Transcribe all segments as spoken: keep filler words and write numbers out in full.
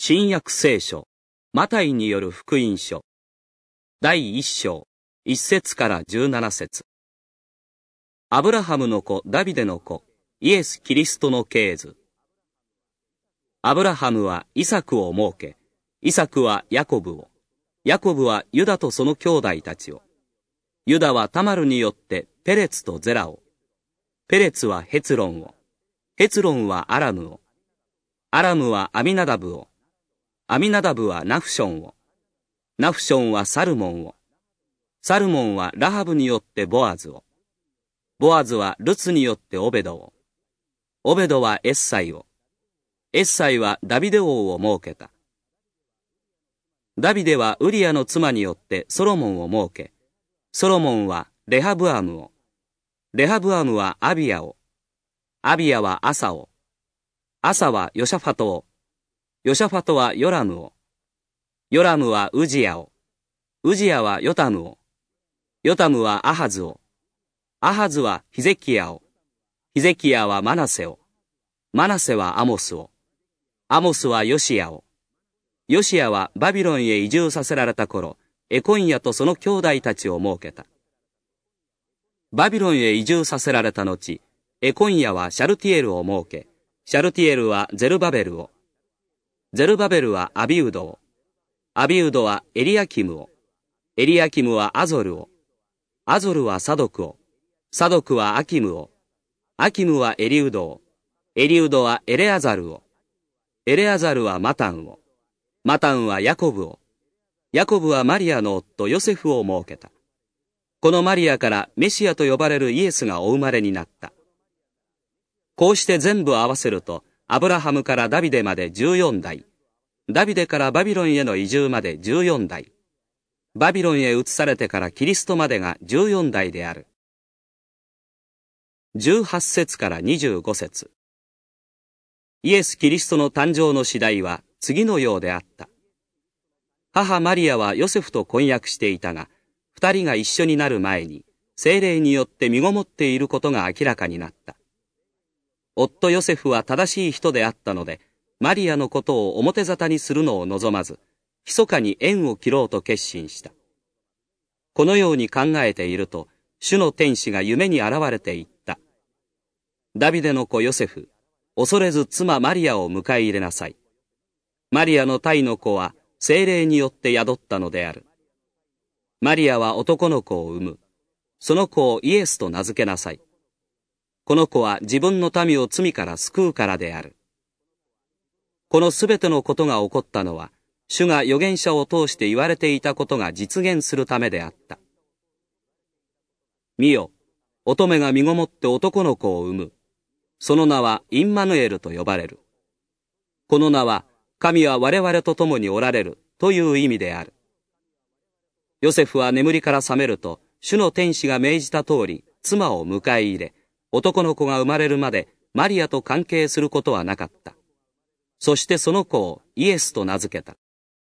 新約聖書、マタイによる福音書、第一章、一節から十七節。アブラハムの子、ダビデの子、イエス・キリストの系図。アブラハムはイサクを設け、イサクはヤコブを、ヤコブはユダとその兄弟たちを、ユダはタマルによってペレツとゼラを、ペレツはヘツロンを、ヘツロンはアラムを、アラムはアミナダブを、アミナダブはナフションを、ナフションはサルモンを、サルモンはラハブによってボアズを、ボアズはルツによってオベドを、オベドはエッサイを、エッサイはダビデ王を設けた。ダビデはウリアの妻によってソロモンを設け、ソロモンはレハブアムを、レハブアムはアビヤを、アビヤはアサを、アサはヨシャファトを、ヨシャファトはヨラムを、ヨラムはウジヤを、ウジヤはヨタムを、ヨタムはアハズを、アハズはヒゼキヤを、ヒゼキヤはマナセを、マナセはアモスを、アモスはヨシヤを、ヨシヤはバビロンへ移住させられた頃、エコンヤとその兄弟たちを設けた。バビロンへ移住させられた後、エコンヤはシャルティエルを設け、シャルティエルはゼルバベルを、ゼルバベルはアビウドを、アビウドはエリアキムを、エリアキムはアゾルを、アゾルはサドクを、サドクはアキムを、アキムはエリウドを、エリウドはエレアザルを、エレアザルはマタンを、マタンはヤコブを、ヤコブはマリアの夫ヨセフを設けた。このマリアからメシアと呼ばれるイエスがお生まれになった。こうして全部合わせると、アブラハムからダビデまでじゅうよん代、ダビデからバビロンへの移住までじゅうよん代、バビロンへ移されてからキリストまでがじゅうよん代である。じゅうはち節からにじゅうご節。イエス・キリストの誕生の次第は次のようであった。母マリアはヨセフと婚約していたが、二人が一緒になる前に、聖霊によって身ごもっていることが明らかになった。夫ヨセフは正しい人であったので、マリアのことを表沙汰にするのを望まず、密かに縁を切ろうと決心した。このように考えていると、主の天使が夢に現れて言った。ダビデの子ヨセフ、恐れず妻マリアを迎え入れなさい。マリアの胎の子は聖霊によって宿ったのである。マリアは男の子を産む。その子をイエスと名付けなさい。この子は自分の民を罪から救うからである。このすべてのことが起こったのは、主が預言者を通して言われていたことが実現するためであった。見よ、乙女が身ごもって男の子を産む。その名はインマヌエルと呼ばれる。この名は、神は我々と共におられるという意味である。ヨセフは眠りから覚めると、主の天使が命じた通り、妻を迎え入れ、男の子が生まれるまでマリアと関係することはなかった。そしてその子をイエスと名付けた。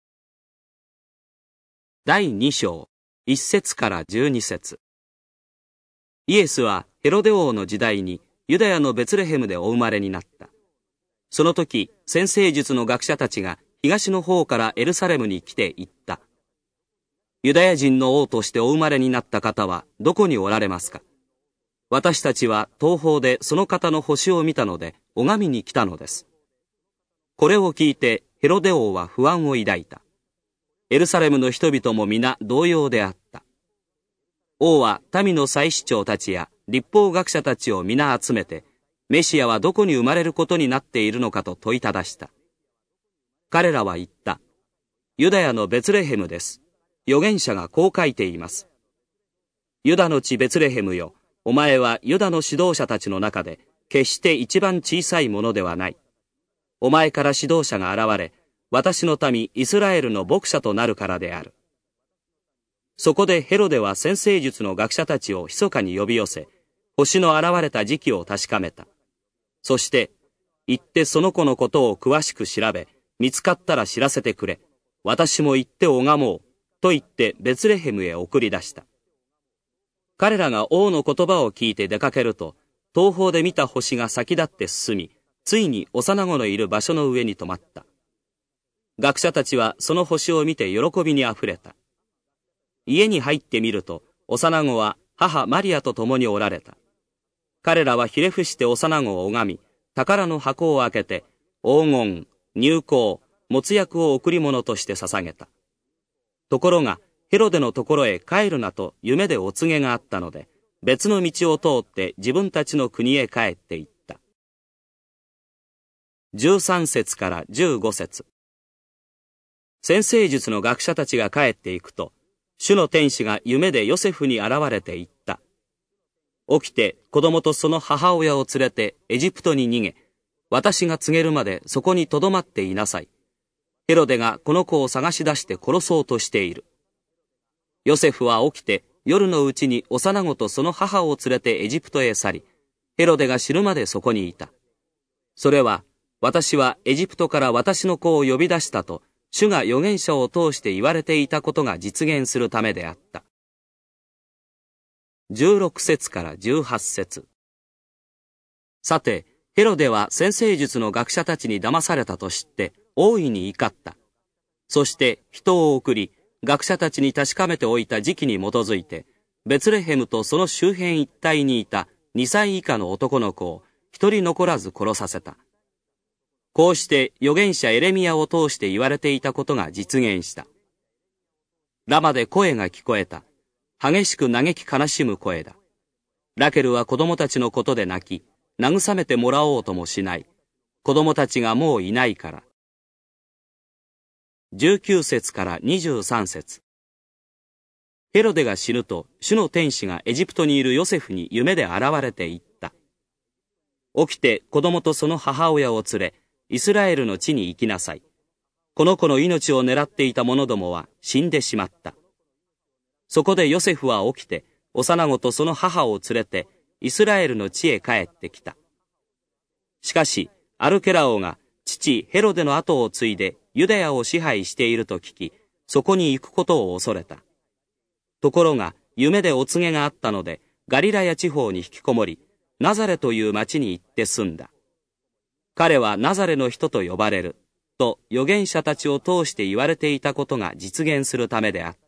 第二章、一節から十二節。イエスはヘロデ王の時代にユダヤのベツレヘムでお生まれになった。その時、占星術の学者たちが東の方からエルサレムに来て言った。ユダヤ人の王としてお生まれになった方はどこにおられますか？私たちは東方でその方の星を見たので拝みに来たのです。これを聞いてヘロデ王は不安を抱いた。エルサレムの人々も皆同様であった。王は民の祭司長たちや律法学者たちを皆集めて、メシアはどこに生まれることになっているのかと問いただした。彼らは言った。ユダヤのベツレヘムです。預言者がこう書いています。ユダの地ベツレヘムよ。お前はユダの指導者たちの中で、決して一番小さいものではない。お前から指導者が現れ、私の民イスラエルの牧者となるからである。そこでヘロデは占星術の学者たちを密かに呼び寄せ、星の現れた時期を確かめた。そして、行ってその子のことを詳しく調べ、見つかったら知らせてくれ。私も行って拝もう。と言ってベツレヘムへ送り出した。彼らが王の言葉を聞いて出かけると、東方で見た星が先立って進み、ついに幼子のいる場所の上に止まった。 学者たちはその星を見て喜びにあふれた。家に入ってみると、幼子は母マリアと共におられた。彼らはひれ伏して幼子を拝み、宝の箱を開けて、黄金、乳香、没薬を贈り物として捧げた。ところが、ヘロデのところへ帰るなと夢でお告げがあったので、別の道を通って自分たちの国へ帰って行った。じゅうさん節からじゅうご節。占星術の学者たちが帰っていくと、主の天使が夢でヨセフに現れて言った。起きて子供とその母親を連れてエジプトに逃げ、私が告げるまでそこに留まっていなさい。ヘロデがこの子を探し出して殺そうとしている。ヨセフは起きて夜のうちに幼子とその母を連れてエジプトへ去り、ヘロデが死ぬまでそこにいた。それは、私はエジプトから私の子を呼び出したと、主が預言者を通して言われていたことが実現するためであった。じゅうろく節からじゅうはち節。さて、ヘロデは占星術の学者たちに騙されたと知って大いに怒った。そして人を送り、学者たちに確かめておいた時期に基づいて、ベツレヘムとその周辺一帯にいたにさい以下の男の子を一人残らず殺させた。こうして預言者エレミヤを通して言われていたことが実現した。ラマで声が聞こえた。激しく嘆き悲しむ声だ。ラケルは子供たちのことで泣き、慰めてもらおうともしない。子供たちがもういないから。じゅうきゅう節からにじゅうさん節。ヘロデが死ぬと、主の天使がエジプトにいるヨセフに夢で現れて言った。起きて子供とその母親を連れ、イスラエルの地に行きなさい。この子の命を狙っていた者どもは死んでしまった。そこでヨセフは起きて、幼子とその母を連れて、イスラエルの地へ帰ってきた。しかし、アルケラオが父ヘロデの後を継いでユダヤを支配していると聞き、そこに行くことを恐れた。ところが、夢でお告げがあったので、ガリラヤ地方に引きこもり、ナザレという町に行って住んだ。彼はナザレの人と呼ばれる、と預言者たちを通して言われていたことが実現するためであった。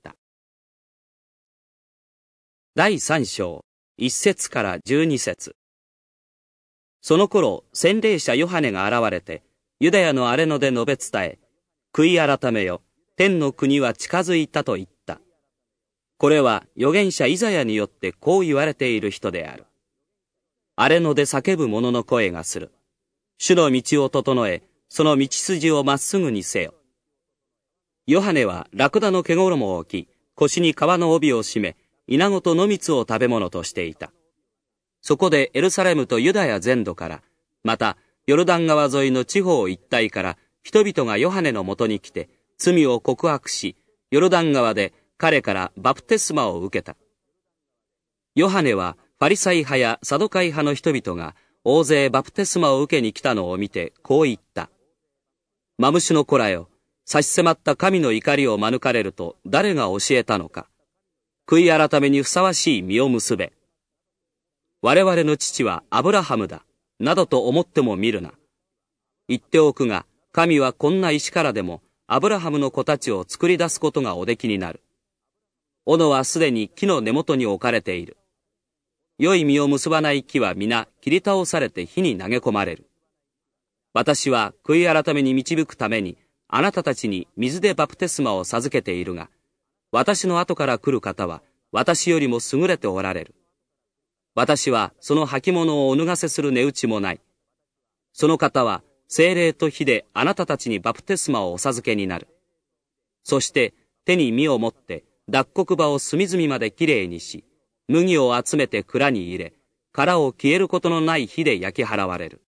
だいさん章、いち節からじゅうに節。その頃、洗礼者ヨハネが現れて、ユダヤの荒れ野で述べ伝え、悔い改めよ、天の国は近づいたと言った。これは預言者イザヤによってこう言われている人である。荒れ野で叫ぶ者の声がする。主の道を整え、その道筋をまっすぐにせよ。ヨハネはラクダの毛衣を着、腰に革の帯を締め、稲子と野蜜を食べ物としていた。そこでエルサレムとユダヤ全土から、またヨルダン川沿いの地方一帯から人々がヨハネのもとに来て罪を告白し、ヨルダン川で彼からバプテスマを受けた。ヨハネはファリサイ派やサドカイ派の人々が大勢バプテスマを受けに来たのを見てこう言った。マムシの子らよ、差し迫った神の怒りを免れると誰が教えたのか。悔い改めにふさわしい実を結べ。我々の父はアブラハムだ、などと思っても見るな。言っておくが、神はこんな石からでもアブラハムの子たちを作り出すことがおできになる。斧はすでに木の根元に置かれている。良い実を結ばない木は皆切り倒されて火に投げ込まれる。私は悔い改めに導くためにあなたたちに水でバプテスマを授けているが、私の後から来る方は私よりも優れておられる。私はその履物をお脱がせする値打ちもない。その方は聖霊と火であなたたちにバプテスマをお授けになる。そして手に実を持って脱穀場を隅々まできれいにし、麦を集めて蔵に入れ、殻を消えることのない火で焼き払われる。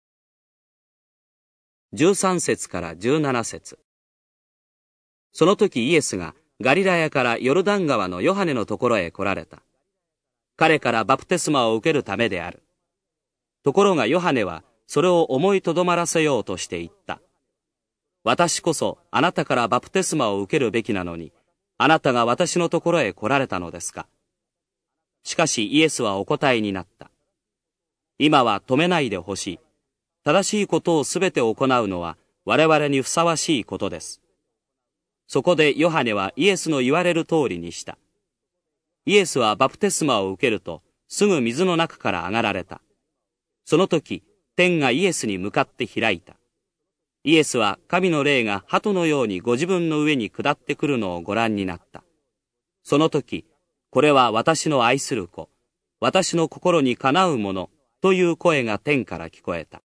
じゅうさん節からじゅうなな節。その時イエスがガリラヤからヨルダン川のヨハネのところへ来られた。彼からバプテスマを受けるためである。ところがヨハネはそれを思いとどまらせようとして言った。私こそあなたからバプテスマを受けるべきなのに、あなたが私のところへ来られたのですか。しかしイエスはお答えになった。今は止めないでほしい。正しいことをすべて行うのは我々にふさわしいことです。 そこでヨハネはイエスの言われる通りにした。イエスはバプテスマを受けると、すぐ水の中から上がられた。その時、天がイエスに向かって開いた。イエスは神の霊が鳩のようにご自分の上に下ってくるのをご覧になった。その時、これは私の愛する子、私の心にかなうものという声が天から聞こえた。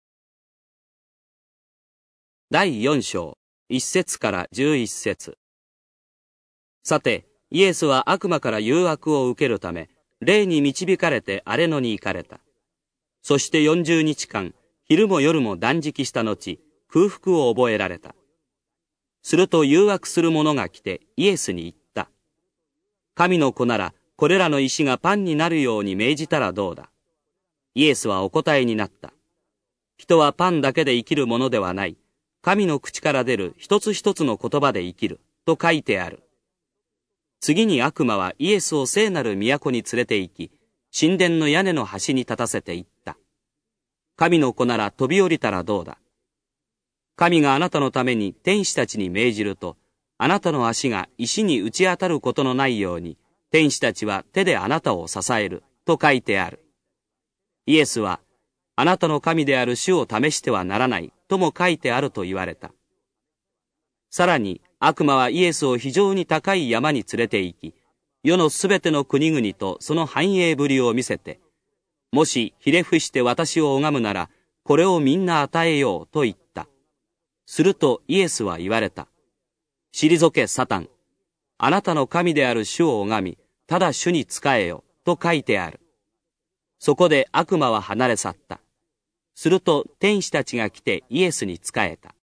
だいよん章、いっ節からじゅういち節。さて、イエスは悪魔から誘惑を受けるため、霊に導かれて荒れ野に行かれた。そしてよんじゅうにちかん、昼も夜も断食した後、空腹を覚えられた。すると誘惑する者が来てイエスに言った。神の子ならこれらの石がパンになるように命じたらどうだ。イエスはお答えになった。人はパンだけで生きるものではない。神の口から出る一つ一つの言葉で生きると書いてある。次に悪魔はイエスを聖なる都に連れて行き、神殿の屋根の端に立たせて言った。神の子なら飛び降りたらどうだ。神があなたのために天使たちに命じると、あなたの足が石に打ち当たることのないように、天使たちは手であなたを支えると書いてある。イエスは、あなたの神である主を試してはならないとも書いてあると言われた。さらに悪魔はイエスを非常に高い山に連れて行き、世のすべての国々とその繁栄ぶりを見せて、もしひれ伏して私を拝むなら、これをみんな与えようと言った。するとイエスは言われた。退けサタン。あなたの神である主を拝み、ただ主に仕えよと書いてある。そこで悪魔は離れ去った。すると天使たちが来てイエスに仕えた。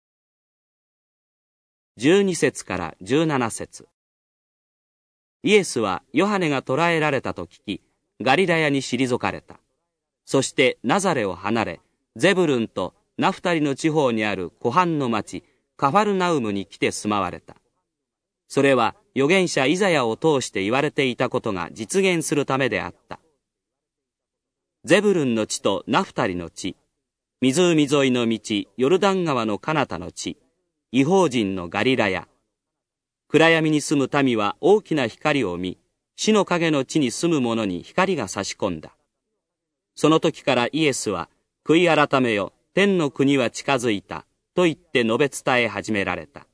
じゅうに節からじゅうなな節。イエスはヨハネが捕らえられたと聞き、ガリラヤに退かれた。そしてナザレを離れ、ゼブルンとナフタリの地方にある湖畔の町、カファルナウムに来て住まわれた。それは預言者イザヤを通して言われていたことが実現するためであった。ゼブルンの地とナフタリの地、湖沿いの道、ヨルダン川の彼方の地、異邦人のガリラヤ。暗闇に住む民は大きな光を見、死の影の地に住む者に光が差し込んだ。その時からイエスは、悔い改めよ、天の国は近づいた、と言って述べ伝え始められた。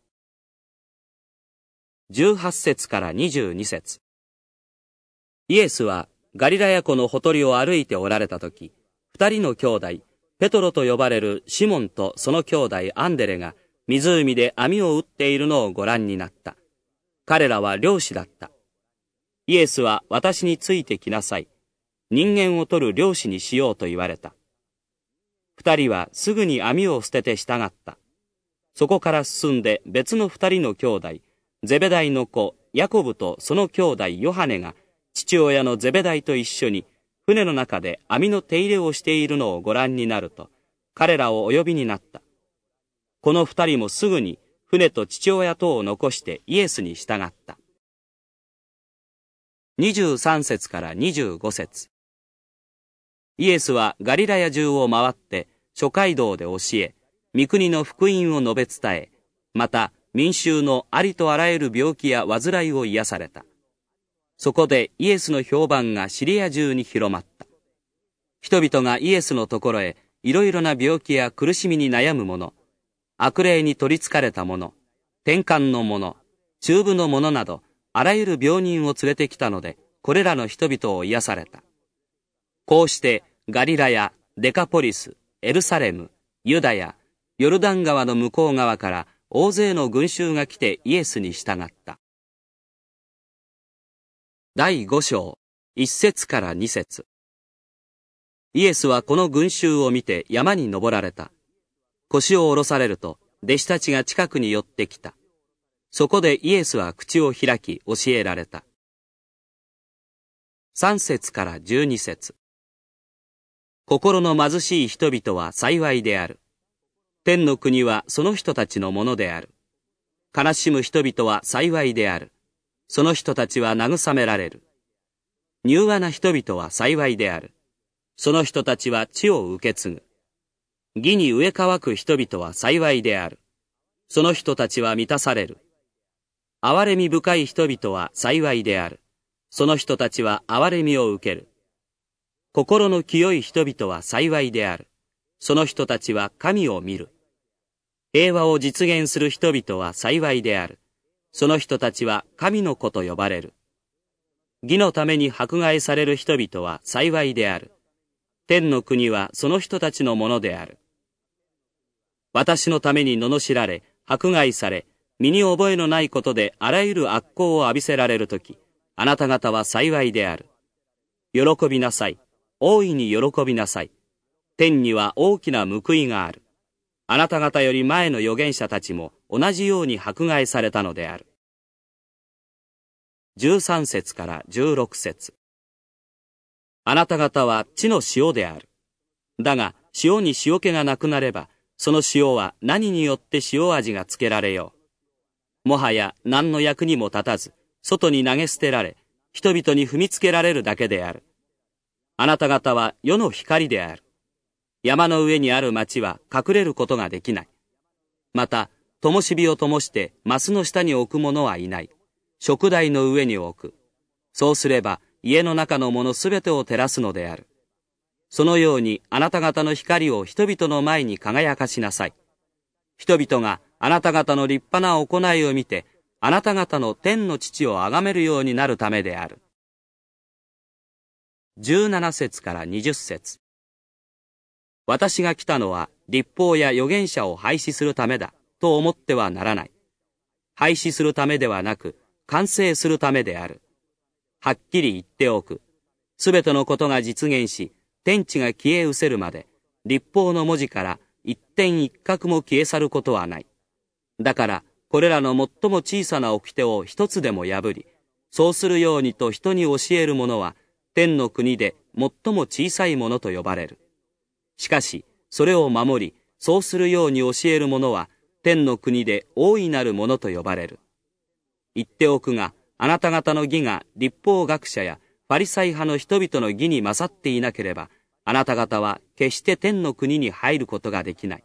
じゅうはち節からにじゅうに節。イエスはガリラヤ湖のほとりを歩いておられた時、二人の兄弟、ペトロと呼ばれるシモンとその兄弟アンデレが湖で網を打っているのをご覧になった。彼らは漁師だった。イエスは私についてきなさい。人間を取る漁師にしようと言われた。二人はすぐに網を捨てて従った。そこから進んで別の二人の兄弟、ゼベダイの子ヤコブとその兄弟ヨハネが父親のゼベダイと一緒に船の中で網の手入れをしているのをご覧になると、彼らをお呼びになった。この二人もすぐに船と父親とを残してイエスに従った。にじゅうさん節からにじゅうご節。イエスはガリラヤ中を回って諸街道で教え、御国の福音を述べ伝え、また民衆のありとあらゆる病気や患いを癒された。そこでイエスの評判がシリア中に広まった。人々がイエスのところへいろいろな病気や苦しみに悩む者、悪霊に取りつかれた者、転換の者、中部の者など、あらゆる病人を連れてきたので、これらの人々を癒された。こうしてガリラヤ、デカポリス、エルサレム、ユダヤ、ヨルダン川の向こう側から大勢の群衆が来てイエスに従った。だいご章、いち節からに節。イエスはこの群衆を見て山に登られた。腰を下ろされると、弟子たちが近くに寄ってきた。そこでイエスは口を開き教えられた。さん節からじゅうに節。心の貧しい人々は幸いである。天の国はその人たちのものである。悲しむ人々は幸いである。その人たちは慰められる。柔和な人々は幸いである。その人たちは地を受け継ぐ。義に植え乾く人々は幸いである。その人たちは満たされる。 憐れみ深い人々は幸いである。その人たちは憐れみを受ける。心の清い人々は幸いである。その人たちは神を見る。平和を実現する人々は幸いである。その人たちは神の子と呼ばれる。義のために迫害される人々は幸いである。天の国はその人たちのものである。私のために罵られ、迫害され、身に覚えのないことであらゆる悪行を浴びせられるとき、あなた方は幸いである。喜びなさい。大いに喜びなさい。天には大きな報いがある。あなた方より前の預言者たちも同じように迫害されたのである。じゅうさん節からじゅうろく節。あなた方は地の塩である。だが塩に塩気がなくなれば、その塩は何によって塩味がつけられよう。もはや何の役にも立たず、外に投げ捨てられ、人々に踏みつけられるだけである。あなた方は世の光である。山の上にある町は隠れることができない。また、灯火を灯してマスの下に置く者はいない。燭台の上に置く。そうすれば家の中のものすべてを照らすのである。そのようにあなた方の光を人々の前に輝かしなさい。人々があなた方の立派な行いを見て、あなた方の天の父を崇めるようになるためである。じゅうなな節からにじゅっ節。私が来たのは律法や預言者を廃止するためだと思ってはならない。廃止するためではなく、完成するためである。はっきり言っておく。すべてのことが実現し、天地が消え失せるまで、律法の文字から一点一画も消え去ることはない。だから、これらの最も小さな掟を一つでも破り、そうするようにと人に教える者は、天の国で最も小さいものと呼ばれる。しかし、それを守り、そうするように教える者は、天の国で大いなるものと呼ばれる。言っておくが、あなた方の義が律法学者やファリサイ派の人々の義に勝っていなければ、あなた方は決して天の国に入ることができない。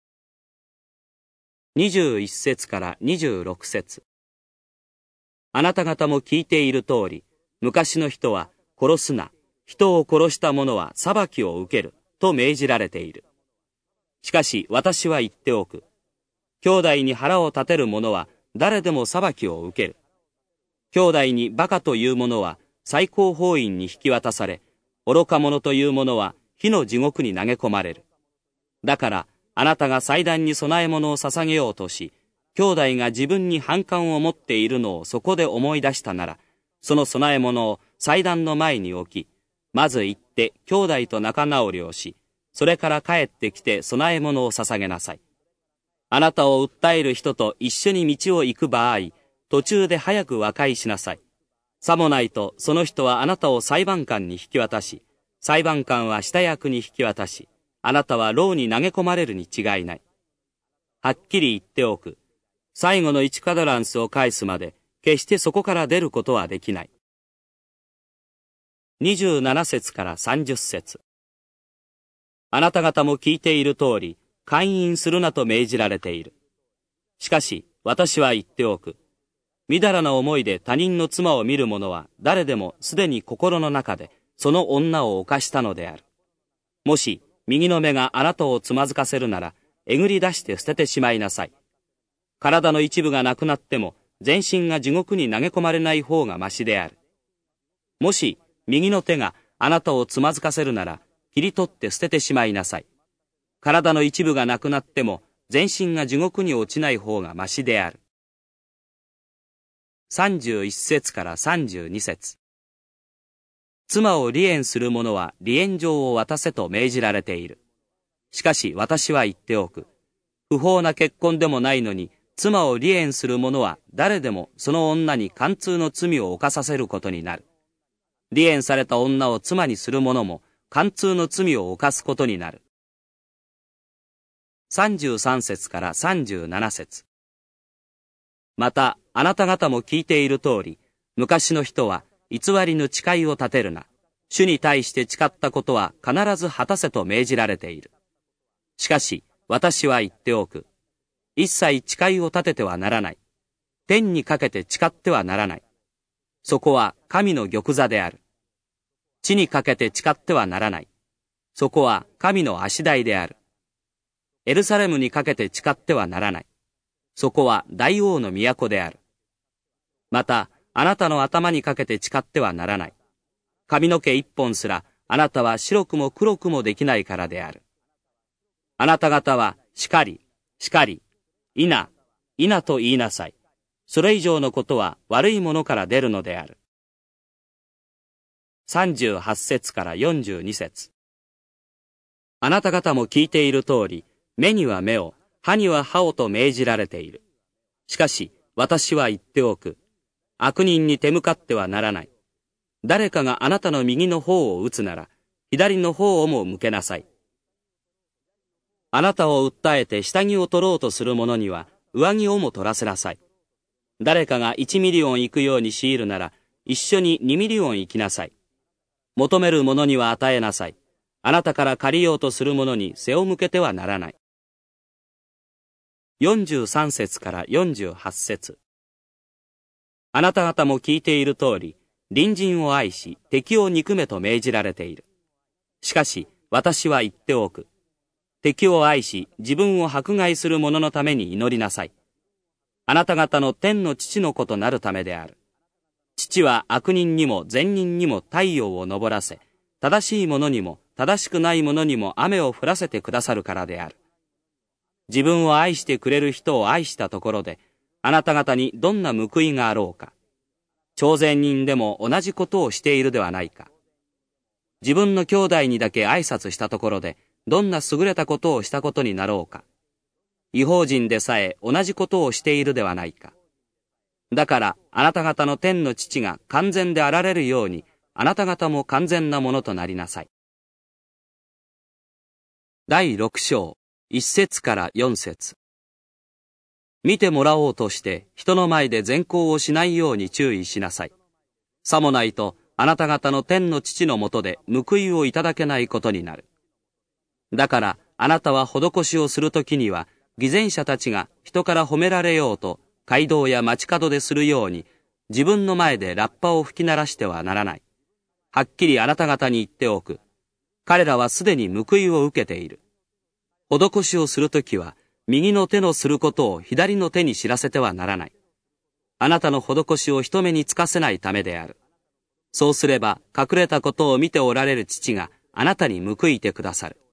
にじゅういち節からにじゅうろく節。あなた方も聞いている通り、昔の人は殺すな、人を殺した者は裁きを受けると命じられている。しかし私は言っておく。兄弟に腹を立てる者は誰でも裁きを受ける。兄弟にバカという者は最高法院に引き渡され、愚か者という者は火の地獄に投げ込まれる。だからあなたが祭壇に供え物を捧げようとし、兄弟が自分に反感を持っているのをそこで思い出したなら、その供え物を祭壇の前に置き、まず行って兄弟と仲直りをし、それから帰ってきて供え物を捧げなさい。あなたを訴える人と一緒に道を行く場合、途中で早く和解しなさい。さもないとその人はあなたを裁判官に引き渡し、裁判官は下役に引き渡し、あなたは牢に投げ込まれるに違いない。はっきり言っておく。最後の一カドランスを返すまで、決してそこから出ることはできない。にじゅうなな節からさんじゅっ節。あなた方も聞いている通り、姦淫するなと命じられている。しかし、私は言っておく。みだらな思いで他人の妻を見る者は、誰でもすでに心の中で、その女を犯したのである。もし、右の目があなたをつまずかせるなら、えぐり出して捨ててしまいなさい。体の一部がなくなっても、全身が地獄に投げ込まれない方がましである。もし、右の手があなたをつまずかせるなら、切り取って捨ててしまいなさい。体の一部がなくなっても、全身が地獄に落ちない方がましである。さんじゅういち節からさんじゅうに節。妻を離縁する者は離縁状を渡せと命じられている。しかし私は言っておく。不法な結婚でもないのに、妻を離縁する者は誰でもその女に貫通の罪を犯させることになる。離縁された女を妻にする者も貫通の罪を犯すことになる。さんじゅうさん節からさんじゅうなな節。また、あなた方も聞いている通り、昔の人は偽りの誓いを立てるな。主に対して誓ったことは必ず果たせと命じられている。しかし、私は言っておく。一切誓いを立ててはならない。 天にかけて誓ってはならない。そこは神の玉座である。地にかけて誓ってはならない。そこは神の足台である。エルサレムにかけて誓ってはならない。そこは大王の都である。また、あなたの頭にかけて誓ってはならない。髪の毛一本すら、あなたは白くも黒くもできないからである。あなた方は、しかり、しかり、いな、いなと言いなさい。それ以上のことは悪いものから出るのである。さんじゅうはち節からよんじゅうに節。あなた方も聞いている通り、目には目を、歯には歯をと命じられている。しかし、私は言っておく。悪人に手向かってはならない。誰かがあなたの右の方を打つなら、左の方をも向けなさい。あなたを訴えて下着を取ろうとする者には、上着をも取らせなさい。誰かがいちミリオン行くように強いるなら、一緒ににミリオン行きなさい。求める者には与えなさい。あなたから借りようとする者に背を向けてはならない。よんじゅうさん節からよんじゅうはち節。あなた方も聞いている通り、隣人を愛し、敵を憎めと命じられている。しかし、私は言っておく。敵を愛し、自分を迫害する者のために祈りなさい。あなた方の天の父の子となるためである。父は悪人にも善人にも太陽を昇らせ、正しい者にも正しくない者にも雨を降らせてくださるからである。自分を愛してくれる人を愛したところで、あなた方にどんな報いがあろうか。朝鮮人でも同じことをしているではないか。自分の兄弟にだけ挨拶したところで、どんな優れたことをしたことになろうか。異邦人でさえ同じことをしているではないか。だからあなた方の天の父が完全であられるように、あなた方も完全なものとなりなさい。だいろく章、いち節からよん節。見てもらおうとして人の前で善行をしないように注意しなさい。さもないとあなた方の天の父のもとで報いをいただけないことになる。だからあなたは施しをするときには、偽善者たちが人から褒められようと街道や街角でするように、自分の前でラッパを吹き鳴らしてはならない。はっきりあなた方に言っておく。彼らはすでに報いを受けている。施しをするときは、右の手のすることを左の手に知らせてはならない。あなたの施しを人目につかせないためである。そうすれば隠れたことを見ておられる父があなたに報いてくださる。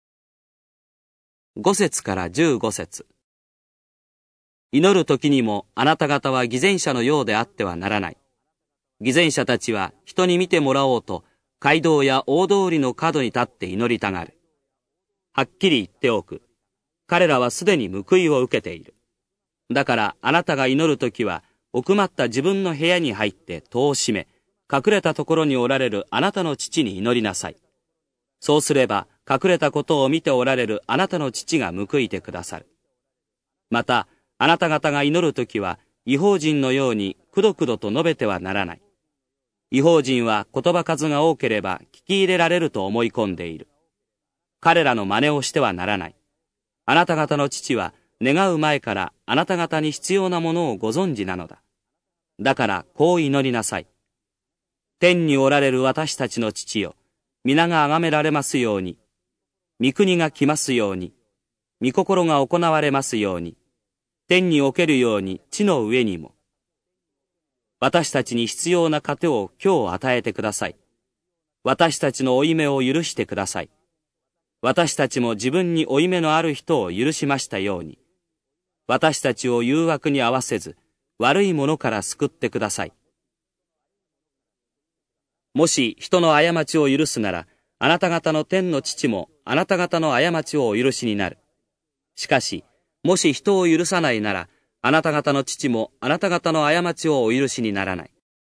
ご節からじゅうご節。祈る時にもあなた方は偽善者のようであってはならない。偽善者たちは人に見てもらおうと街道や大通りの角に立って祈りたがる。はっきり言っておく。彼らはすでに報いを受けている。だからあなたが祈るときは、奥まった自分の部屋に入って戸を閉め、隠れたところにおられるあなたの父に祈りなさい。そうすれば、隠れたことを見ておられるあなたの父が報いてくださる。また、あなた方が祈るときは、異邦人のようにくどくどと述べてはならない。異邦人は言葉数が多ければ聞き入れられると思い込んでいる。彼らの真似をしてはならない。あなた方の父は願う前からあなた方に必要なものをご存知なのだ。だからこう祈りなさい。天におられる私たちの父よ、皆が崇められますように。御国が来ますように。御心が行われますように。天におけるように地の上にも。私たちに必要な糧を今日与えてください。私たちの負い目を許してください。私たちも自分に負い目のある人を許しましたように、私たちを誘惑に合わせず、悪いものから救ってください。もし人の過ちを許すなら、あなた方の天の父もあなた方の過ちをお許しになる。しかし、もし人を許さないなら、あなた方の父もあなた方の過ちをお許しにならない。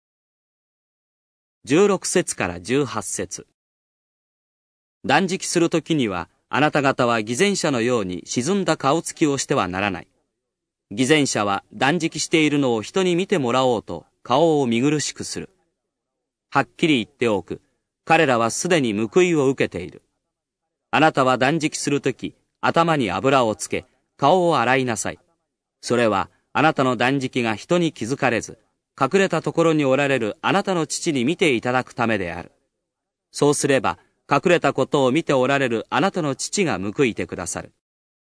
じゅうろく節からじゅうはち節。断食するときには、あなた方は偽善者のように沈んだ顔つきをしてはならない。偽善者は断食しているのを人に見てもらおうと顔を見苦しくする。はっきり言っておく。彼らはすでに報いを受けている。あなたは断食するとき、頭に油をつけ、顔を洗いなさい。それはあなたの断食が人に気づかれず、隠れたところにおられるあなたの父に見ていただくためである。そうすれば、隠れたことを見ておられるあなたの父が報いてくださる。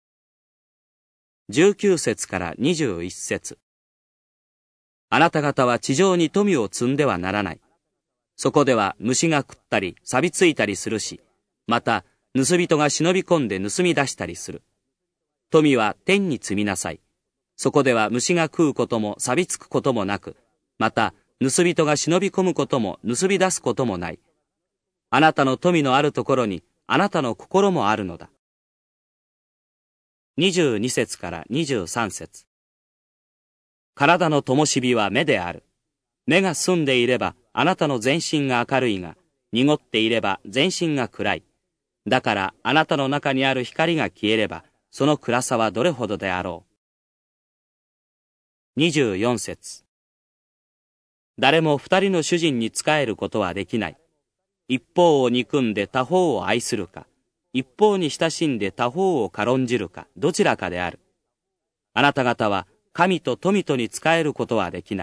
じゅうきゅう節からにじゅういち節。あなた方は地上に富を積んではならない。そこでは虫が食ったり、錆びついたりするし、また、盗人が忍び込んで盗み出したりする。富は天に積みなさい。そこでは虫が食うことも錆びつくこともなく、また、盗人が忍び込むことも盗み出すこともない。あなたの富のあるところに、あなたの心もあるのだ。にじゅうに節からにじゅうさん節。体の灯火は目である。目が澄んでいれば、あなたの全身が明るいが、濁っていれば全身が暗い。だからあなたの中にある光が消えれば、その暗さはどれほどであろう。にじゅうよん節。誰も二人の主人に仕えることはできない。一方を憎んで他方を愛するか、一方に親しんで他方を軽んじるか、どちらかである。あなた方は神と富とに仕えることはできない。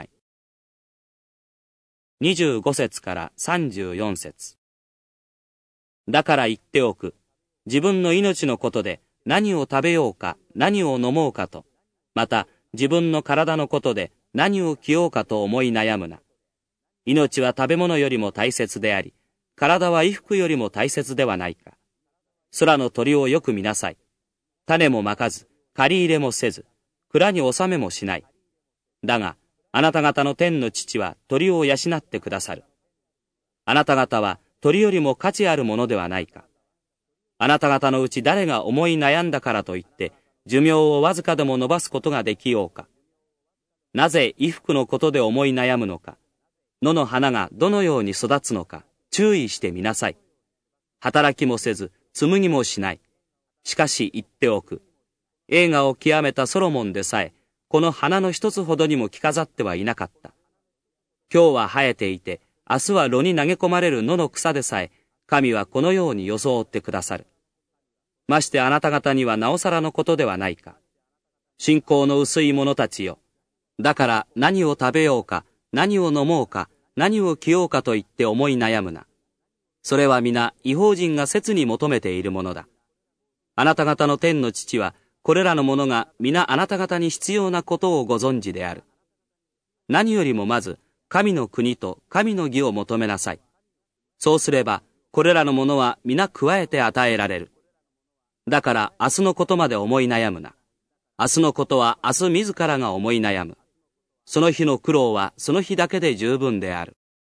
にじゅうご節からさんじゅうよん節。だから言っておく。自分の命のことで何を食べようか、何を飲もうかと、また自分の体のことで何を着ようかと思い悩むな。命は食べ物よりも大切であり、体は衣服よりも大切ではないか。空の鳥をよく見なさい。種もまかず、借り入れもせず、蔵に納めもしない。だが、あなた方の天の父は鳥を養ってくださる。あなた方は鳥よりも価値あるものではないか。あなた方のうち誰が思い悩んだからといって、寿命をわずかでも伸ばすことができようか。なぜ衣服のことで思い悩むのか。野の花がどのように育つのか、注意してみなさい。働きもせず、紡ぎもしない。しかし言っておく。栄華を極めたソロモンでさえ、この花の一つほどにも着飾ってはいなかった。今日は生えていて、明日は炉に投げ込まれる野の草でさえ、神はこのように装ってくださる。ましてあなた方にはなおさらのことではないか。信仰の薄い者たちよ。だから何を食べようか、何を飲もうか、何を着ようかと言って思い悩むな。それは皆異邦人が切に求めているものだ。あなた方の天の父は、これらのものが皆あなた方に必要なことをご存知である。何よりもまず、神の国と神の義を求めなさい。そうすれば、これらのものは皆加えて与えられる。だから明日のことまで思い悩むな。明日のことは明日自らが思い悩む。その日の苦労はその日だけで十分である。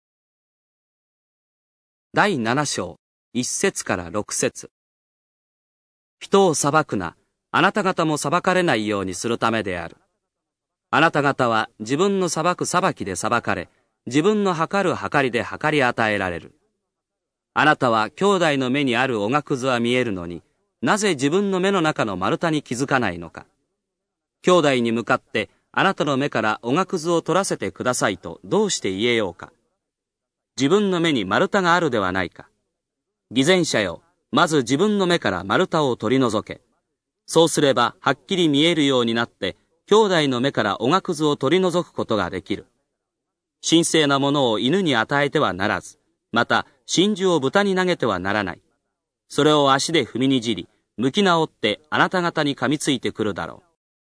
だいなな章、いち節からろく節。人を裁くな、あなた方も裁かれないようにするためである。あなた方は自分の裁く裁きで裁かれ、自分の測る測りで測り与えられる。あなたは兄弟の目にあるおがくずは見えるのに、なぜ自分の目の中の丸太に気づかないのか。兄弟に向かって、あなたの目からおがくずを取らせてくださいとどうして言えようか。自分の目に丸太があるではないか。偽善者よ、まず自分の目から丸太を取り除け。そうすればはっきり見えるようになって、兄弟の目からおがくずを取り除くことができる。神聖なものを犬に与えてはならず、また真珠を豚に投げてはならない。それを足で踏みにじり、向き直ってあなた方に噛みついてくるだろ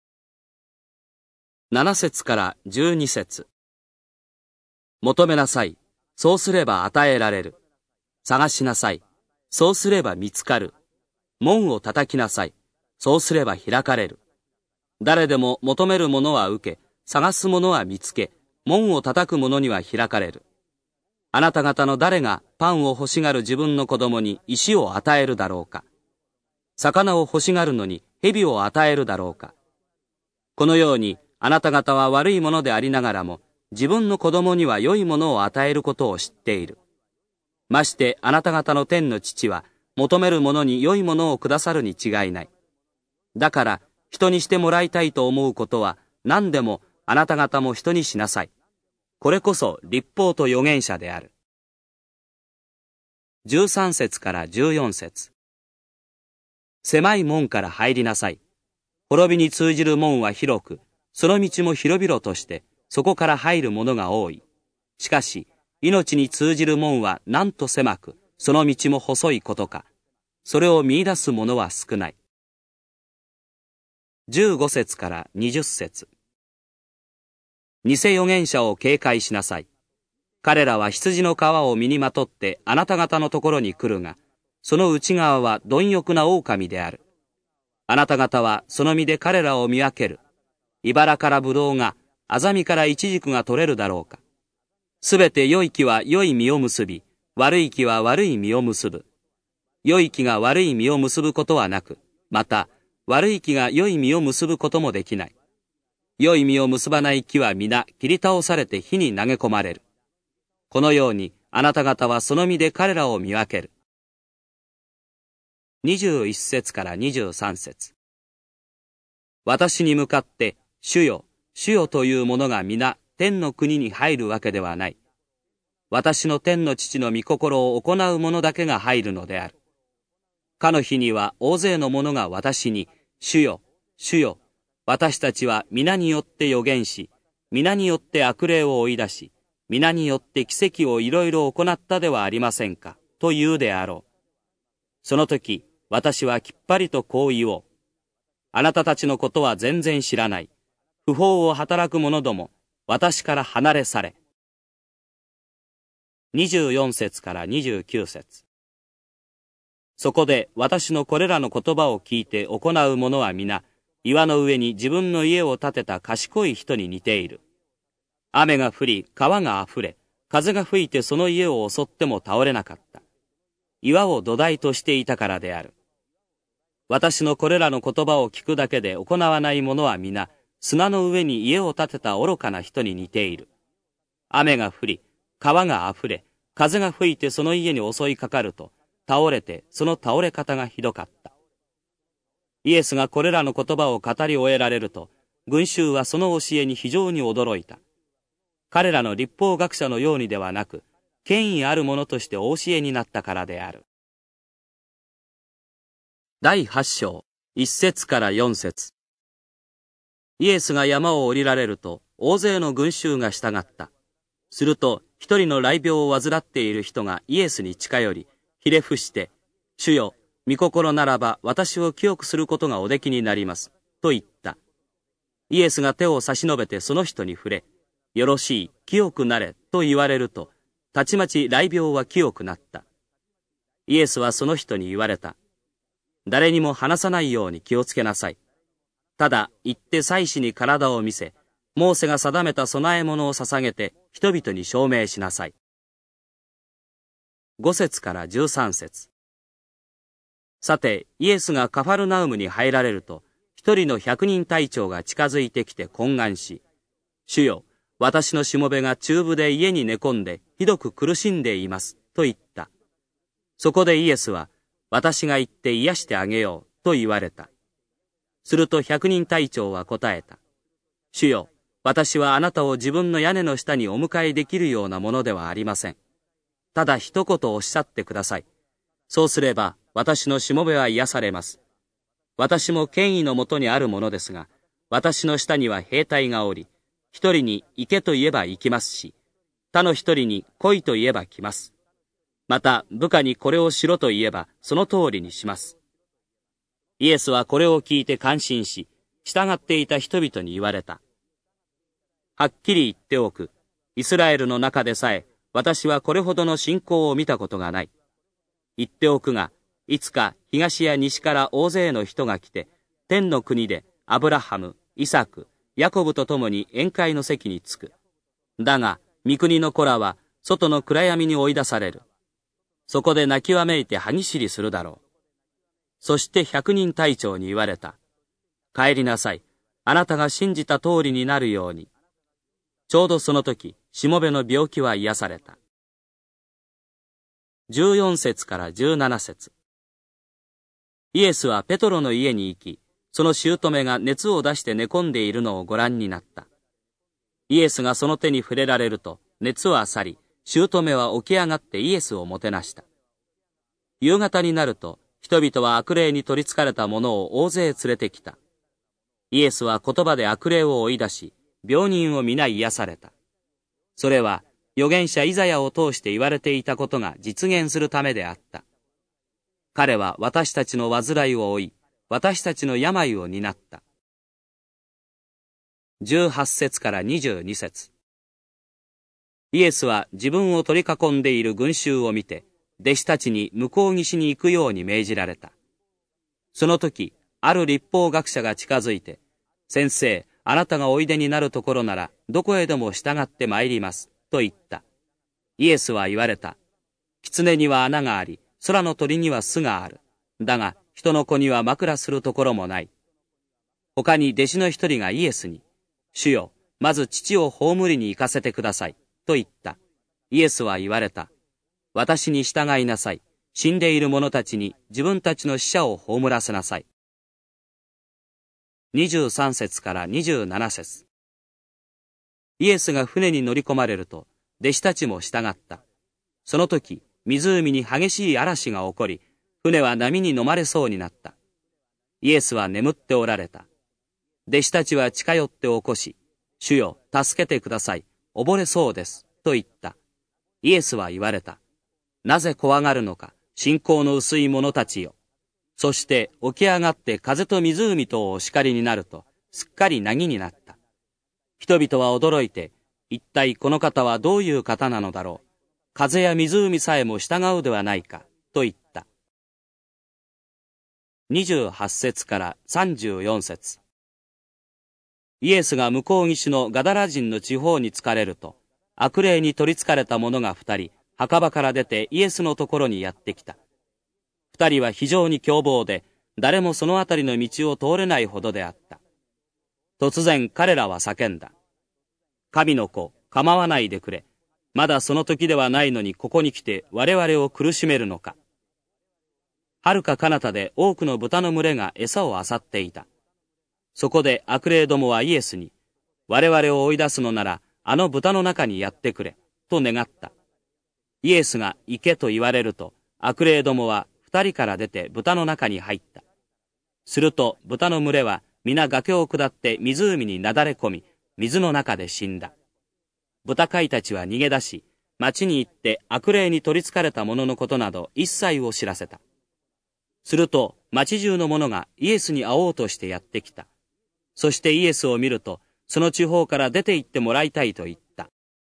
う。なな節からじゅうに節。求めなさい。そうすれば与えられる。探しなさい。そうすれば見つかる。門を叩きなさい。そうすれば開かれる。誰でも求めるものは受け、探すものは見つけ、門を叩く者には開かれる。あなた方の誰がパンを欲しがる自分の子供に石を与えるだろうか。魚を欲しがるのに蛇を与えるだろうか。このようにあなた方は悪いものでありながらも、自分の子供には良いものを与えることを知っている。ましてあなた方の天の父は、求める者に良いものをくださるに違いない。だから、人にしてもらいたいと思うことは、何でもあなた方も人にしなさい。これこそ律法と預言者である。じゅうさん節からじゅうよん節。狭い門から入りなさい。滅びに通じる門は広く、 その道も広々として、そこから入る者が多い。しかし、命に通じる門はなんと狭く、その道も細いことか。それを見出す者は少ない。じゅうご節からにじゅっ節。偽預言者を警戒しなさい。彼らは羊の皮を身にまとってあなた方のところに来るが、その内側は貪欲な狼である。あなた方はその身で彼らを見分ける。茨からブドウが、アザミからイチジクが取れるだろうか。すべて良い木は良い実を結び、悪い木は悪い実を結ぶ。良い木が悪い実を結ぶことはなく、また悪い木が良い実を結ぶこともできない。良い実を結ばない木は皆切り倒されて火に投げ込まれる。このようにあなた方はその身で彼らを見分ける。にじゅういち節からにじゅうさん節。私に向かって、主よ、主よという者が皆天の国に入るわけではない。私の天の父の御心を行う者だけが入るのである。かの日には大勢の者が私に、主よ、主よ、私たちは皆によって預言し、皆によって悪霊を追い出し、皆によって奇跡をいろいろ行ったではありませんか、と言うであろう。その時、私はきっぱりとこう言おう。あなたたちのことは全然知らない。不法を働く者ども、私から離れ去れ。にじゅうよん節からにじゅうきゅう節。そこで私のこれらの言葉を聞いて行う者は皆、岩の上に自分の家を建てた賢い人に似ている。雨が降り、川があふれ、風が吹いてその家を襲っても倒れなかった。岩を土台としていたからである。私のこれらの言葉を聞くだけで行わない者は皆、砂の上に家を建てた愚かな人に似ている。雨が降り、川があふれ、風が吹いてその家に襲いかかると、倒れてその倒れ方がひどかった。イエスがこれらの言葉を語り終えられると、群衆はその教えに非常に驚いた。彼らの律法学者のようにではなく、権威ある者としてお教えになったからである。だいはち章、いち節からよん節。イエスが山を降りられると、大勢の群衆が従った。すると、一人の雷病を患っている人がイエスに近寄り、ひれ伏して、主よ、御心ならば私を清くすることがおできになります、と言った。イエスが手を差し伸べてその人に触れ、よろしい、清くなれ、と言われると、たちまち雷病は清くなった。イエスはその人に言われた。誰にも話さないように気をつけなさい。ただ、行って祭司に体を見せ、モーセが定めた供え物を捧げて、人々に証明しなさい。ご節からじゅうさん節。さて、イエスがカファルナウムに入られると、一人の百人隊長が近づいてきて懇願し、主よ、私のしもべが中部で家に寝込んで、ひどく苦しんでいます、と言った。そこでイエスは、私が行って癒してあげよう、と言われた。すると百人隊長は答えた。主よ、私はあなたを自分の屋根の下にお迎えできるようなものではありません。ただ一言おっしゃってください。そうすれば、私のしもべは癒されます。私も権威のもとにあるものですが、私の下には兵隊がおり、一人に行けと言えば行きますし、他の一人に来いと言えば来ます。また部下にこれをしろと言えばその通りにします。イエスはこれを聞いて感心し、従っていた人々に言われた。はっきり言っておく。イスラエルの中でさえ、私はこれほどの信仰を見たことがない。言っておくが、いつか東や西から大勢の人が来て、天の国でアブラハム、イサク、ヤコブと共に宴会の席に着く。だが、御国の子らは外の暗闇に追い出される。そこで泣きわめいて歯ぎしりするだろう。そして百人隊長に言われた。帰りなさい。あなたが信じた通りになるように。ちょうどその時、しもべの病気は癒された。じゅうよん節からじゅうなな節。イエスはペトロの家に行き、その姑が熱を出して寝込んでいるのをご覧になった。イエスがその手に触れられると、熱は去り、姑は起き上がってイエスをもてなした。夕方になると、人々は悪霊に取り憑かれた者を大勢連れてきた。 イエスは言葉で悪霊を追い出し、病人を皆癒された。それは預言者イザヤを通して言われていたことが実現するためであった。彼は私たちの患いを負い、私たちの病を担った。じゅうはち節からにじゅうに節。イエスは自分を取り囲んでいる群衆を見て、弟子たちに向こう岸に行くように命じられた。その時、ある律法学者が近づいて、先生、あなたがおいでになるところなら、どこへでも従って参ります、と言った。イエスは言われた。狐には穴があり、空の鳥には巣がある。だが、人の子には枕するところもない。他に弟子の一人がイエスに、主よ、まず父を葬りに行かせてください、と言った。イエスは言われた。私に従いなさい。死んでいる者たちに自分たちの死者を葬らせなさい。にじゅうさん節からにじゅうなな節。イエスが船に乗り込まれると、弟子たちも従った。その時、湖に激しい嵐が起こり、船は波に飲まれそうになった。イエスは眠っておられた。弟子たちは近寄って起こし、主よ、助けてください。溺れそうです。と言った。イエスは言われた。なぜ怖がるのか、信仰の薄い者たちよ。そして起き上がって風と湖とお叱りになると、すっかり凪になった。人々は驚いて、一体この方はどういう方なのだろう。風や湖さえも従うではないか、と言った。にじゅうはち節からさんじゅうよん節。イエスが向こう岸のガダラ人の地方に着かれると、悪霊に取りつかれた者が二人、墓場から出てイエスのところにやってきた。二人は非常に凶暴で、誰もそのあたりの道を通れないほどであった。突然彼らは叫んだ。神の子、構わないでくれ。まだその時ではないのにここに来て我々を苦しめるのか。遥か彼方で多くの豚の群れが餌を漁っていた。そこで悪霊どもはイエスに、我々を追い出すのならあの豚の中にやってくれ、と願った。イエスが行けと言われると、悪霊どもは二人から出て豚の中に入った。すると豚の群れは皆崖を下って湖になだれ込み、水の中で死んだ。豚飼いたちは逃げ出し、町に行って悪霊に取りつかれた者のことなど一切を知らせた。すると町中の者がイエスに会おうとしてやってきた。そしてイエスを見ると、その地方から出て行ってもらいたいと言った。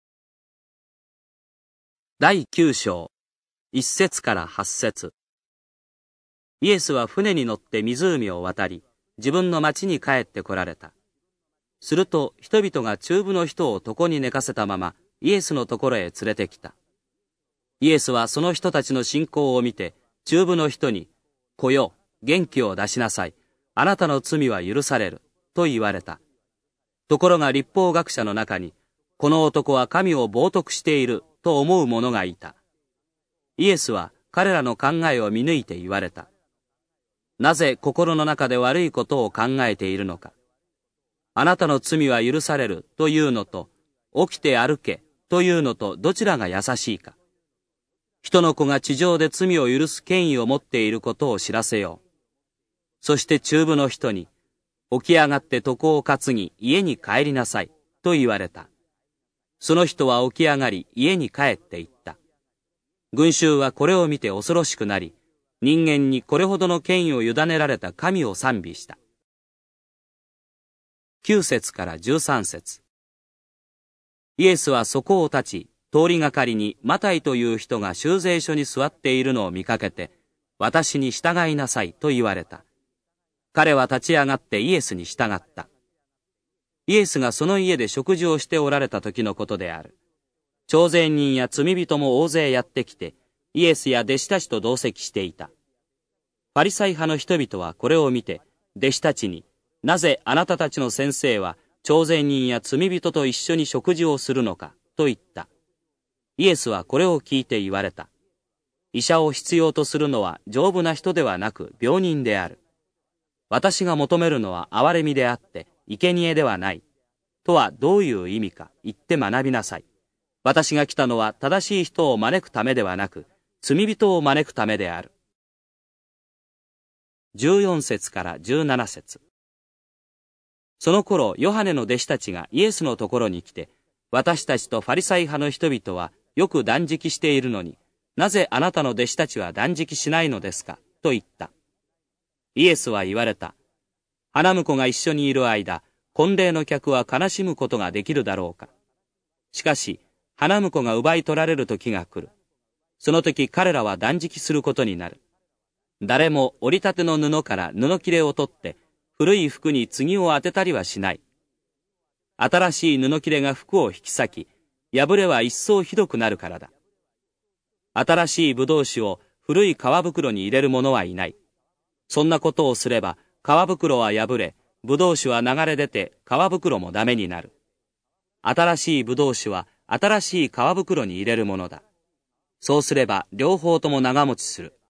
だいきゅう章、いち節からはち節。イエスは船に乗って湖を渡り、自分の町に帰って来られた。すると人々が中部の人を床に寝かせたまま、イエスのところへ連れてきた。イエスはその人たちの信仰を見て、中部の人に、子よ、元気を出しなさい。あなたの罪は許される。と言われた。ところが律法学者の中に、この男は神を冒涜している。と思う者がいた。イエスは彼らの考えを見抜いて言われた。なぜ心の中で悪いことを考えているのか。あなたの罪は許されるというのと、起きて歩けというのとどちらが優しいか。人の子が地上で罪を許す権威を持っていることを知らせよう。そして中部の人に、起き上がって床を担ぎ家に帰りなさいと言われた。その人は起き上がり家に帰って行った。群衆はこれを見て恐ろしくなり、人間にこれほどの権威を委ねられた神を賛美した。きゅう節からじゅうさん節。イエスはそこを立ち、通りがかりにマタイという人が修税所に座っているのを見かけて、私に従いなさいと言われた。彼は立ち上がってイエスに従った。イエスがその家で食事をしておられた時のことである。徴税人や罪人も大勢やってきて、イエスや弟子たちと同席していた。パリサイ派の人々はこれを見て、弟子たちに、なぜあなたたちの先生は徴税人や罪人と一緒に食事をするのか、と言った。イエスはこれを聞いて言われた。医者を必要とするのは丈夫な人ではなく病人である。私が求めるのは憐れみであって、生贄ではない。とはどういう意味か言って学びなさい。私が来たのは正しい人を招くためではなく、罪人を招くためである。じゅうよん節からじゅうなな節。 その頃、ヨハネの弟子たちがイエスのところに来て、私たちとファリサイ派の人々はよく断食しているのに、なぜあなたの弟子たちは断食しないのですかと言った。イエスは言われた。花婿が一緒にいる間、婚礼の客は悲しむことができるだろうか。しかし、花婿が奪い取られる時が来る。その時彼らは断食することになる。誰も折りたての布から布切れを取って、古い服に継を当てたりはしない。新しい布切れが服を引き裂き、破れは一層ひどくなるからだ。新しい葡萄酒を古い皮袋に入れる者はいない。そんなことをすれば、皮袋は破れ、葡萄酒は流れ出て、皮袋もダメになる。新しい葡萄酒は新しい皮袋に入れるものだ。そうすれば両方とも長持ちする。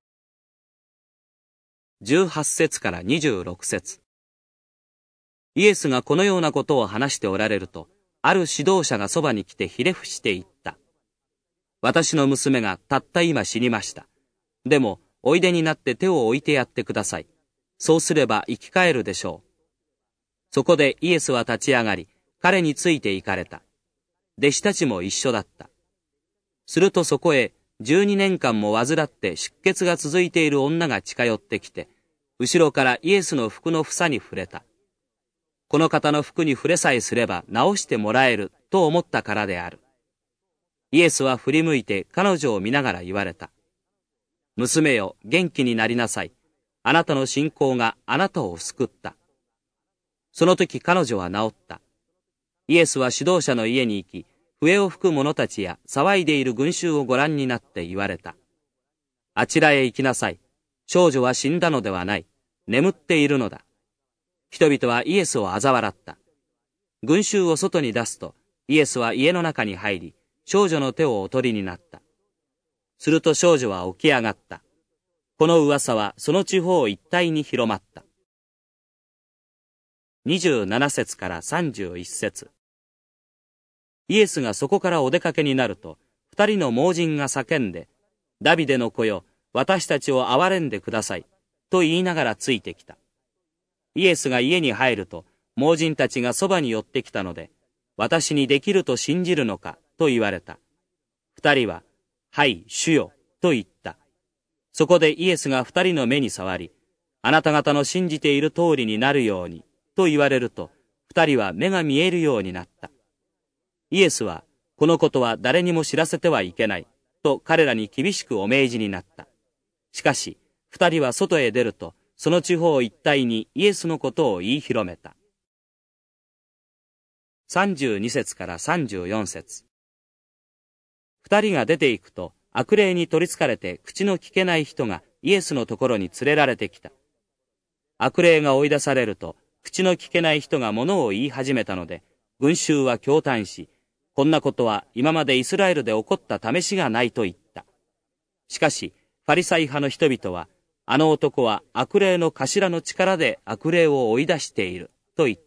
じゅうはち節からにじゅうろく節。イエスがこのようなことを話しておられると、ある指導者がそばに来てひれ伏して言った。私の娘がたった今死にました。でも、おいでになって手を置いてやってください。そうすれば生き返るでしょう。そこでイエスは立ち上がり、彼について行かれた。弟子たちも一緒だった。するとそこへ、じゅうにねんかんも患って出血が続いている女が近寄ってきて、後ろからイエスの服の房に触れた。この方の服に触れさえすれば治してもらえると思ったからである。イエスは振り向いて彼女を見ながら言われた。娘よ、元気になりなさい。あなたの信仰があなたを救った。その時彼女は治った。イエスは指導者の家に行き、笛を吹く者たちや騒いでいる群衆をご覧になって言われた。あちらへ行きなさい。少女は死んだのではない。眠っているのだ。人々はイエスを嘲笑った。群衆を外に出すと、イエスは家の中に入り、少女の手をお取りになった。すると少女は起き上がった。この噂はその地方一帯に広まった。にじゅうなな節からさんじゅういち節。イエスがそこからお出かけになると、二人の盲人が叫んで、ダビデの子よ、私たちを憐れんでください、と言いながらついてきた。イエスが家に入ると、盲人たちがそばに寄ってきたので、私にできると信じるのか、と言われた。二人は、はい、主よ、と言った。そこでイエスが二人の目に触り、あなた方の信じている通りになるように、と言われると、二人は目が見えるようになった。イエスは、このことは誰にも知らせてはいけない、と彼らに厳しくお命じになった。しかし、二人は外へ出ると、その地方一帯にイエスのことを言い広めた。さんじゅうに節からさんじゅうよん節。二人が出て行くと、悪霊に取り憑かれて口の聞けない人がイエスのところに連れられてきた。悪霊が追い出されると、口の聞けない人が物を言い始めたので、群衆は驚嘆し、こんなことは今までイスラエルで起こった試しがないと言った。しかし、ファリサイ派の人々は、あの男は悪霊の頭の力で悪霊を追い出している、と言った。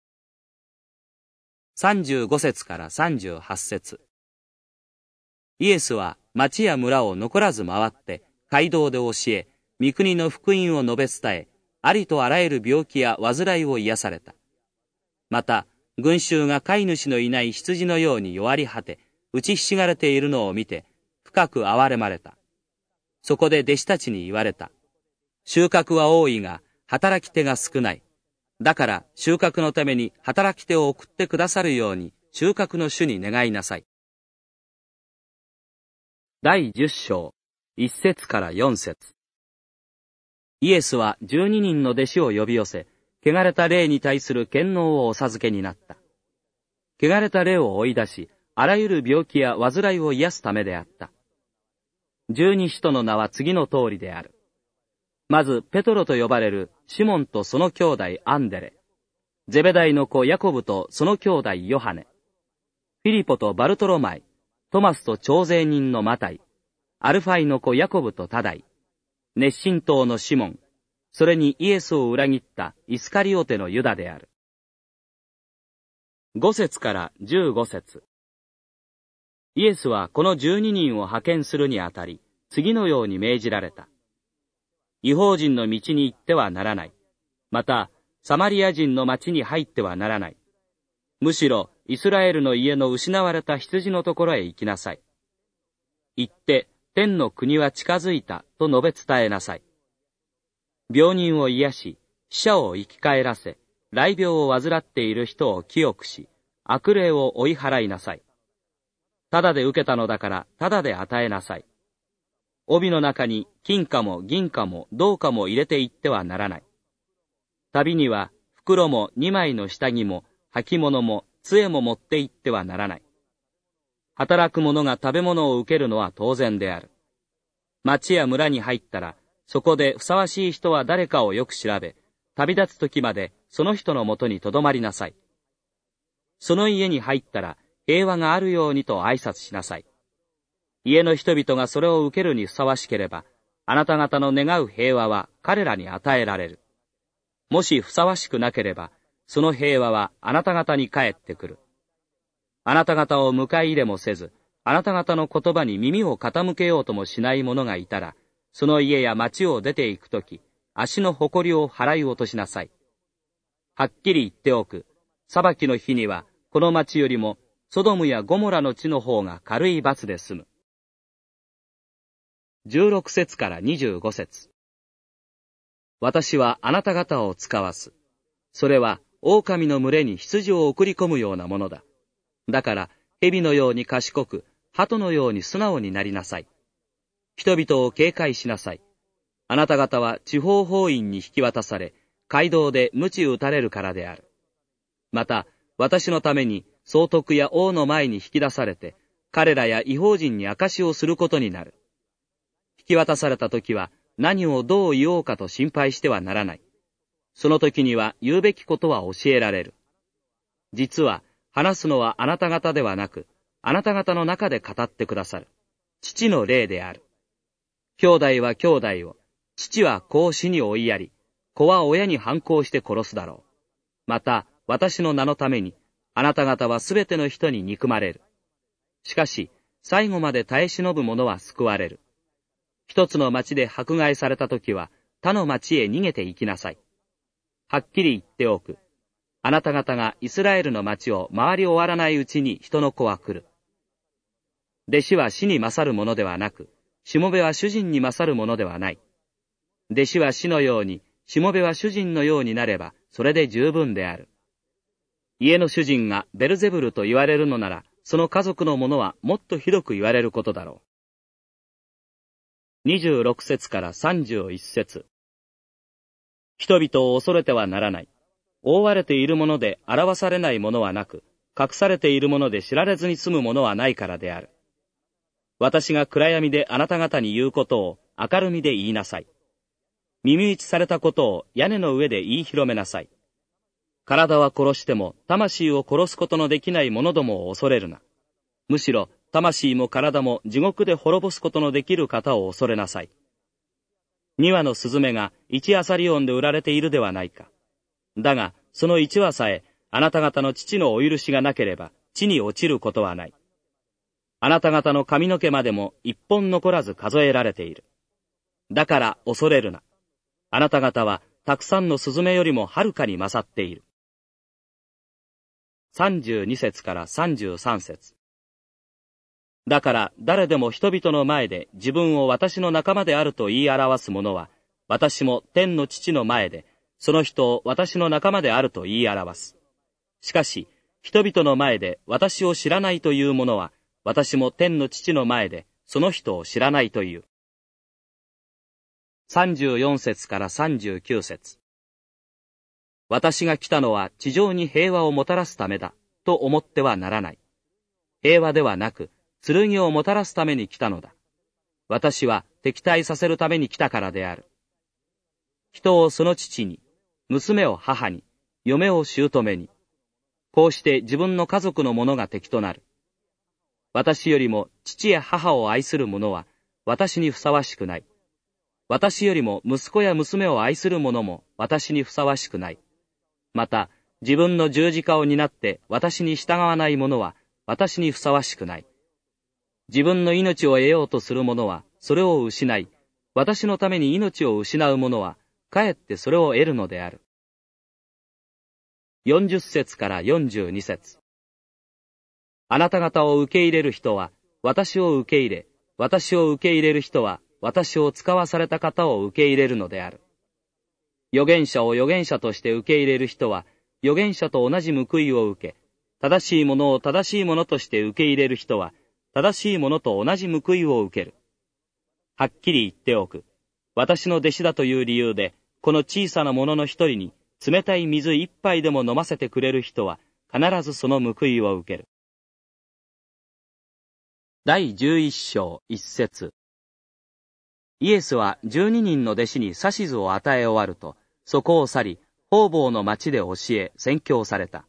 さんじゅうご節からさんじゅうはち節。イエスは町や村を残らず回って、街道で教え、御国の福音を述べ伝え、ありとあらゆる病気や患いを癒された。また、群衆が飼い主のいない羊のように弱り果て、打ちひしがれているのを見て、深く憐れまれた。そこで弟子たちに言われた。収穫は多いが、働き手が少ない。だから収穫のために働き手を送ってくださるように、収穫の主に願いなさい。第十章、一節から四節。イエスは十二人の弟子を呼び寄せ、汚れた霊に対する権能をお授けになった。汚れた霊を追い出し、あらゆる病気や患いを癒すためであった。十二使徒の名は次の通りである。まず、ペトロと呼ばれるシモンとその兄弟アンデレ、ゼベダイの子ヤコブとその兄弟ヨハネ、フィリポとバルトロマイ、トマスと徴税人のマタイ、アルファイの子ヤコブとタダイ、熱心党のシモン、それにイエスを裏切ったイスカリオテのユダである。五節から十五節。イエスはこの十二人を派遣するにあたり、次のように命じられた。異邦人の道に行ってはならない。また、 サマリア人の町に入ってはならない。むしろ、イスラエルの家の失われた羊のところへ行きなさい。行って、天の国は近づいたと述べ伝えなさい。病人を癒し、死者を生き返らせ、癩病を患っている人を清くし、悪霊を追い払いなさい。ただで受けたのだから、ただで与えなさい。帯の中に金貨も銀貨も銅貨も入れていってはならない。旅には袋も二枚の下着も履物も杖も持って行ってはならない。働く者が食べ物を受けるのは当然である。町や村に入ったら、そこでふさわしい人は誰かをよく調べ、旅立つ時までその人のもとにとどまりなさい。その家に入ったら平和があるようにと挨拶しなさい。家の人々がそれを受けるにふさわしければ、あなた方の願う平和は彼らに与えられる。もしふさわしくなければ、その平和はあなた方に返ってくる。あなた方を迎え入れもせず、あなた方の言葉に耳を傾けようともしない者がいたら、その家や町を出て行くとき、足の誇りを払い落としなさい。はっきり言っておく。裁きの日には、この町よりも、ソドムやゴモラの地の方が軽い罰で済む。じゅうろく節からにじゅうご節。私はあなた方を使わす。それは、狼の群れに羊を送り込むようなものだ。だから、蛇のように賢く、鳩のように素直になりなさい。人々を警戒しなさい。あなた方は地方法院に引き渡され、街道で鞭打たれるからである。また、私のために総督や王の前に引き出されて、彼らや異邦人に証しをすることになる。引き渡された時は何をどう言おうかと心配してはならない。その時には言うべきことは教えられる。実は話すのはあなた方ではなく、あなた方の中で語ってくださる。父の霊である。兄弟は兄弟を、父は子を死に追いやり、子は親に反抗して殺すだろう。また、私の名のために、あなた方はすべての人に憎まれる。しかし、最後まで耐え忍ぶ者は救われる。一つの町で迫害されたときは、他の町へ逃げて行きなさい。はっきり言っておく。あなた方がイスラエルの町を回り終わらないうちに人の子は来る。弟子は死に勝るものではなく、しもべは主人に勝るものではない。弟子は死のように、しもべは主人のようになれば、それで十分である。家の主人がベルゼブルと言われるのなら、その家族の者はもっとひどく言われることだろう。にじゅうろく節からさんじゅういち節。人々を恐れてはならない。覆われているもので表されないものはなく、隠されているもので知られずに済むものはないからである。私が暗闇であなた方に言うことを明るみで言いなさい。耳打ちされたことを屋根の上で言い広めなさい。体は殺しても魂を殺すことのできない者どもを恐れるな。むしろ魂も体も地獄で滅ぼすことのできる方を恐れなさい。二羽のスズメが一アサリオンで売られているではないか。だがその一羽さえあなた方の父のお許しがなければ地に落ちることはない。あなた方の髪の毛までも一本残らず数えられている。だから恐れるな。あなた方はたくさんのスズメよりもはるかに勝っている。さんじゅうに節からさんじゅうさん節。だから誰でも人々の前で自分を私の仲間であると言い表す者は、私も天の父の前でその人を私の仲間であると言い表す。しかし人々の前で私を知らないという者は、私も天の父の前でその人を知らないという。さんじゅうよん節からさんじゅうきゅう節。私が来たのは地上に平和をもたらすためだと思ってはならない。平和ではなく剣をもたらすために来たのだ。私は敵対させるために来たからである。人をその父に、娘を母に、嫁を姑に。こうして自分の家族の者が敵となる。私よりも父や母を愛する者は私にふさわしくない。私よりも息子や娘を愛する者も私にふさわしくない。また、自分の十字架を担って私に従わない者は私にふさわしくない。自分の命を得ようとする者はそれを失い、私のために命を失う者はかえってそれを得るのである。 よんじゅっ節からよんじゅうに節。あなた方を受け入れる人は、私を受け入れ、私を受け入れる人は、私を使わされた方を受け入れるのである。預言者を預言者として受け入れる人は、預言者と同じ報いを受け、正しいものを正しいものとして受け入れる人は、正しいものと同じ報いを受ける。はっきり言っておく。私の弟子だという理由で、この小さなものの一人に、冷たい水一杯でも飲ませてくれる人は、必ずその報いを受ける。第十一章一節。イエスは十二人の弟子に指図を与え終わると、そこを去り、方々の町で教え、宣教された。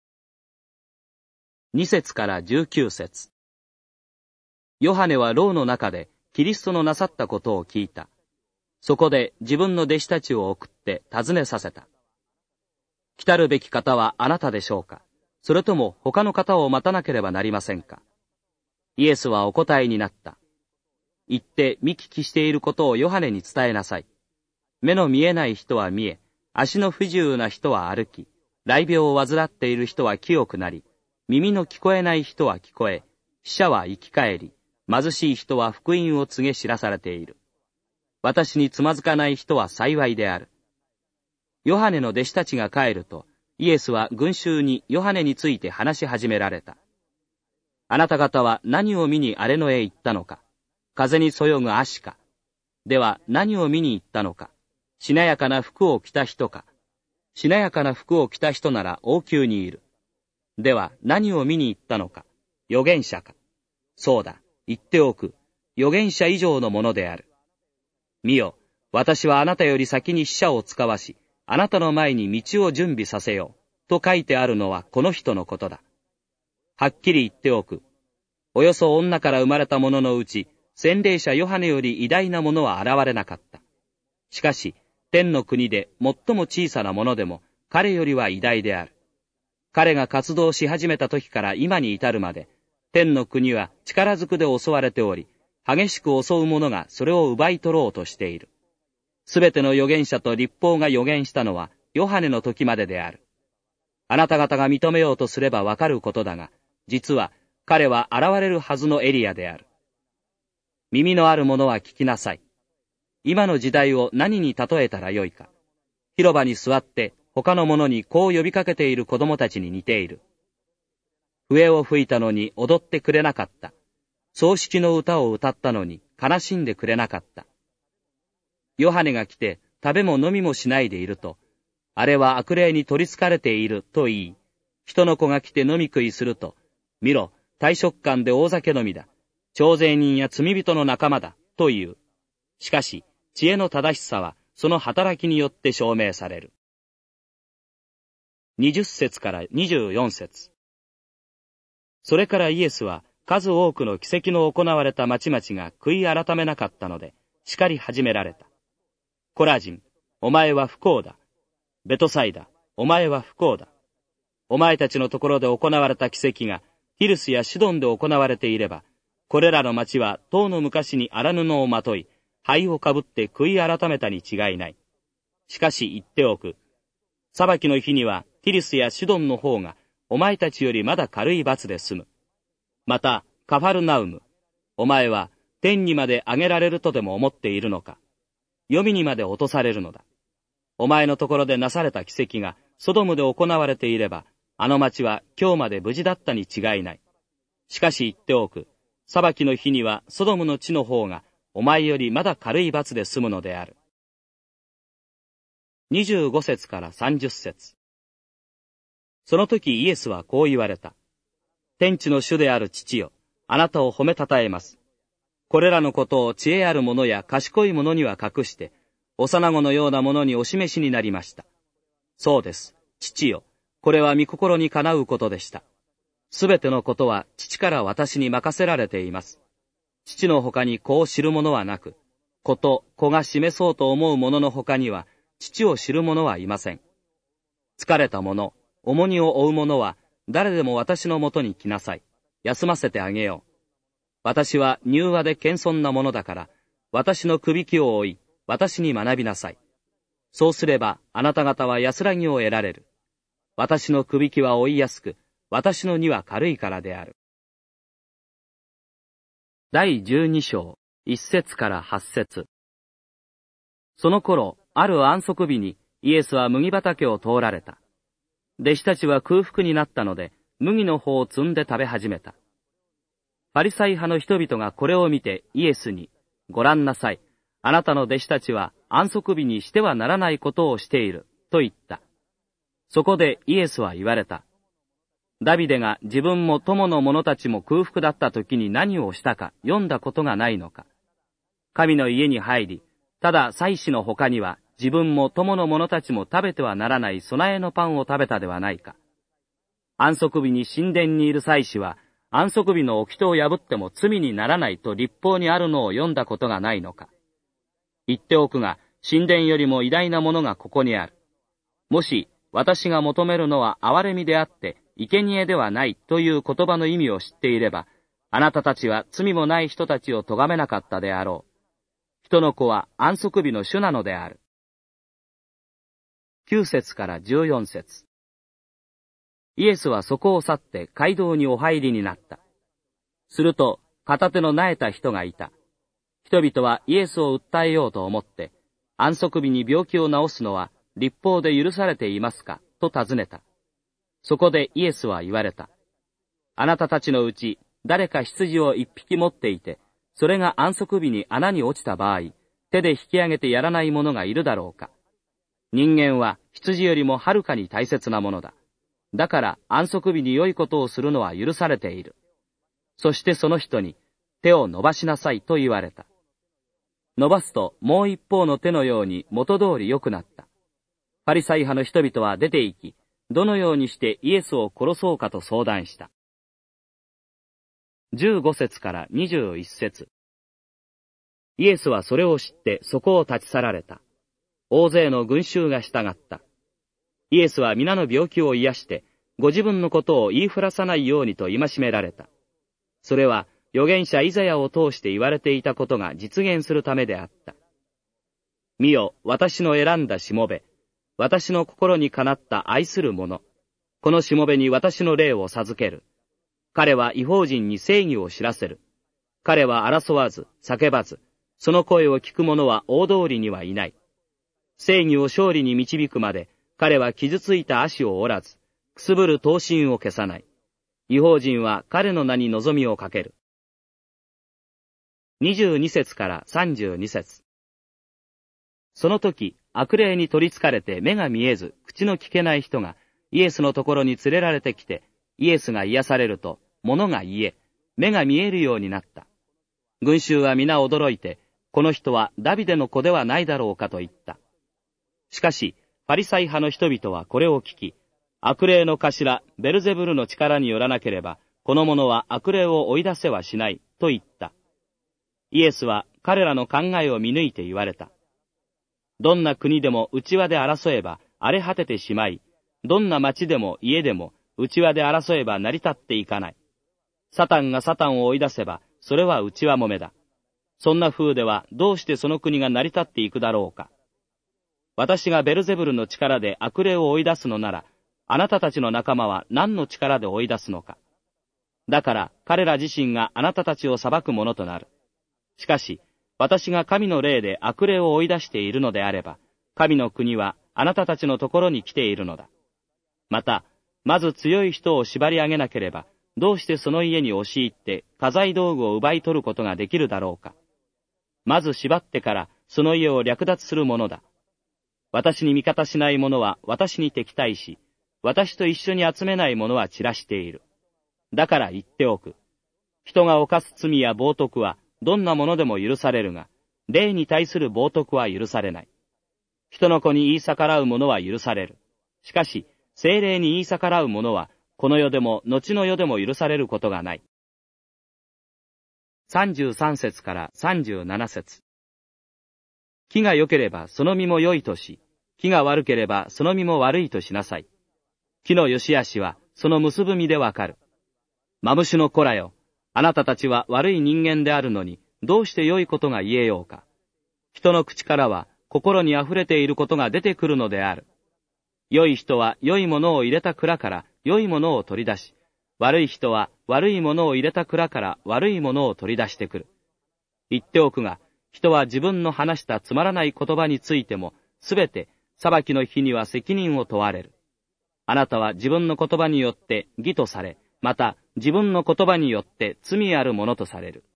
二節から十九節。ヨハネは牢の中で、キリストのなさったことを聞いた。そこで自分の弟子たちを送って尋ねさせた。来たるべき方はあなたでしょうか？それとも他の方を待たなければなりませんか？イエスはお答えになった。行って見聞きしていることをヨハネに伝えなさい。目の見えない人は見え、足の不自由な人は歩き、雷病を患っている人は清くなり、耳の聞こえない人は聞こえ、死者は生き返り、貧しい人は福音を告げ知らされている。私につまずかない人は幸いである。ヨハネの弟子たちが帰ると、イエスは群衆にヨハネについて話し始められた。あなた方は何を見に荒れ野へ行ったのか？風にそよぐ葦か？では何を見に行ったのか？しなやかな服を着た人か？しなやかな服を着た人なら王宮にいる。では何を見に行ったのか？預言者か？そうだ、言っておく。預言者以上のものである。見よ、私はあなたより先に使者を使わし、あなたの前に道を準備させよう、と書いてあるのはこの人のことだ。はっきり言っておく。およそ女から生まれた者のうち、洗礼者ヨハネより偉大なものは現れなかった。しかし、天の国で最も小さなものでも、彼よりは偉大である。彼が活動し始めた時から今に至るまで、天の国は力ずくで襲われており、激しく襲う者がそれを奪い取ろうとしている。すべての預言者と律法が預言したのは、ヨハネの時までである。あなた方が認めようとすればわかることだが、実は彼は現れるはずのエリアである。耳のある者は聞きなさい。今の時代を何に例えたらよいか。広場に座って他の者にこう呼びかけている子供たちに似ている。笛を吹いたのに踊ってくれなかった。葬式の歌を歌ったのに悲しんでくれなかった。ヨハネが来て食べも飲みもしないでいると、あれは悪霊に取り憑かれていると言い、人の子が来て飲み食いすると、見ろ、大食漢で大酒飲みだ。徴税人や罪人の仲間だ、と言う。しかし、知恵の正しさは、その働きによって証明される。二十節から二十四節。それからイエスは、数多くの奇跡の行われた町々が悔い改めなかったので、叱り始められた。コラジン、お前は不幸だ。ベトサイダ、お前は不幸だ。お前たちのところで行われた奇跡が、ヒルスやシドンで行われていれば、これらの町は当の昔に荒布をまとい、灰をかぶって悔い改めたに違いない。しかし言っておく。裁きの日には、ティリスやシドンの方が、お前たちよりまだ軽い罰で済む。また、カファルナウム。お前は、天にまで上げられるとでも思っているのか。黄泉にまで落とされるのだ。お前のところでなされた奇跡が、ソドムで行われていれば、あの町は今日まで無事だったに違いない。しかし言っておく。裁きの日にはソドムの地の方が、お前よりまだ軽い罰で済むのである。二十五節から三十節。その時イエスはこう言われた。天地の主である父よ、あなたを褒めたたえます。これらのことを知恵ある者や賢い者には隠して、幼子のような者にお示しになりました。そうです、父よ、これは御心にかなうことでした。すべてのことは父から私に任せられています。父の他に子を知る者はなく、子と子が示そうと思う者の他には、父を知る者はいません。疲れた者、重荷を負う者は、誰でも私のもとに来なさい。休ませてあげよう。私は柔和で謙遜なものだから、私のくびきを追い、私に学びなさい。そうすれば、あなた方は安らぎを得られる。 私のくびきは負いやすく、私の荷は軽いからである。第十二章、一節から八節。その頃、ある安息日にイエスは麦畑を通られた。弟子たちは空腹になったので、麦の穂を摘んで食べ始めた。パリサイ派の人々がこれを見てイエスに、ご覧なさい、あなたの弟子たちは安息日にしてはならないことをしている、と言った。そこでイエスは言われた。ダビデが自分も友の者たちも空腹だった時に何をしたか読んだことがないのか。神の家に入り、ただ祭司の他には自分も友の者たちも食べてはならない備えのパンを食べたではないか。安息日に神殿にいる祭司は、安息日の掟を破っても罪にならないと律法にあるのを読んだことがないのか。言っておくが、神殿よりも偉大なものがここにある。もし、私が求めるのは憐れみであって、生贄ではないという言葉の意味を知っていれば、あなたたちは罪もない人たちを咎めなかったであろう。人の子は安息日の主なのである。九節から十四節。イエスはそこを去って街道にお入りになった。すると、片手のなえた人がいた。人々はイエスを訴えようと思って、安息日に病気を治すのは律法で許されていますかと尋ねた。そこでイエスは言われた。あなたたちのうち誰か羊を一匹持っていて、それが安息日に穴に落ちた場合、手で引き上げてやらない者がいるだろうか。人間は羊よりもはるかに大切なものだ。だから安息日に良いことをするのは許されている。そしてその人に、手を伸ばしなさいと言われた。伸ばすともう一方の手のように元通り良くなった。パリサイ派の人々は出て行き、どのようにしてイエスを殺そうかと相談した。十五節から二十一節。イエスはそれを知ってそこを立ち去られた。大勢の群衆が従った。イエスは皆の病気を癒して、ご自分のことを言いふらさないようにと戒められた。それは預言者イザヤを通して言われていたことが実現するためであった。見よ、私の選んだしもべ、私の心にかなった愛する者、このしもべに私の霊を授ける。彼は異邦人に正義を知らせる。彼は争わず、叫ばず、その声を聞く者は大通りにはいない。正義を勝利に導くまで、彼は傷ついた足を折らず、くすぶる刀身を消さない。異邦人は彼の名に望みをかける。二十二節から三十二節。その時、悪霊に取りつかれて目が見えず、口の聞けない人が、イエスのところに連れられてきて、イエスが癒されると、物が癒え、目が見えるようになった。群衆は皆驚いて、この人はダビデの子ではないだろうかと言った。しかし、パリサイ派の人々はこれを聞き、悪霊の頭、ベルゼブルの力によらなければ、この者は悪霊を追い出せはしない、と言った。イエスは彼らの考えを見抜いて言われた。どんな国でも内輪で争えば荒れ果ててしまい、どんな町でも家でも内輪で争えば成り立っていかない。サタンがサタンを追い出せば、それは内輪もめだ。そんな風ではどうしてその国が成り立っていくだろうか。私がベルゼブルの力で悪霊を追い出すのなら、あなたたちの仲間は何の力で追い出すのか。だから彼ら自身があなたたちを裁くものとなる。しかし、私が神の霊で悪霊を追い出しているのであれば、神の国はあなたたちのところに来ているのだ。また、まず強い人を縛り上げなければ、どうしてその家に押し入って家財道具を奪い取ることができるだろうか。まず縛ってからその家を略奪するものだ。私に味方しない者は私に敵対し、私と一緒に集めない者は散らしている。だから言っておく。人が犯す罪や冒涜はどんなものでも許されるが、霊に対する冒涜は許されない。人の子に言い逆らう者は許される。しかし、聖霊に言い逆らう者は、この世でも後の世でも許されることがない。三十三節から三十七節。木が良ければその実も良いとし、木が悪ければその実も悪いとしなさい。木の良し悪しはその結ぶ実でわかる。マムシの子らよ、あなたたちは悪い人間であるのに、どうして良いことが言えようか。人の口からは心に溢れていることが出てくるのである。 良い人は良いものを入れた蔵から良いものを取り出し、悪い人は悪いものを入れた蔵から悪いものを取り出してくる。言っておくが、人は自分の話したつまらない言葉についても、すべて裁きの日には責任を問われる。あなたは自分の言葉によって義とされ、また自分の言葉によって罪あるものとされる。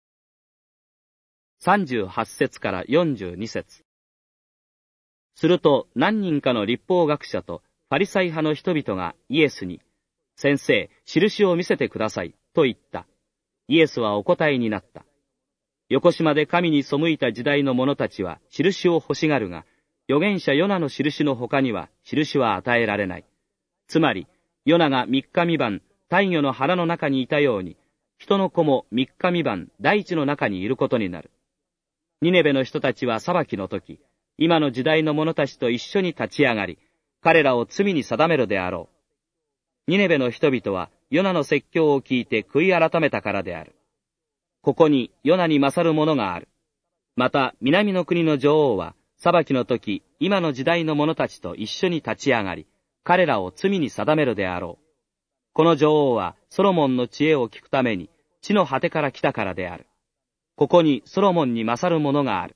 さんじゅうはち節からよんじゅうに節。すると何人かの律法学者とファリサイ派の人々がイエスに、先生、印を見せてください、と言った。イエスはお答えになった。横島で神に背いた時代の者たちは印を欲しがるが、預言者ヨナの印の他には印は与えられない。つまり、ヨナが三日三晩、大魚の腹の中にいたように、人の子も三日三晩、大地の中にいることになる。ニネベの人たちは裁きの時、今の時代の者たちと一緒に立ち上がり、彼らを罪に定めるであろう。ニネベの人々はヨナの説教を聞いて悔い改めたからである。ここにヨナに勝るものがある。また南の国の女王は裁きの時、今の時代の者たちと一緒に立ち上がり、彼らを罪に定めるであろう。この女王はソロモンの知恵を聞くために地の果てから来たからである。ここにソロモンに勝るものがある。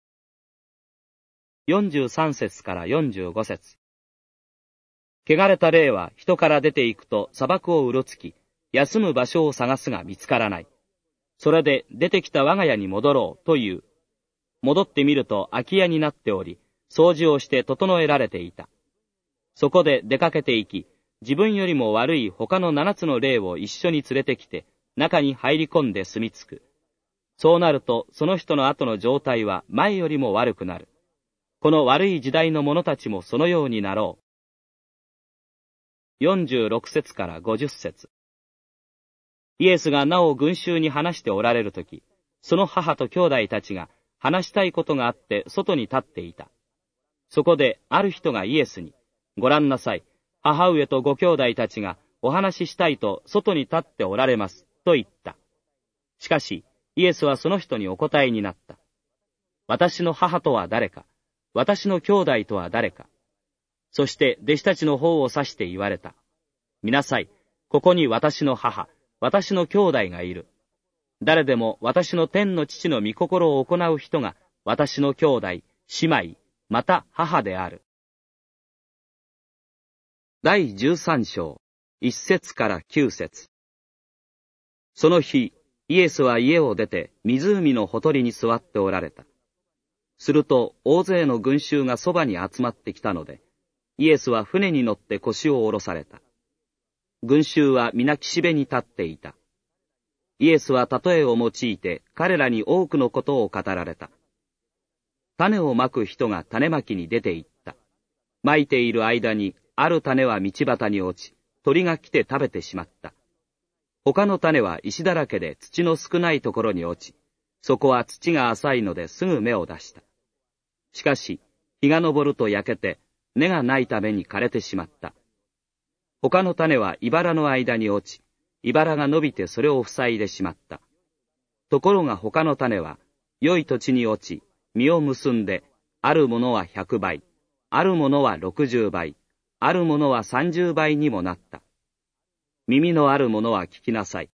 よんじゅうさん節からよんじゅうご節。汚れた霊は人から出て行くと砂漠をうろつき、休む場所を探すが見つからない。それで出てきた我が家に戻ろうという。戻ってみると空き家になっており、掃除をして整えられていた。そこで出かけて行き、自分よりも悪い他の七つの霊を一緒に連れてきて、中に入り込んで住み着く。そうなると、その人の後の状態は前よりも悪くなる。この悪い時代の者たちもそのようになろう。よんじゅうろく節からごじゅう節。イエスがなお群衆に話しておられるとき、その母と兄弟たちが話したいことがあって外に立っていた。そこである人がイエスに、ご覧なさい、母上とご兄弟たちがお話ししたいと外に立っておられます、と言った。しかし、イエスはその人にお答えになった。私の母とは誰か、私の兄弟とは誰か。そして弟子たちの方を指して言われた。見なさい、ここに私の母、私の兄弟がいる。誰でも私の天の父の御心を行う人が私の兄弟、姉妹、また母である。第十三章、一節から九節。その日、イエスは家を出て湖のほとりに座っておられた。すると大勢の群衆がそばに集まってきたので、イエスは船に乗って腰を下ろされた。群衆は皆岸辺に立っていた。イエスは例えを用いて彼らに多くのことを語られた。種をまく人が種まきに出て行った。まいている間にある種は道端に落ち、鳥が来て食べてしまった。他の種は石だらけで土の少ないところに落ち、そこは土が浅いのですぐ芽を出した。しかし、日が昇ると焼けて、根がないために枯れてしまった。他の種は茨の間に落ち、茨が伸びてそれを塞いでしまった。ところが他の種は、良い土地に落ち、実を結んで、あるものは百倍、あるものは六十倍、あるものは三十倍にもなった。耳のあるものは聞きなさい。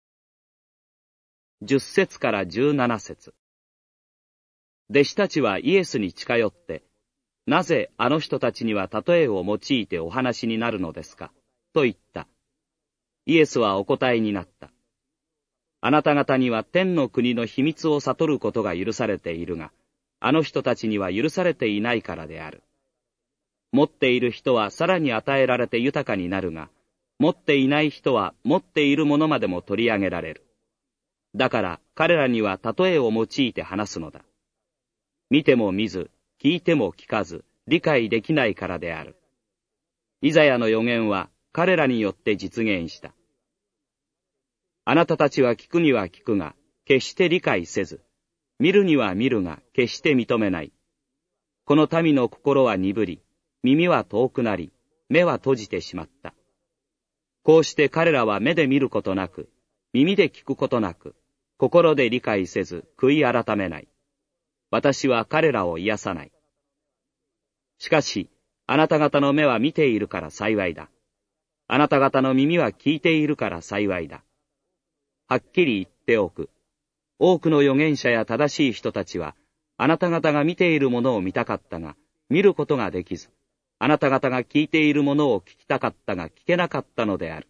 十節から十七節。弟子たちはイエスに近寄って、なぜあの人たちには例えを用いてお話になるのですか、と言った。イエスはお答えになった。あなた方には天の国の秘密を悟ることが許されているが、あの人たちには許されていないからである。持っている人はさらに与えられて豊かになるが、持っていない人は持っているものまでも取り上げられる。だから彼らには例えを用いて話すのだ。見ても見ず、聞いても聞かず、理解できないからである。イザヤの預言は彼らによって実現した。あなたたちは聞くには聞くが、決して理解せず、見るには見るが、決して認めない。この民の心は鈍り、耳は遠くなり、目は閉じてしまった。こうして彼らは目で見ることなく、耳で聞くことなく、心で理解せず、悔い改めない。私は彼らを癒さない。しかし、 あなた方の目は見ているから幸いだ。あなた方の耳は聞いているから幸いだ。はっきり言っておく。多くの預言者や正しい人たちは、あなた方が見ているものを見たかったが、見ることができず、あなた方が聞いているものを聞きたかったが聞けなかったのである。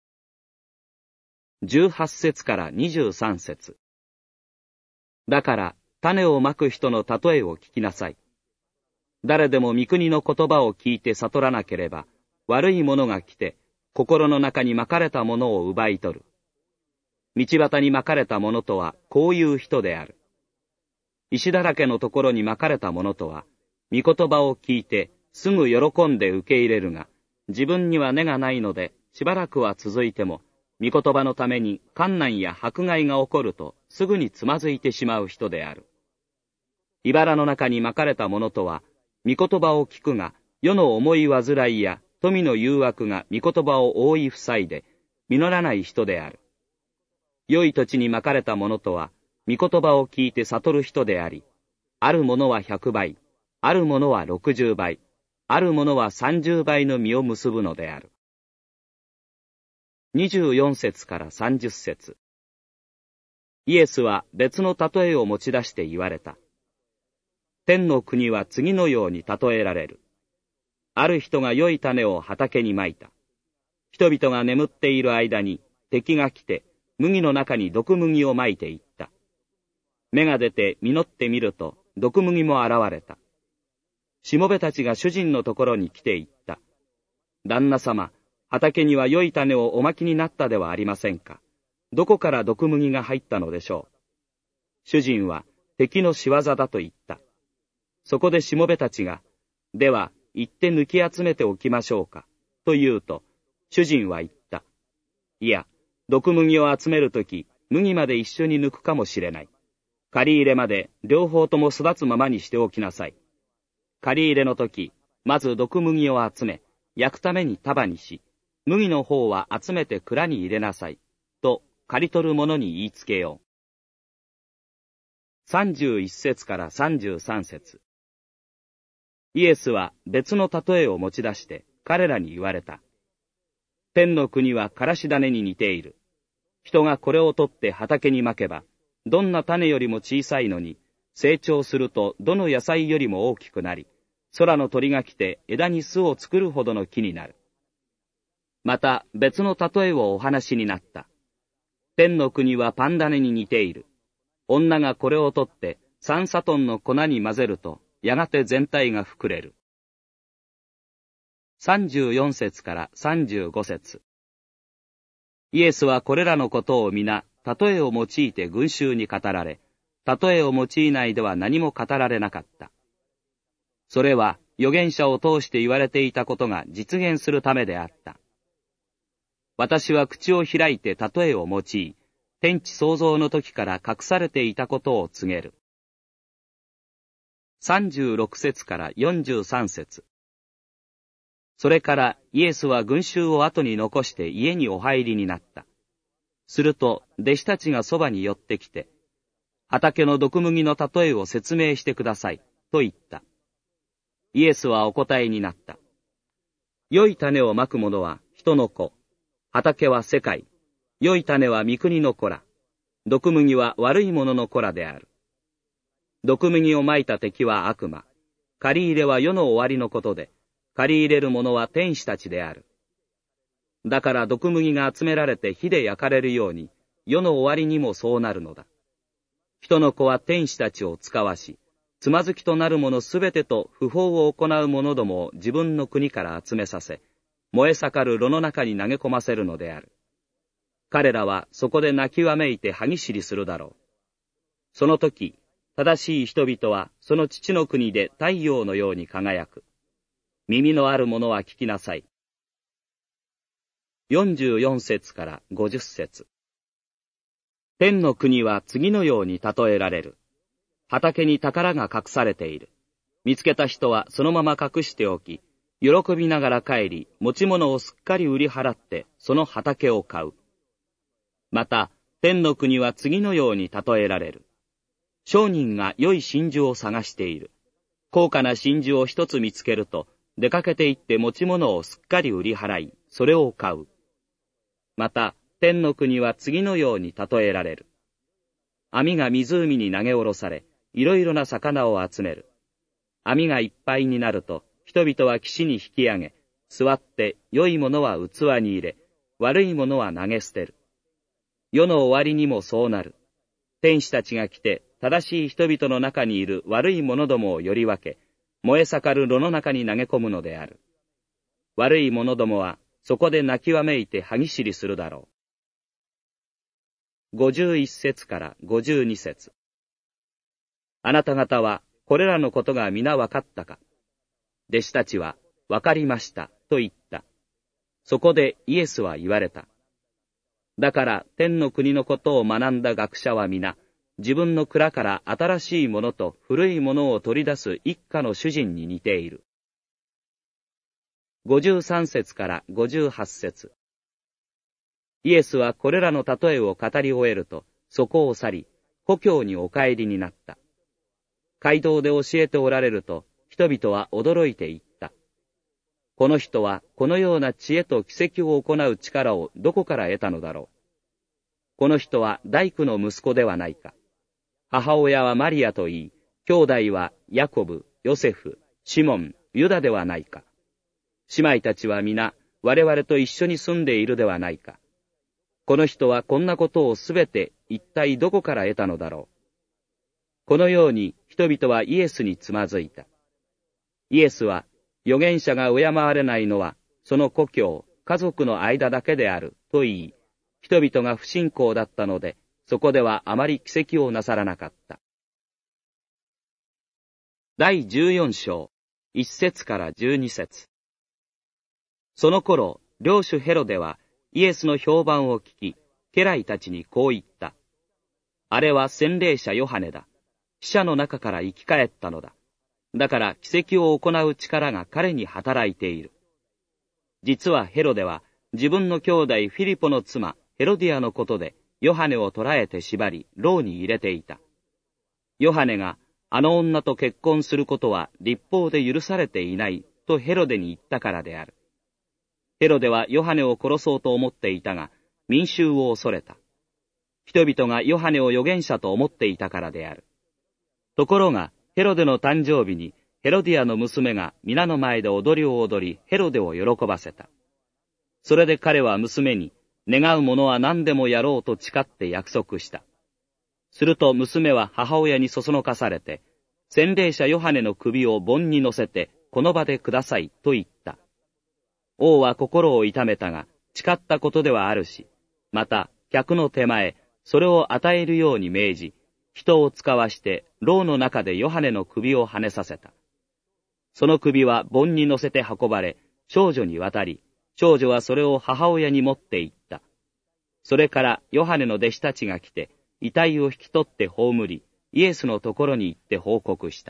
じゅうはち節からにじゅうさん節。だから、種をまく人の例えを聞きなさい。誰でも御国の言葉を聞いて悟らなければ、悪いものが来て、心の中にまかれたものを奪い取る。道端にまかれたものとは、こういう人である。石だらけのところにまかれたものとは、御言葉を聞いて、すぐ喜んで受け入れるが、自分には根がないので、しばらくは続いても、御言葉のために患難や迫害が起こると、すぐにつまずいてしまう人である。茨の中にまかれたものとは、御言葉を聞くが、世の思い煩いや富の誘惑が御言葉を覆い塞いで、実らない人である。良い土地にまかれたものとは、御言葉を聞いて悟る人であり、あるものは百倍、あるものは六十倍、あるものは三十倍の実を結ぶのである。にじゅうよん節からさんじゅっ節。イエスは別の例えを持ち出して言われた。天の国は次のように例えられる。ある人が良い種を畑にまいた。人々が眠っている間に敵が来て麦の中に毒麦をまいていった。芽が出て実ってみると毒麦も現れた。しもべたちが主人のところに来ていった。旦那様、畑には良い種をおまきになったではありませんか。どこから毒麦が入ったのでしょう。主人は敵の仕業だと言った。そこでしもべたちが、では行って抜き集めておきましょうか、と言うと、主人は言った。いや、毒麦を集めるとき、麦まで一緒に抜くかもしれない。借り入れまで両方とも育つままにしておきなさい。借り入れのとき、まず毒麦を集め、焼くために束にし、麦の方は集めて蔵に入れなさい、と借り取る者に言いつけよう。さんじゅういち節からさんじゅうさん節。イエスは別の例えを持ち出して彼らに言われた。天の国はからし種に似ている。人がこれを取って畑にまけば、どんな種よりも小さいのに、成長するとどの野菜よりも大きくなり、空の鳥が来て枝に巣を作るほどの木になる。また別の例えをお話になった。天の国はパン種に似ている。女がこれを取って三サトンの粉に混ぜると、やがて全体が膨れる。さんじゅうよん節からさんじゅうご節。イエスはこれらのことを皆、例えを用いて群衆に語られ、例えを用いないでは何も語られなかった。それは預言者を通して言われていたことが実現するためであった。私は口を開いて例えを用い、天地創造の時から隠されていたことを告げる。さんじゅうろく節からよんじゅうさん節。それからイエスは群衆を後に残して家にお入りになった。すると弟子たちがそばに寄ってきて、畑の毒麦の例えを説明してください、と言った。イエスはお答えになった。良い種をまく者は人の子、畑は世界、良い種は御国の子ら、毒麦は悪い者の子らである。毒麦をまいた敵は悪魔、借り入れは世の終わりのことで、借り入れる者は天使たちである。だから毒麦が集められて火で焼かれるように、世の終わりにもそうなるのだ。人の子は天使たちを使わし、つまずきとなる者すべてと不法を行う者どもを自分の国から集めさせ、燃え盛る炉の中に投げ込ませるのである。彼らはそこで泣きわめいて歯ぎしりするだろう。その時、正しい人々はその父の国で太陽のように輝く。耳のある者は聞きなさい。よんじゅうよん節からごじゅっ節。天の国は次のように例えられる。畑に宝が隠されている。見つけた人はそのまま隠しておき、喜びながら帰り、持ち物をすっかり売り払って、その畑を買う。また、天の国は次のように例えられる。商人が良い真珠を探している。高価な真珠を一つ見つけると、 出かけて行って持ち物をすっかり売り払い、それを買う。また、天の国は次のように例えられる。網が湖に投げ下ろされ、いろいろな魚を集める。網がいっぱいになると、人々は岸に引き上げ、座って良いものは器に入れ、悪いものは投げ捨てる。世の終わりにもそうなる。天使たちが来て、正しい人々の中にいる悪い者どもをより分け、燃え盛る炉の中に投げ込むのである。悪い者どもは、そこで泣きわめいて歯ぎしりするだろう。ごじゅういっ節からごじゅうに節。あなた方は、これらのことが皆わかったか。弟子たちは、わかりました、と言った。そこでイエスは言われた。だから天の国のことを学んだ学者は皆、自分の蔵から新しいものと古いものを取り出す一家の主人に似ている。ごじゅうさん節からごじゅうはち節。イエスはこれらの例えを語り終えると、そこを去り、故郷にお帰りになった。街道で教えておられると、人々は驚いていった。この人はこのような知恵と奇跡を行う力をどこから得たのだろう。この人は大工の息子ではないか。母親はマリアといい、兄弟はヤコブ、ヨセフ、シモン、ユダではないか。姉妹たちは皆我々と一緒に住んでいるではないか。この人はこんなことをすべて一体どこから得たのだろう。このように人々はイエスにつまずいた。イエスは、預言者が敬われないのは、その故郷、家族の間だけである、と言い、人々が不信仰だったので、そこではあまり奇跡をなさらなかった。だいじゅうよん章、いち節からじゅうに節。その頃、領主ヘロデは、イエスの評判を聞き、家来たちにこう言った。あれは洗礼者ヨハネだ。死者の中から生き返ったのだ。だから奇跡を行う力が彼に働いている。実はヘロデは自分の兄弟フィリポの妻ヘロディアのことでヨハネを捕らえて縛り牢に入れていた。ヨハネがあの女と結婚することは律法で許されていないとヘロデに言ったからである。ヘロデはヨハネを殺そうと思っていたが民衆を恐れた。人々がヨハネを預言者と思っていたからである。ところがヘロデの誕生日にヘロディアの娘が皆の前で踊りを踊りヘロデを喜ばせた。それで彼は娘に願うものは何でもやろうと誓って約束した。すると娘は母親にそそのかされて、洗礼者ヨハネの首を盆に乗せてこの場でくださいと言った。王は心を痛めたが誓ったことではあるし、また客の手前それを与えるように命じ、人を使わして牢の中でヨハネの首を跳ねさせた。その首は盆に乗せて運ばれ、少女に渡り、少女はそれを母親に持って行った。それからヨハネの弟子たちが来て、遺体を引き取って葬り、イエスのところに行って報告した。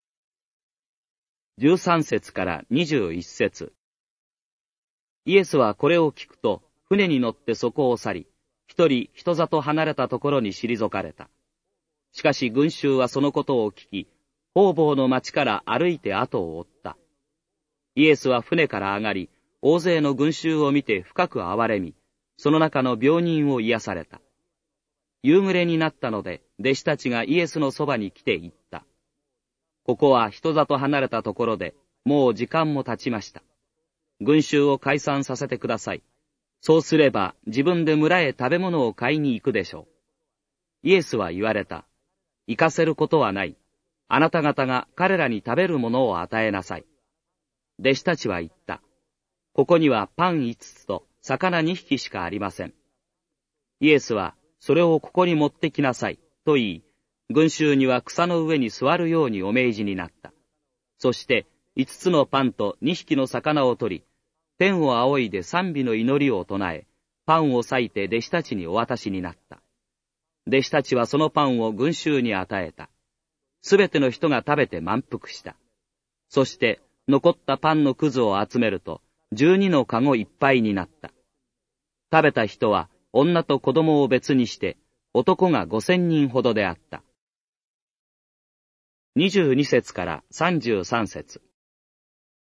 じゅうさん節からにじゅういち節。イエスはこれを聞くと、船に乗ってそこを去り、一人人里離れたところに退かれた。しかし群衆はそのことを聞き、方々の町から歩いて後を追った。イエスは船から上がり、大勢の群衆を見て深く憐れみ、その中の病人を癒された。夕暮れになったので、弟子たちがイエスのそばに来て言った。ここは人里離れたところで、もう時間も経ちました。群衆を解散させてください。そうすれば自分で村へ食べ物を買いに行くでしょう。イエスは言われた。行かせることはない。あなた方が彼らに食べるものを与えなさい。弟子たちは言った。ここにはパン五つと魚二匹しかありません。イエスは、それをここに持ってきなさい、と言い、群衆には草の上に座るようにお命じになった。そして、五つのパンと二匹の魚を取り、天を仰いで賛美の祈りを唱え、パンを裂いて弟子たちにお渡しになった。弟子たちはそのパンを群衆に与えた。すべての人が食べて満腹した。そして残ったパンのくずを集めると、十二のかごいっぱいになった。食べた人は女と子供を別にして、男が五千人ほどであった。二十二節から三十三節。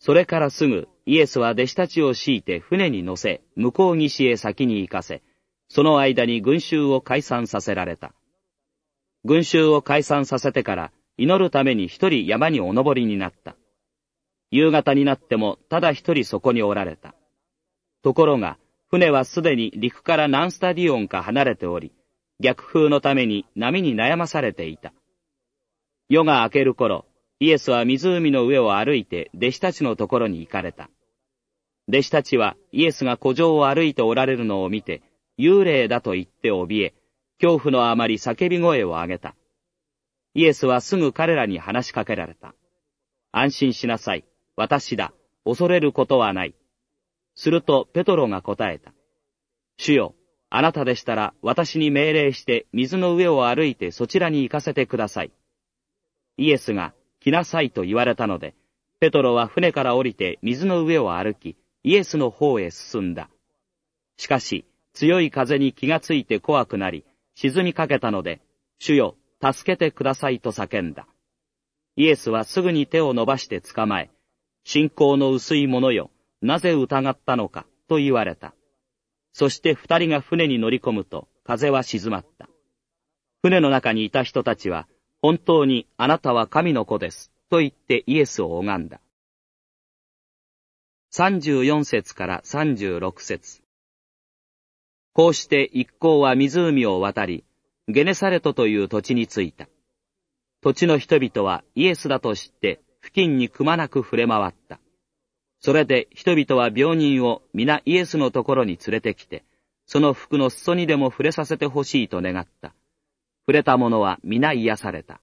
それからすぐイエスは弟子たちを強いて船に乗せ、向こう岸へ先に行かせ、その間に群衆を解散させられた。群衆を解散させてから祈るために一人山にお登りになった。夕方になってもただ一人そこにおられた。ところが船はすでに陸から何スタディオンか離れており、逆風のために波に悩まされていた。夜が明ける頃、イエスは湖の上を歩いて弟子たちのところに行かれた。弟子たちはイエスが湖上を歩いておられるのを見て、幽霊だと言って怯え、恐怖のあまり叫び声を上げた。イエスはすぐ彼らに話しかけられた。安心しなさい、私だ、恐れることはない。するとペトロが答えた。主よ、あなたでしたら私に命令して水の上を歩いてそちらに行かせてください。イエスが来なさいと言われたので、ペトロは船から降りて水の上を歩き、イエスの方へ進んだ。しかし、強い風に気がついて怖くなり、沈みかけたので、主よ、助けてくださいと叫んだ。イエスはすぐに手を伸ばして捕まえ、信仰の薄い者よ、なぜ疑ったのか、と言われた。そして二人が船に乗り込むと、風は静まった。船の中にいた人たちは、本当にあなたは神の子です、と言ってイエスを拝んだ。さんじゅうよん節からさんじゅうろく節。こうして一行は湖を渡り、ゲネサレトという土地に着いた。土地の人々はイエスだと知って、付近にくまなく触れ回った。それで人々は病人を皆イエスのところに連れてきて、その服の裾にでも触れさせてほしいと願った。触れた者は皆癒された。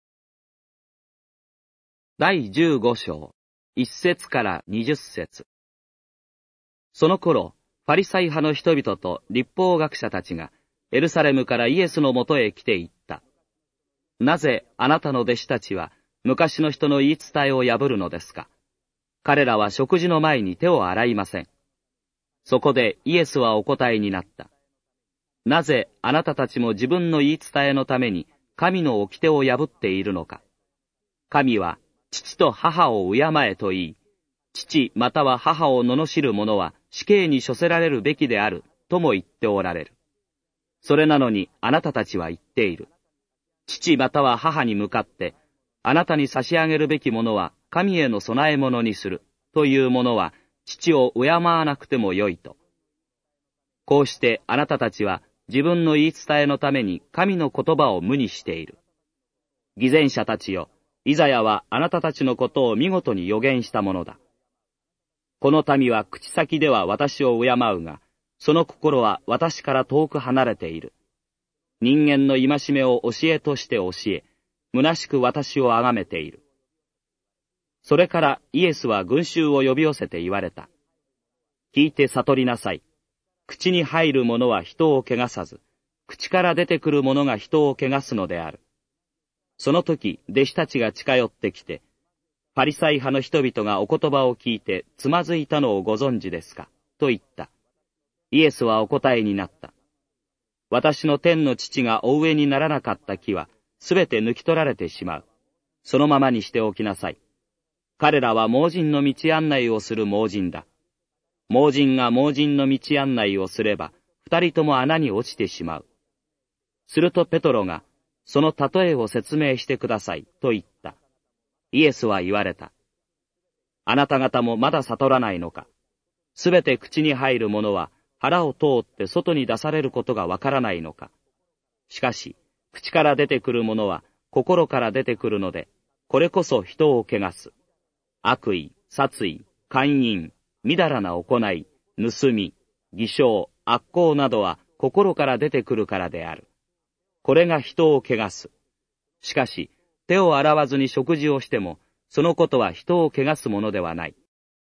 第じゅうご章、いち節からにじゅっ節。その頃、ファリサイ派の人々と律法学者たちがエルサレムからイエスのもとへ来て言った。なぜあなたの弟子たちは昔の人の言い伝えを破るのですか。彼らは食事の前に手を洗いません。そこでイエスはお答えになった。なぜあなたたちも自分の言い伝えのために神の掟を破っているのか。神は父と母を敬えと言い、父または母を罵る者は死刑に処せられるべきであるとも言っておられる。それなのにあなたたちは言っている。父または母に向かって、あなたに差し上げるべきものは神への供え物にするというものは父を敬わなくてもよいと。こうしてあなたたちは自分の言い伝えのために神の言葉を無にしている。偽善者たちよ、イザヤはあなたたちのことを見事に予言したものだ。この民は口先では私を敬うが、その心は私から遠く離れている。人間の戒めを教えとして教え、虚しく私を崇めている。それからイエスは群衆を呼び寄せて言われた。聞いて悟りなさい。口に入るものは人を汚さず、口から出てくるものが人を汚すのである。その時、弟子たちが近寄ってきて、パリサイ派の人々がお言葉を聞いてつまずいたのをご存知ですかと言った。イエスはお答えになった。私の天の父がお植えにならなかった木は、すべて抜き取られてしまう。そのままにしておきなさい。彼らは盲人の道案内をする盲人だ。盲人が盲人の道案内をすれば、二人とも穴に落ちてしまう。するとペトロが、その例えを説明してください、と言った。イエスは言われた。あなた方もまだ悟らないのか。すべて口に入るものは腹を通って外に出されることがわからないのか。しかし、口から出てくるものは心から出てくるので、これこそ人を汚す。悪意、殺意、姦淫、みだらな行い、盗み、偽証、悪行などは心から出てくるからである。これが人を汚す。しかし、手を洗わずに食事をしても、そのことは人を汚すものではない。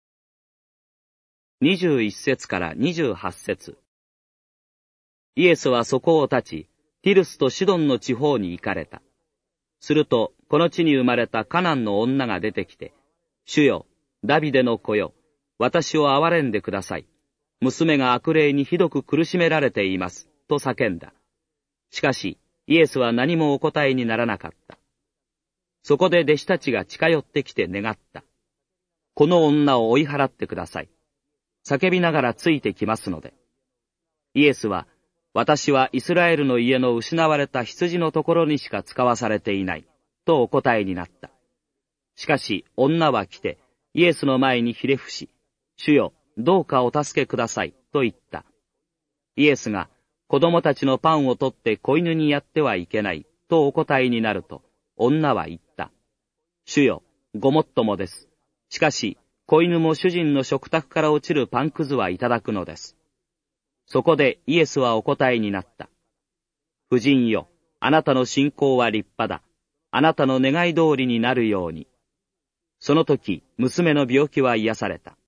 にじゅういち節からにじゅうはち節。イエスはそこを立ち、ティルスとシドンの地方に行かれた。すると、この地に生まれたカナンの女が出てきて、主よ、ダビデの子よ、私を憐れんでください。娘が悪霊にひどく苦しめられています、と叫んだ。しかし、イエスは何もお答えにならなかった。そこで弟子たちが近寄ってきて願った。 この女を追い払ってください。叫びながらついてきますので。イエスは、私はイスラエルの家の失われた羊のところにしか使わされていない、とお答えになった。しかし女は来て、イエスの前にひれ伏し、主よ、どうかお助けください、と言った。イエスが、子供たちのパンを取って子犬にやってはいけない、とお答えになると、女は言った。主よ、ごもっともです。しかし、子犬も主人の食卓から落ちるパンくずはいただくのです。そこでイエスはお答えになった。婦人よ、あなたの信仰は立派だ。あなたの願い通りになるように。その時、娘の病気は癒された。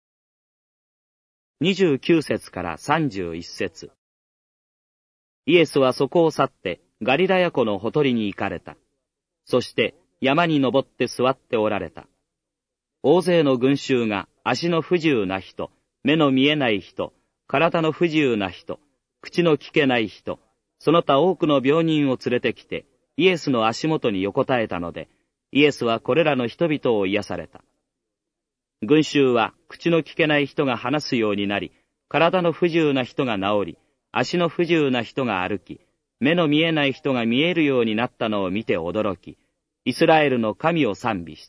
にじゅうきゅう節からさんじゅういち節。イエスはそこを去ってガリラヤ湖のほとりに行かれた。そして山に登って座っておられた。大勢の群衆が足の不自由な人、目の見えない人、体の不自由な人、口の聞けない人、その他多くの病人を連れてきて、イエスの足元に横たえたので、イエスはこれらの人々を癒された。群衆は口の聞けない人が話すようになり、体の不自由な人が治り、足の不自由な人が歩き、目の見えない人が見えるようになったのを見て驚き、イスラエルの神を賛美した。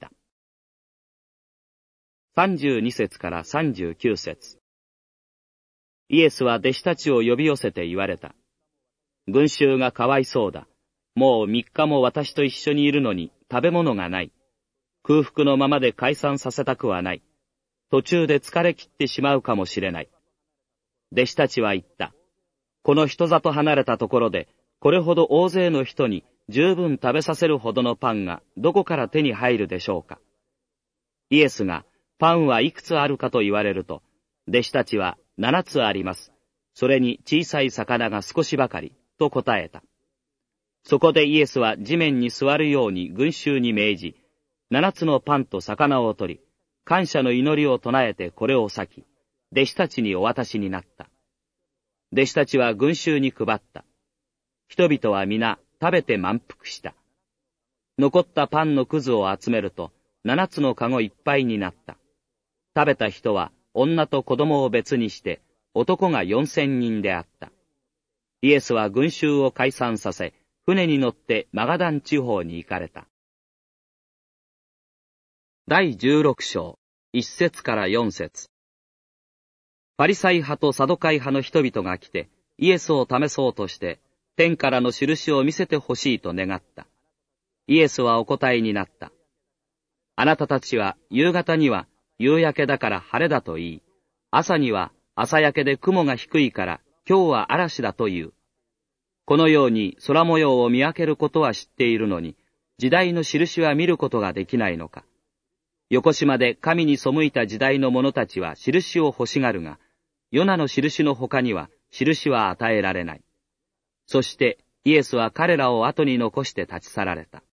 さんじゅうに節からさんじゅうきゅう節。イエスは弟子たちを呼び寄せて言われた。群衆がかわいそうだ。もう三日も私と一緒にいるのに食べ物がない。空腹のままで解散させたくはない。途中で疲れ切ってしまうかもしれない。弟子たちは言った。この人里離れたところで、これほど大勢の人に十分食べさせるほどのパンがどこから手に入るでしょうか。イエスが、パンはいくつあるかと言われると、弟子たちは七つあります。それに小さい魚が少しばかり、と答えた。そこでイエスは地面に座るように群衆に命じ、七つのパンと魚を取り、感謝の祈りを唱えてこれを裂き、弟子たちにお渡しになった。弟子たちは群衆に配った。人々は皆食べて満腹した。残ったパンのくずを集めると、七つのかごいっぱいになった。食べた人は女と子供を別にして、男が四千人であった。イエスは群衆を解散させ、船に乗ってマガダン地方に行かれた。だいじゅうろく章、いち節からよん節。パリサイ派とサドカイ派の人々が来て、イエスを試そうとして、天からの印を見せてほしいと願った。イエスはお答えになった。あなたたちは夕方には夕焼けだから晴れだと言い、朝には朝焼けで雲が低いから今日は嵐だと言う。このように空模様を見分けることは知っているのに、時代の印は見ることができないのか。横島で神に背いた時代の者たちは印を欲しがるが、ヨナの印の他には印は与えられない。そしてイエスは彼らを後に残して立ち去られた。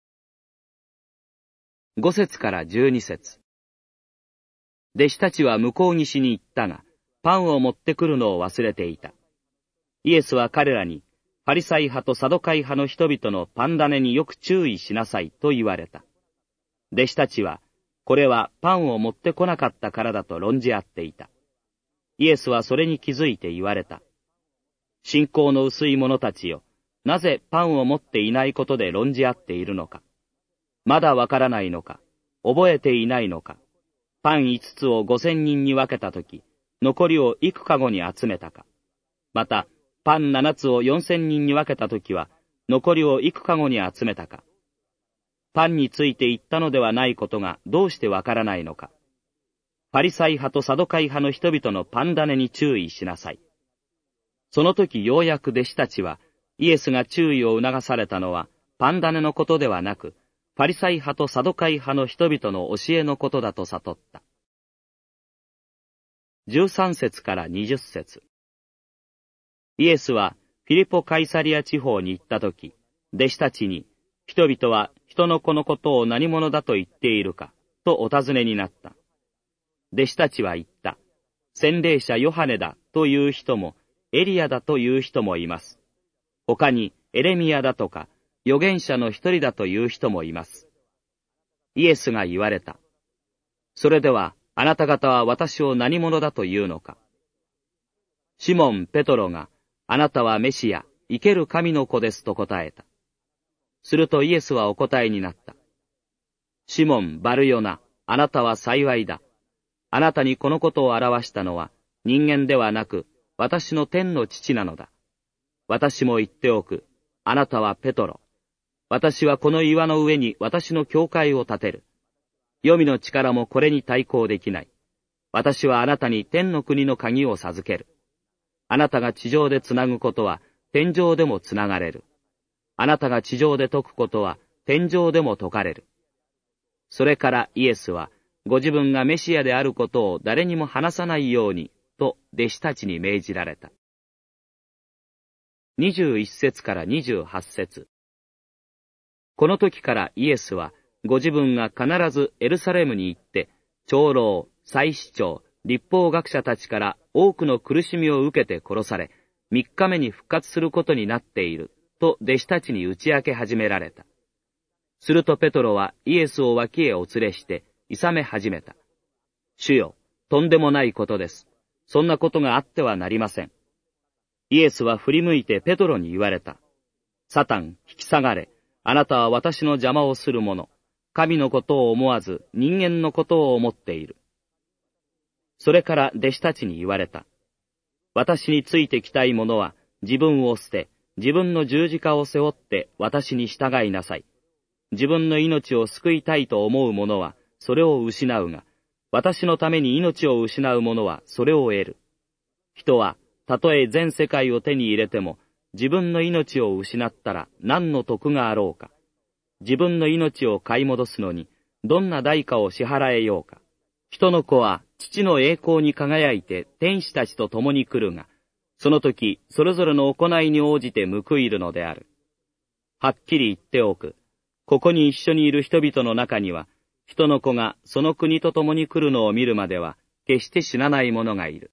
ご節からじゅうに節。弟子たちは向こう岸に行ったが、パンを持ってくるのを忘れていた。イエスは彼らに、パリサイ派とサドカイ派の人々のパン種によく注意しなさいと言われた。弟子たちは、これはパンを持ってこなかったからだと論じ合っていた。イエスはそれに気づいて言われた。信仰の薄い者たちよ、なぜパンを持っていないことで論じ合っているのか。まだわからないのか、覚えていないのか。パン五つを五千人に分けたとき、残りを幾かごに集めたか。また、パン七つを四千人に分けたときは、残りを幾かごに集めたか。パンについて言ったのではないことがどうしてわからないのか。パリサイ派とサドカイ派の人々のパン種に注意しなさい。その時ようやく弟子たちは、イエスが注意を促されたのは、パン種のことではなく、パリサイ派とサドカイ派の人々の教えのことだと悟った。じゅうさん節からにじゅっ節。イエスはフィリポ・カイサリア地方に行ったとき、弟子たちに、人々は人の子のことを何者だと言っているか、とお尋ねになった。弟子たちは言った。洗礼者ヨハネだという人も、エリアだという人もいます。他にエレミアだとか、預言者の一人だという人もいます。イエスが言われた。 それでは、あなた方は私を何者だというのか。シモン・ペトロが、あなたはメシア、生ける神の子ですと答えた。するとイエスはお答えになった。シモン・バルヨナ、あなたは幸いだ。あなたにこのことを表したのは、人間ではなく、私の天の父なのだ。私も言っておく。あなたはペトロ。私はこの岩の上に私の教会を建てる。黄泉の力もこれに対抗できない。私はあなたに天の国の鍵を授ける。あなたが地上でつなぐことは天上でもつながれる。あなたが地上で解くことは天上でも解かれる。それからイエスはご自分がメシアであることを誰にも話さないようにと弟子たちに命じられた。にじゅういっ節からにじゅうはち節。この時からイエスはご自分が必ずエルサレムに行って、長老、祭司長、律法学者たちから多くの苦しみを受けて殺され、三日目に復活することになっている、と弟子たちに打ち明け始められた。するとペトロはイエスを脇へお連れして、いさめ始めた。主よ、とんでもないことです。そんなことがあってはなりません。イエスは振り向いてペトロに言われた。サタン、引き下がれ。あなたは私の邪魔をする者。神のことを思わず人間のことを思っている。それから弟子たちに言われた。私についてきたい者は自分を捨て、自分の十字架を背負って私に従いなさい。自分の命を救いたいと思う者はそれを失うが、私のために命を失う者はそれを得る。人はたとえ全世界を手に入れても、自分の命を失ったら何の得があろうか。自分の命を買い戻すのに、どんな代価を支払えようか。人の子は父の栄光に輝いて天使たちと共に来るが、その時それぞれの行いに応じて報いるのである。はっきり言っておく。ここに一緒にいる人々の中には、人の子がその国と共に来るのを見るまでは、決して死なない者がいる。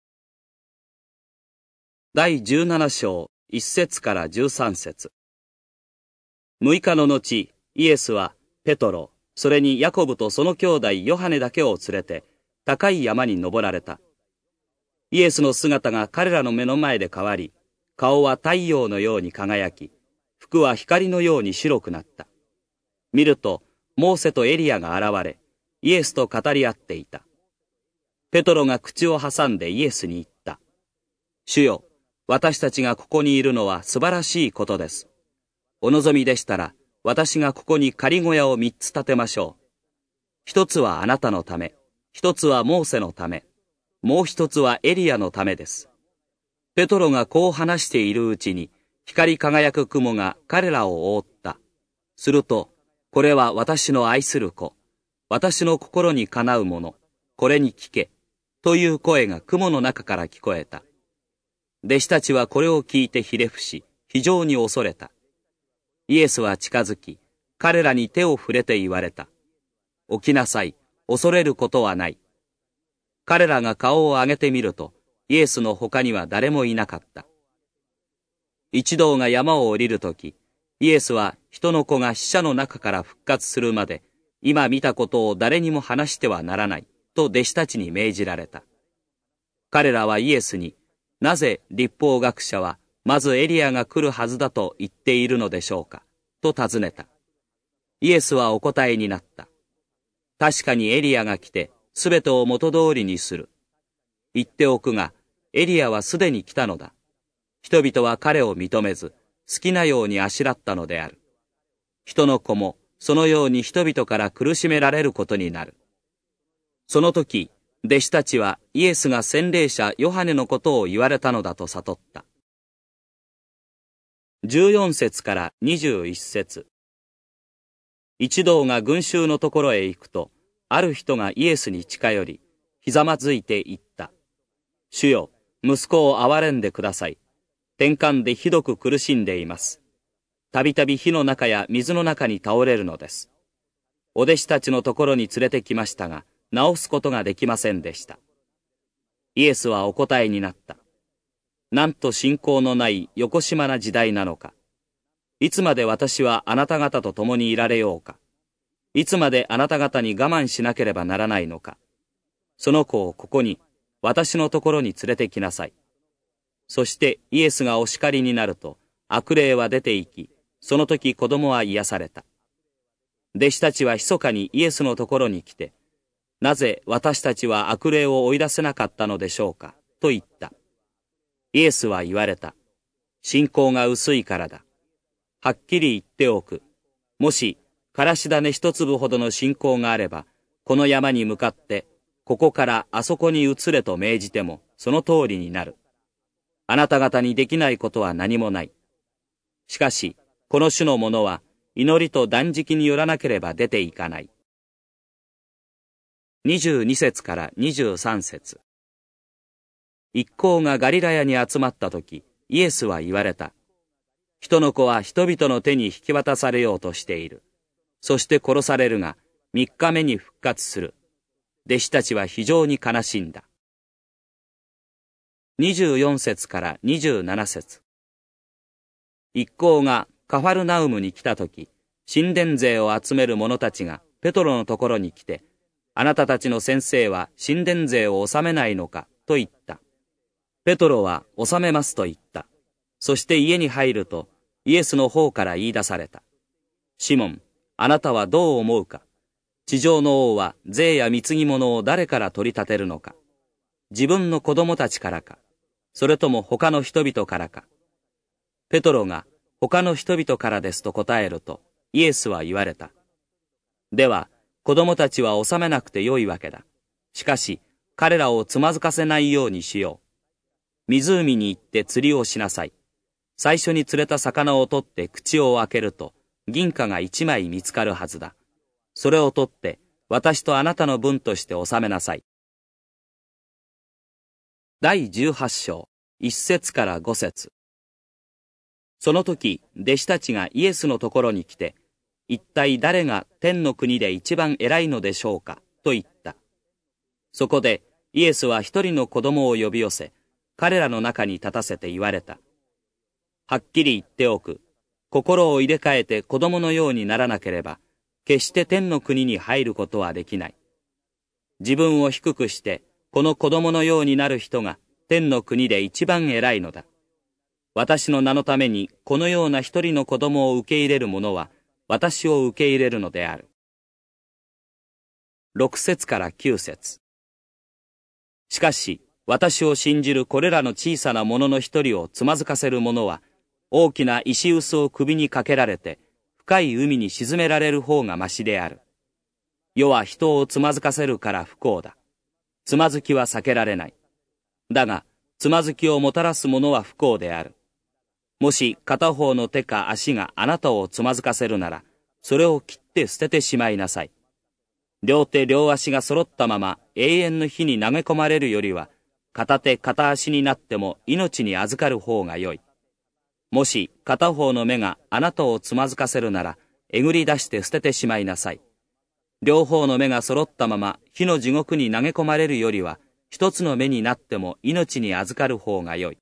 だいじゅうなな章、いち節からじゅうさん節。六日の後、イエスはペトロ、それにヤコブとその兄弟ヨハネだけを連れて、高い山に登られた。イエスの姿が彼らの目の前で変わり、顔は太陽のように輝き、服は光のように白くなった。見ると、モーセとエリアが現れ、イエスと語り合っていた。ペトロが口を挟んでイエスに言った。主よ、私たちがここにいるのは素晴らしいことです。お望みでしたら、私がここに仮小屋を三つ建てましょう。一つはあなたのため、一つはモーセのため、もう一つはエリアのためです。ペトロがこう話しているうちに、光り輝く雲が彼らを覆った。すると、これは私の愛する子、私の心にかなうもの、これに聞け、という声が雲の中から聞こえた。弟子たちはこれを聞いてひれ伏し、非常に恐れた。イエスは近づき、彼らに手を触れて言われた。起きなさい、恐れることはない。彼らが顔を上げてみると、イエスの他には誰もいなかった。一同が山を降りるとき、イエスは人の子が死者の中から復活するまで、今見たことを誰にも話してはならない、と弟子たちに命じられた。彼らはイエスに、なぜ律法学者はまずエリアが来るはずだと言っているのでしょうか、と尋ねた。イエスはお答えになった。確かにエリアが来て、すべてを元通りにする。言っておくが、エリアはすでに来たのだ。人々は彼を認めず、好きなようにあしらったのである。人の子も、そのように人々から苦しめられることになる。その時、弟子たちはイエスが洗礼者ヨハネのことを言われたのだと悟った。じゅうよん節からにじゅういち節。一同が群衆のところへ行くと、ある人がイエスに近寄り、ひざまずいて言った。主よ、息子を憐れんでください。転換でひどく苦しんでいます。たびたび火の中や水の中に倒れるのです。お弟子たちのところに連れてきましたが、治すことができませんでした。イエスはお答えになった。なんと信仰のないよこしまな時代なのか。いつまで私はあなた方と共にいられようか。 いつまであなた方に我慢しなければならないのか。その子をここに、私のところに連れてきなさい。そしてイエスがお叱りになると、悪霊は出て行き、その時子供は癒された。弟子たちは密かにイエスのところに来て、なぜ私たちは悪霊を追い出せなかったのでしょうか、と言った。イエスは言われた。信仰が薄いからだ。はっきり言っておく。もし、からし種一粒ほどの信仰があれば、この山に向かって、ここからあそこに移れと命じても、その通りになる。あなた方にできないことは何もない。しかし、この種のものは、祈りと断食によらなければ出ていかない。にじゅうに節からにじゅうさん節。一行がガリラヤに集まったとき、イエスは言われた。人の子は人々の手に引き渡されようとしている。そして殺されるが、三日目に復活する。弟子たちは非常に悲しんだ。にじゅうよん節からにじゅうなな節。一行がカファルナウムに来たとき、神殿税を集める者たちがペトロのところに来て、あなたたちの先生は神殿税を納めないのかと言った。ペトロは納めますと言った。そして家に入ると、イエスの方から言い出された。シモン、あなたはどう思うか。地上の王は税や貢ぎ物を誰から取り立てるのか。自分の子供たちからか、それとも他の人々からか。ペトロが他の人々からですと答えると、イエスは言われた。では、子供たちは納めなくてよいわけだ。しかし、彼らをつまずかせないようにしよう。湖に行って釣りをしなさい。最初に釣れた魚を取って口を開けると、銀貨が一枚見つかるはずだ。それを取って、私とあなたの分として納めなさい。だいじゅうはち章、いち節からご節。その時、弟子たちがイエスのところに来て、一体誰が天の国で一番偉いのでしょうか、と言った。そこで、イエスは一人の子供を呼び寄せ、彼らの中に立たせて言われた。はっきり言っておく。心を入れ替えて子供のようにならなければ、決して天の国に入ることはできない。自分を低くして、この子供のようになる人が天の国で一番偉いのだ。私の名のためにこのような一人の子供を受け入れる者は、私を受け入れるのである。ろく節からきゅう節。しかし、私を信じるこれらの小さな者の一人をつまずかせる者は、大きな石臼を首にかけられて、深い海に沈められる方がましである。世は人をつまずかせるから不幸だ。つまずきは避けられない。だが、つまずきをもたらす者は不幸である。もし片方の手か足があなたをつまずかせるなら、それを切って捨ててしまいなさい。両手両足が揃ったまま永遠の火に投げ込まれるよりは、片手片足になっても命に預かる方が良い。もし片方の目があなたをつまずかせるなら、えぐり出して捨ててしまいなさい。両方の目が揃ったまま火の地獄に投げ込まれるよりは、一つの目になっても命に預かる方が良い。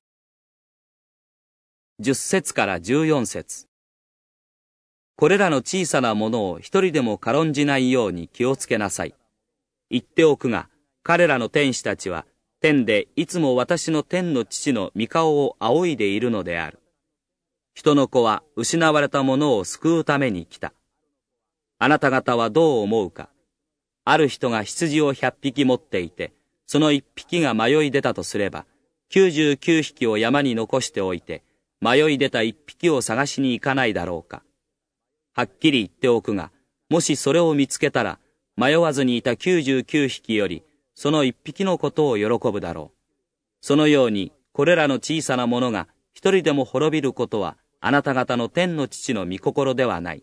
じゅっ節からじゅうよん節。これらの小さなものを一人でも軽んじないように気をつけなさい。言っておくが、彼らの天使たちは、天でいつも私の天の父の御顔を仰いでいるのである。人の子は失われたものを救うために来た。あなた方はどう思うか。ある人が羊を百匹持っていて、その一匹が迷い出たとすれば、九十九匹を山に残しておいて、迷い出た一匹を探しに行かないだろうか。はっきり言っておくが、もしそれを見つけたら、迷わずにいた九十九匹より、その一匹のことを喜ぶだろう。そのように、これらの小さなものが一人でも滅びることは、あなた方の天の父の御心ではない。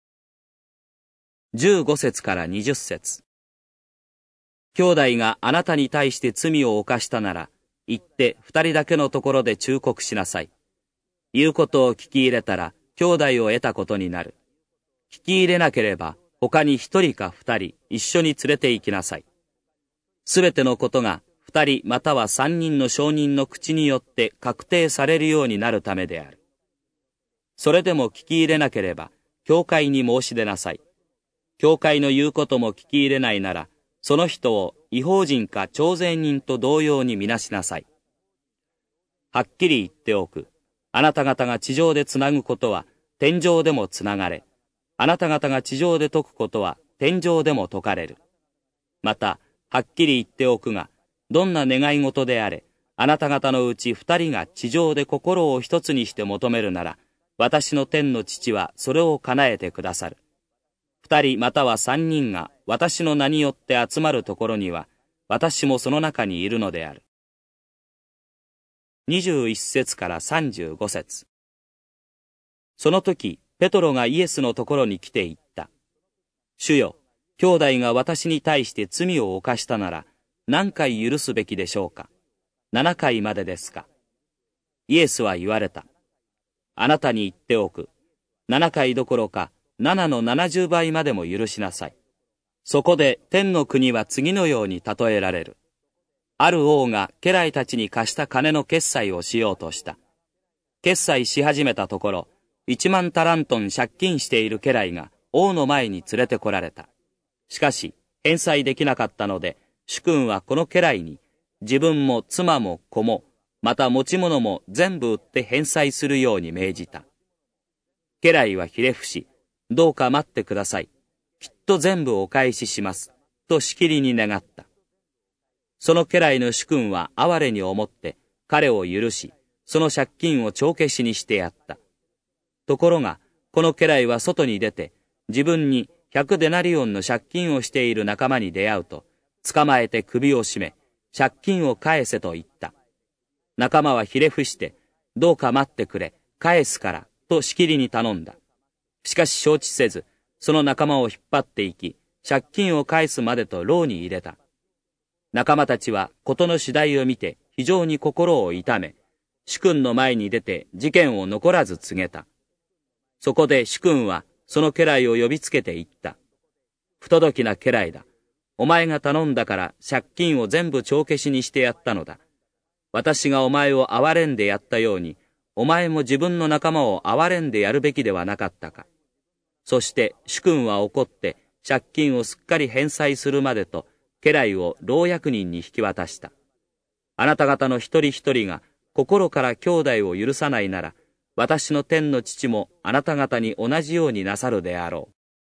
じゅうご節からにじゅっ節。兄弟があなたに対して罪を犯したなら、行って二人だけのところで忠告しなさい。言うことを聞き入れたら、兄弟を得たことになる。聞き入れなければ、他に一人か二人一緒に連れて行きなさい。すべてのことが二人または三人の証人の口によって確定されるようになるためである。それでも聞き入れなければ、教会に申し出なさい。 教会の言うことも聞き入れないなら、その人を異邦人か徴税人と同様にみなしなさい。はっきり言っておく。あなた方が地上でつなぐことは天上でもつながれ、あなた方が地上で解くことは天上でも解かれる。また、はっきり言っておくが、どんな願い事であれ、あなた方のうち二人が地上で心を一つにして求めるなら、私の天の父はそれを叶えてくださる。二人または三人が私の名によって集まるところには、私もその中にいるのである。にじゅう一節からさんじゅうご節。その時、ペトロがイエスのところに来て言った。主よ、兄弟が私に対して罪を犯したなら、何回許すべきでしょうか。七回までですか。イエスは言われた。あなたに言っておく。七回どころか、七の七十倍までも許しなさい。そこで天の国は次のように例えられる。ある王が家来たちに貸した金の決済をしようとした。決済し始めたところ、一万タラントン借金している家来が王の前に連れてこられた。しかし、返済できなかったので、主君はこの家来に、自分も妻も子も、また持ち物も全部売って返済するように命じた。家来はひれ伏し、どうか待ってください。きっと全部お返しします。としきりに願った。その家来の主君は哀れに思って彼を許し、その借金を帳消しにしてやった。ところが、この家来は外に出て、自分に百デナリオンの借金をしている仲間に出会うと、捕まえて首を絞め、借金を返せと言った。仲間はひれ伏して、どうか待ってくれ、返すから、としきりに頼んだ。しかし承知せず、その仲間を引っ張っていき、借金を返すまでと牢に入れた。仲間たちは事の次第を見て非常に心を痛め、主君の前に出て事件を残らず告げた。そこで主君はその家来を呼びつけて言った。不届きな家来だ。お前が頼んだから借金を全部帳消しにしてやったのだ。私がお前を憐れんでやったように、お前も自分の仲間を憐れんでやるべきではなかったか。そして主君は怒って借金をすっかり返済するまでと、家来を老役人に引き渡した。あなた方の一人一人が心から兄弟を許さないなら、私の天の父もあなた方に同じようになさるであろう。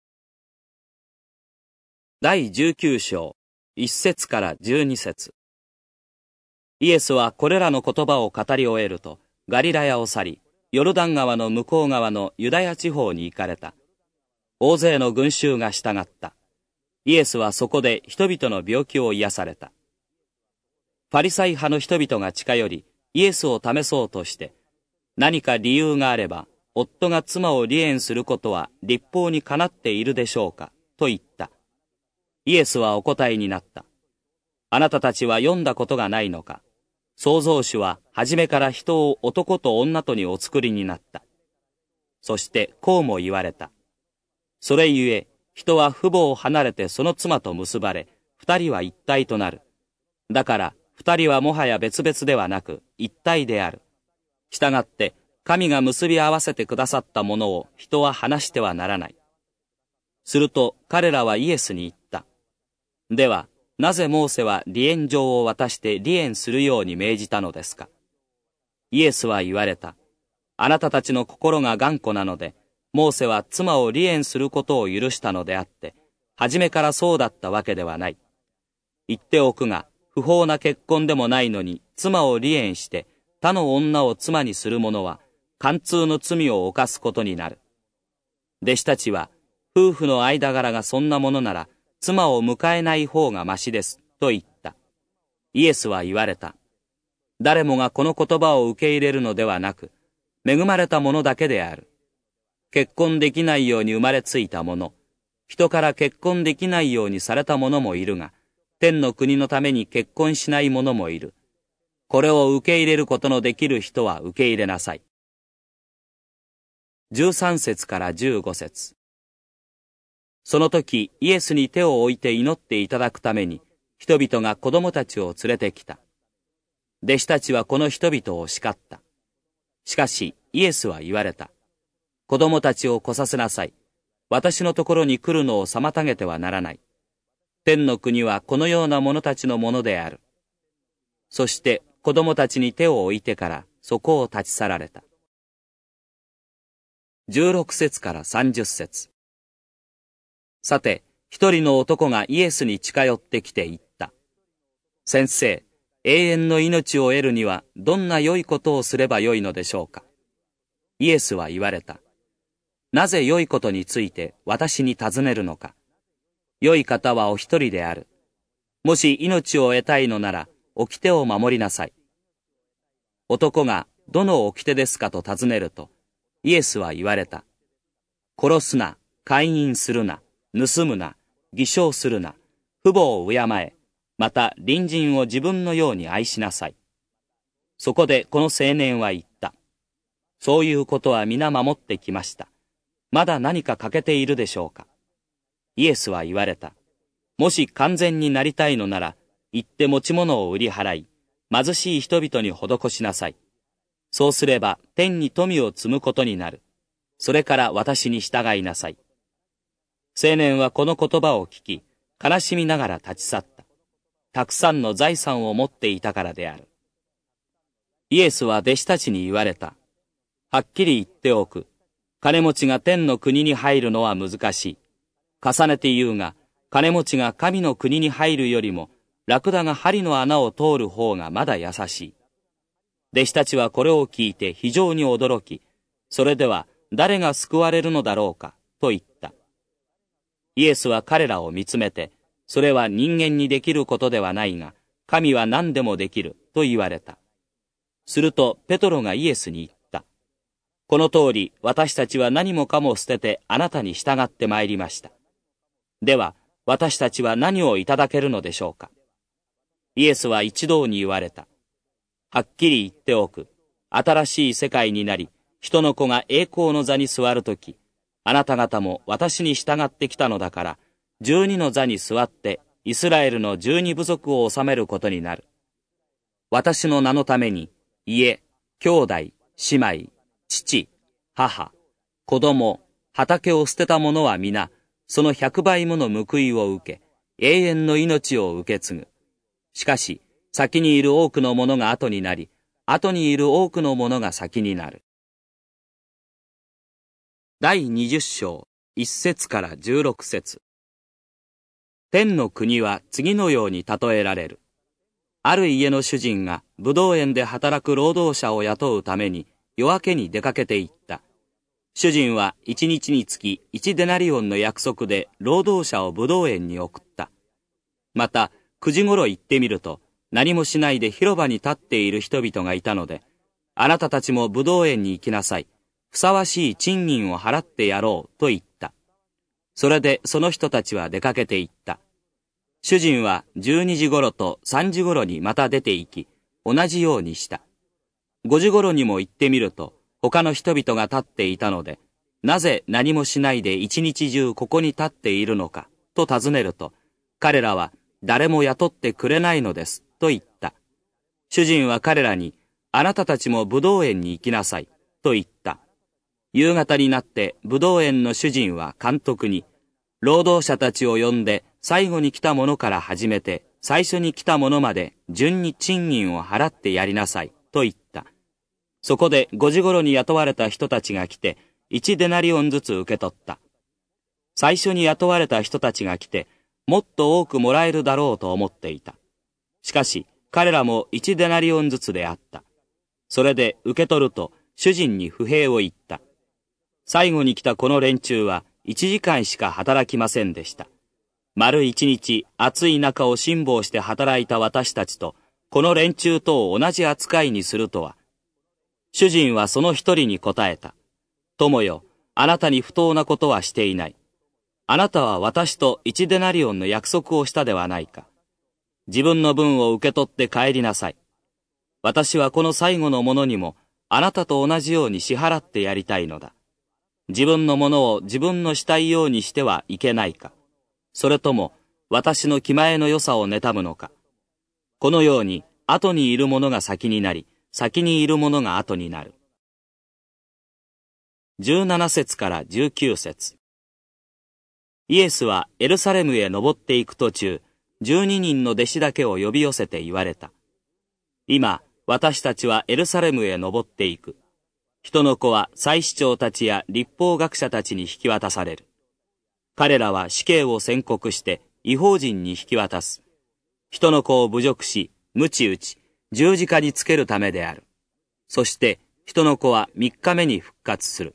だいじゅうきゅう章、いち節からじゅうに節。イエスはこれらの言葉を語り終えると、ガリラヤを去り、ヨルダン川の向こう側のユダヤ地方に行かれた。大勢の群衆が従った。イエスはそこで人々の病気を癒された。ファリサイ派の人々が近寄り、イエスを試そうとして、何か理由があれば、夫が妻を離縁することは律法にかなっているでしょうか、と言った。イエスはお答えになった。あなたたちは読んだことがないのか。創造主は初めから人を男と女とにお作りになった。そしてこうも言われた。それゆえ、人は父母を離れてその妻と結ばれ、二人は一体となる。だから、二人はもはや別々ではなく、一体である。したがって、神が結び合わせてくださったものを人は離してはならない。すると、彼らはイエスに言った。では、なぜモーセは離縁状を渡して離縁するように命じたのですか。イエスは言われた。あなたたちの心が頑固なので、モーセは妻を離縁することを許したのであって、初めからそうだったわけではない。言っておくが、不法な結婚でもないのに、妻を離縁して、他の女を妻にする者は、貫通の罪を犯すことになる。弟子たちは、夫婦の間柄がそんなものなら、妻を迎えない方がましです、と言った。イエスは言われた。誰もがこの言葉を受け入れるのではなく、恵まれた者だけである。結婚できないように生まれついた者、人から結婚できないようにされた者もいるが、天の国のために結婚しない者もいる。これを受け入れることのできる人は受け入れなさい。じゅうさん節からじゅうご節。その時、イエスに手を置いて祈っていただくために、人々が子供たちを連れてきた。弟子たちはこの人々を叱った。しかし、イエスは言われた。子供たちを来させなさい。 私のところに来るのを妨げてはならない。天の国はこのような者たちのものである。そして子供たちに手を置いてからそこを立ち去られた。じゅうろく節からさんじゅっ節。さて、一人の男がイエスに近寄ってきて言った。先生、永遠の命を得るにはどんな良いことをすればよいのでしょうか。イエスは言われた。なぜ良いことについて私に尋ねるのか。良い方はお一人である。もし命を得たいのなら、掟を守りなさい。男が、どの掟ですかと尋ねると、イエスは言われた。殺すな、姦淫するな、盗むな、偽証するな、父母を敬え、また隣人を自分のように愛しなさい。そこでこの青年は言った。そういうことは皆守ってきました。まだ何か欠けているでしょうか。イエスは言われた。もし完全になりたいのなら、行って持ち物を売り払い、貧しい人々に施しなさい。そうすれば天に富を積むことになる。それから私に従いなさい。青年はこの言葉を聞き、悲しみながら立ち去った。たくさんの財産を持っていたからである。イエスは弟子たちに言われた。はっきり言っておく。金持ちが天の国に入るのは難しい。重ねて言うが、金持ちが神の国に入るよりも、ラクダが針の穴を通る方がまだ優しい。弟子たちはこれを聞いて非常に驚き、それでは誰が救われるのだろうか、と言った。イエスは彼らを見つめて、それは人間にできることではないが、神は何でもできる、と言われた。するとペトロがイエスに言った。この通り私たちは何もかも捨ててあなたに従ってまいりました。では私たちは何をいただけるのでしょうか。イエスは一同に言われた。はっきり言っておく。新しい世界になり、人の子が栄光の座に座るとき、あなた方も私に従ってきたのだから、十二の座に座ってイスラエルの十二部族を治めることになる。私の名のために、家、兄弟、姉妹、父、母、子供、畑を捨てた者は皆、その百倍もの報いを受け、永遠の命を受け継ぐ。しかし、先にいる多くの者が後になり、後にいる多くの者が先になる。第二十章、一節から十六節。天の国は次のように例えられる。ある家の主人がブドウ園で働く労働者を雇うために夜明けに出かけて行った。主人は一日につき一デナリオンの約束で労働者をブドウ園に送った。また、九時ごろ行ってみると、何もしないで広場に立っている人々がいたので、あなたたちもブドウ園に行きなさい。ふさわしい賃金を払ってやろうと言った。それでその人たちは出かけて行った。主人はじゅうにじごろとさんじごろにまた出て行き、同じようにした。ごじごろにも行ってみると、他の人々が立っていたので、なぜ何もしないで一日中ここに立っているのか、と尋ねると、彼らは誰も雇ってくれないのです、と言った。主人は彼らに、あなたたちもブドウ園に行きなさい、と言った。夕方になってブドウ園の主人は監督に、労働者たちを呼んで最後に来た者から始めて最初に来た者まで順に賃金を払ってやりなさい、と言った。そこでごじごろに雇われた人たちが来て、一デナリオンずつ受け取った。最初に雇われた人たちが来て、もっと多くもらえるだろうと思っていた。しかし、彼らも一デナリオンずつであった。それで受け取ると、主人に不平を言った。最後に来たこの連中は、一時間しか働きませんでした。丸一日、暑い中を辛抱して働いた私たちと、この連中とを同じ扱いにするとは。主人はその一人に答えた。友よ、あなたに不当なことはしていない。あなたは私と一デナリオンの約束をしたではないか。自分の分を受け取って帰りなさい。私はこの最後のものにも、あなたと同じように支払ってやりたいのだ。自分のものを自分のしたいようにしてはいけないか。それとも、私の気前の良さを妬むのか。このように、後にいる者が先になり、先にいる者が後になる。じゅうなな節からじゅうきゅう節。 イエスはエルサレムへ登っていく途中、十二人の弟子だけを呼び寄せて言われた。今、私たちはエルサレムへ登っていく。人の子は祭司長たちや律法学者たちに引き渡される。彼らは死刑を宣告して異邦人に引き渡す。人の子を侮辱し、鞭打ち、十字架につけるためである。そして人の子は三日目に復活する。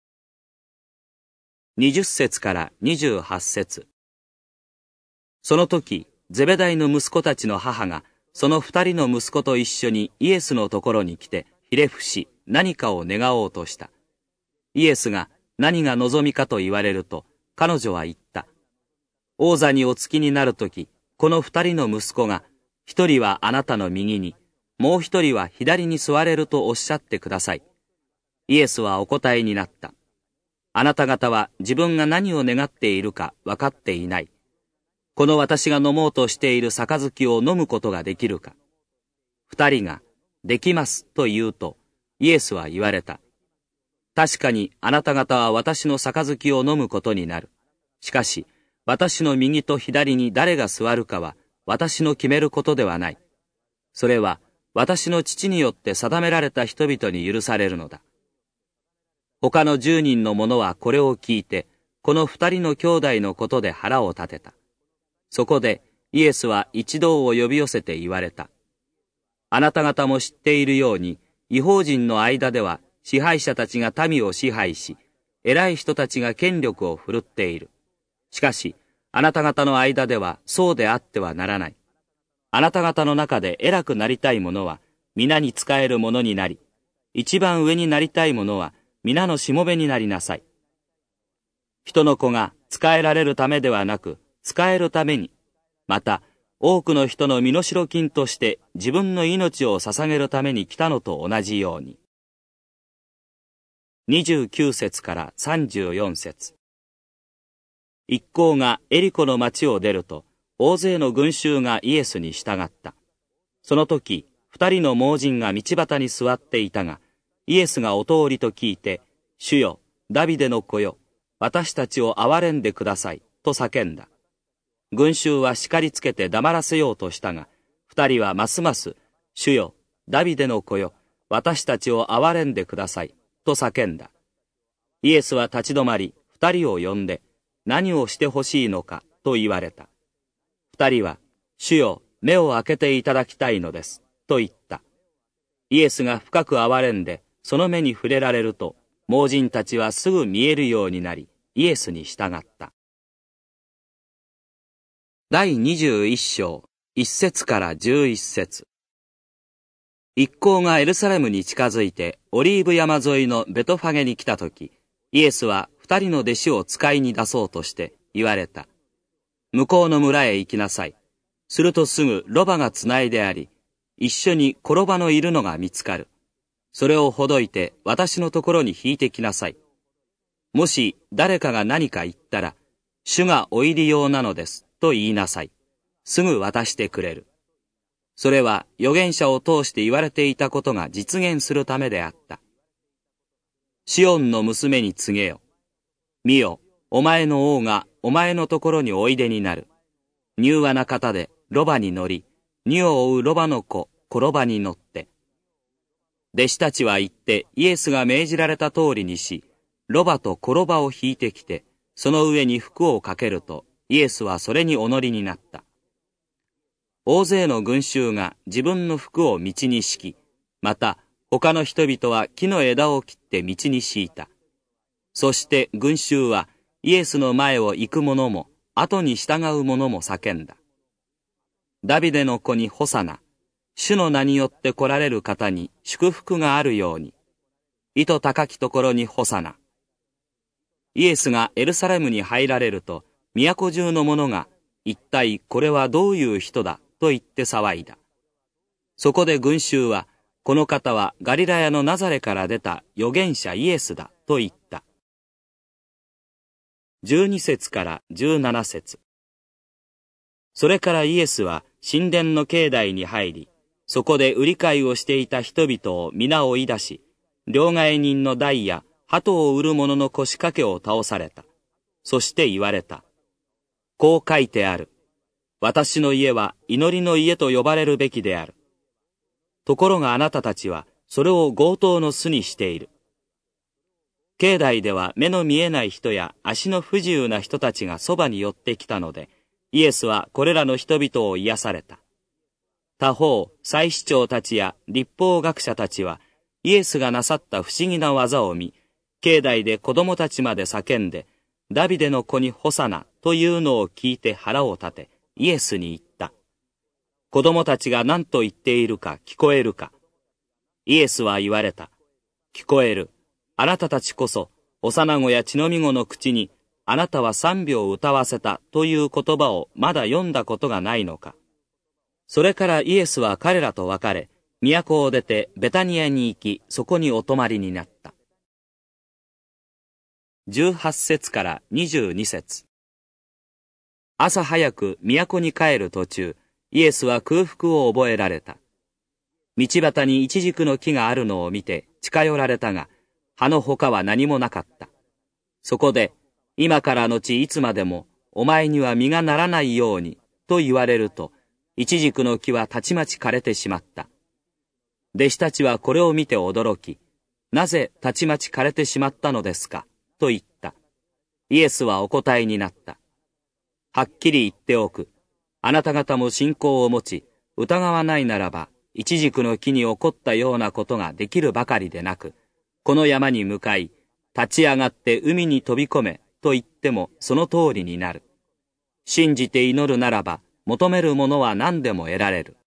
二十節から二十八節。その時、ゼベダイの息子たちの母が、その二人の息子と一緒にイエスのところに来て、ひれ伏し、何かを願おうとした。イエスが何が望みかと言われると、彼女は言った。王座におつきになるとき、この二人の息子が、一人はあなたの右に、もう一人は左に座れるとおっしゃってください。イエスはお答えになった。あなた方は自分が何を願っているか分かっていない。この私が飲もうとしている杯を飲むことができるか。二人が、できますと言うと、イエスは言われた。確かにあなた方は私の杯を飲むことになる。しかし、私の右と左に誰が座るかは、私の決めることではない。それは、私の父によって定められた人々に許されるのだ。他の十人の者はこれを聞いて、この二人の兄弟のことで腹を立てた。そこでイエスは一同を呼び寄せて言われた。あなた方も知っているように、異邦人の間では支配者たちが民を支配し、偉い人たちが権力を振るっている。しかし、あなた方の間ではそうであってはならない。あなた方の中で偉くなりたい者は、皆に仕える者になり、一番上になりたい者は、皆のしもべになりなさい。人の子が仕えられるためではなく、仕えるために、また多くの人の身代金として自分の命を捧げるために来たのと同じように。にじゅうきゅう節からさんじゅうよん節。一行がエリコの町を出ると、大勢の群衆がイエスに従った。その時、二人の盲人が道端に座っていたが、イエスがお通りと聞いて、主よ、ダビデの子よ、私たちを憐れんでください、と叫んだ。群衆は叱りつけて黙らせようとしたが、二人はますます、主よ、ダビデの子よ、私たちを憐れんでください、と叫んだ。イエスは立ち止まり、二人を呼んで、何をしてほしいのか、と言われた。二人は、主よ、目を開けていただきたいのです、と言った。イエスが深く憐れんで、その目に触れられると、盲人たちはすぐ見えるようになり、イエスに従った。第二十一章、一節から十一節。一行がエルサレムに近づいて、オリーブ山沿いのベトファゲに来たとき、イエスは二人の弟子を使いに出そうとして言われた。向こうの村へ行きなさい。するとすぐロバがつないであり、一緒に転ばのいるのが見つかる。それをほどいて私のところに引いてきなさい。もし誰かが何か言ったら、主がお入り用なのですと言いなさい。すぐ渡してくれる。それは預言者を通して言われていたことが実現するためであった。シオンの娘に告げよ。見よ、お前の王がお前のところにおいでになる。柔和な方でロバに乗り、荷を追うロバの子、転ばに乗って。弟子たちは行ってイエスが命じられた通りにし、ロバと転ばを引いてきて、その上に服をかけると、イエスはそれにお乗りになった。大勢の群衆が自分の服を道に敷き、また他の人々は木の枝を切って道に敷いた。そして群衆はイエスの前を行く者も後に従う者も叫んだ。ダビデの子にホサナ、主の名によって来られる方に祝福があるように。意図高きところにホサナ。イエスがエルサレムに入られると、都中の者が、一体これはどういう人だと言って騒いだ。そこで群衆は、この方はガリラヤのナザレから出た預言者イエスだと言った。十二節から十七節。それからイエスは神殿の境内に入り、そこで売り買いをしていた人々を皆追い出し、両替人の台や鳩を売る者の腰掛けを倒された。そして言われた。 こう書いてある。私の家は祈りの家と呼ばれるべきである。ところがあなたたちはそれを強盗の巣にしている。境内では目の見えない人や足の不自由な人たちがそばに寄ってきたので、イエスはこれらの人々を癒された。他方、祭司長たちや律法学者たちは、イエスがなさった不思議な技を見、境内で子供たちまで叫んで、ダビデの子にホサナというのを聞いて腹を立て、イエスに言った。子供たちが何と言っているか聞こえるか。イエスは言われた。聞こえる。あなたたちこそ、幼子や血のみ子の口に、あなたは賛美を歌わせたという言葉をまだ読んだことがないのか。それからイエスは彼らと別れ、都を出てベタニアに行き、そこにお泊まりになった。じゅうはち節からにじゅうに節。朝早く都に帰る途中、イエスは空腹を覚えられた。道端にイチジクの木があるのを見て近寄られたが、葉のほかは何もなかった。そこで、今からのちいつまでもお前には実がならないようにと言われると、イチジクの木はたちまち枯れてしまった。弟子たちはこれを見て驚き、なぜたちまち枯れてしまったのですかと言った。イエスはお答えになった。はっきり言っておく。あなた方も信仰を持ち、疑わないならば、イチジクの木に起こったようなことができるばかりでなく、この山に向かい、立ち上がって海に飛び込めと言ってもその通りになる。信じて祈るならば、求めるものは何でも得られる。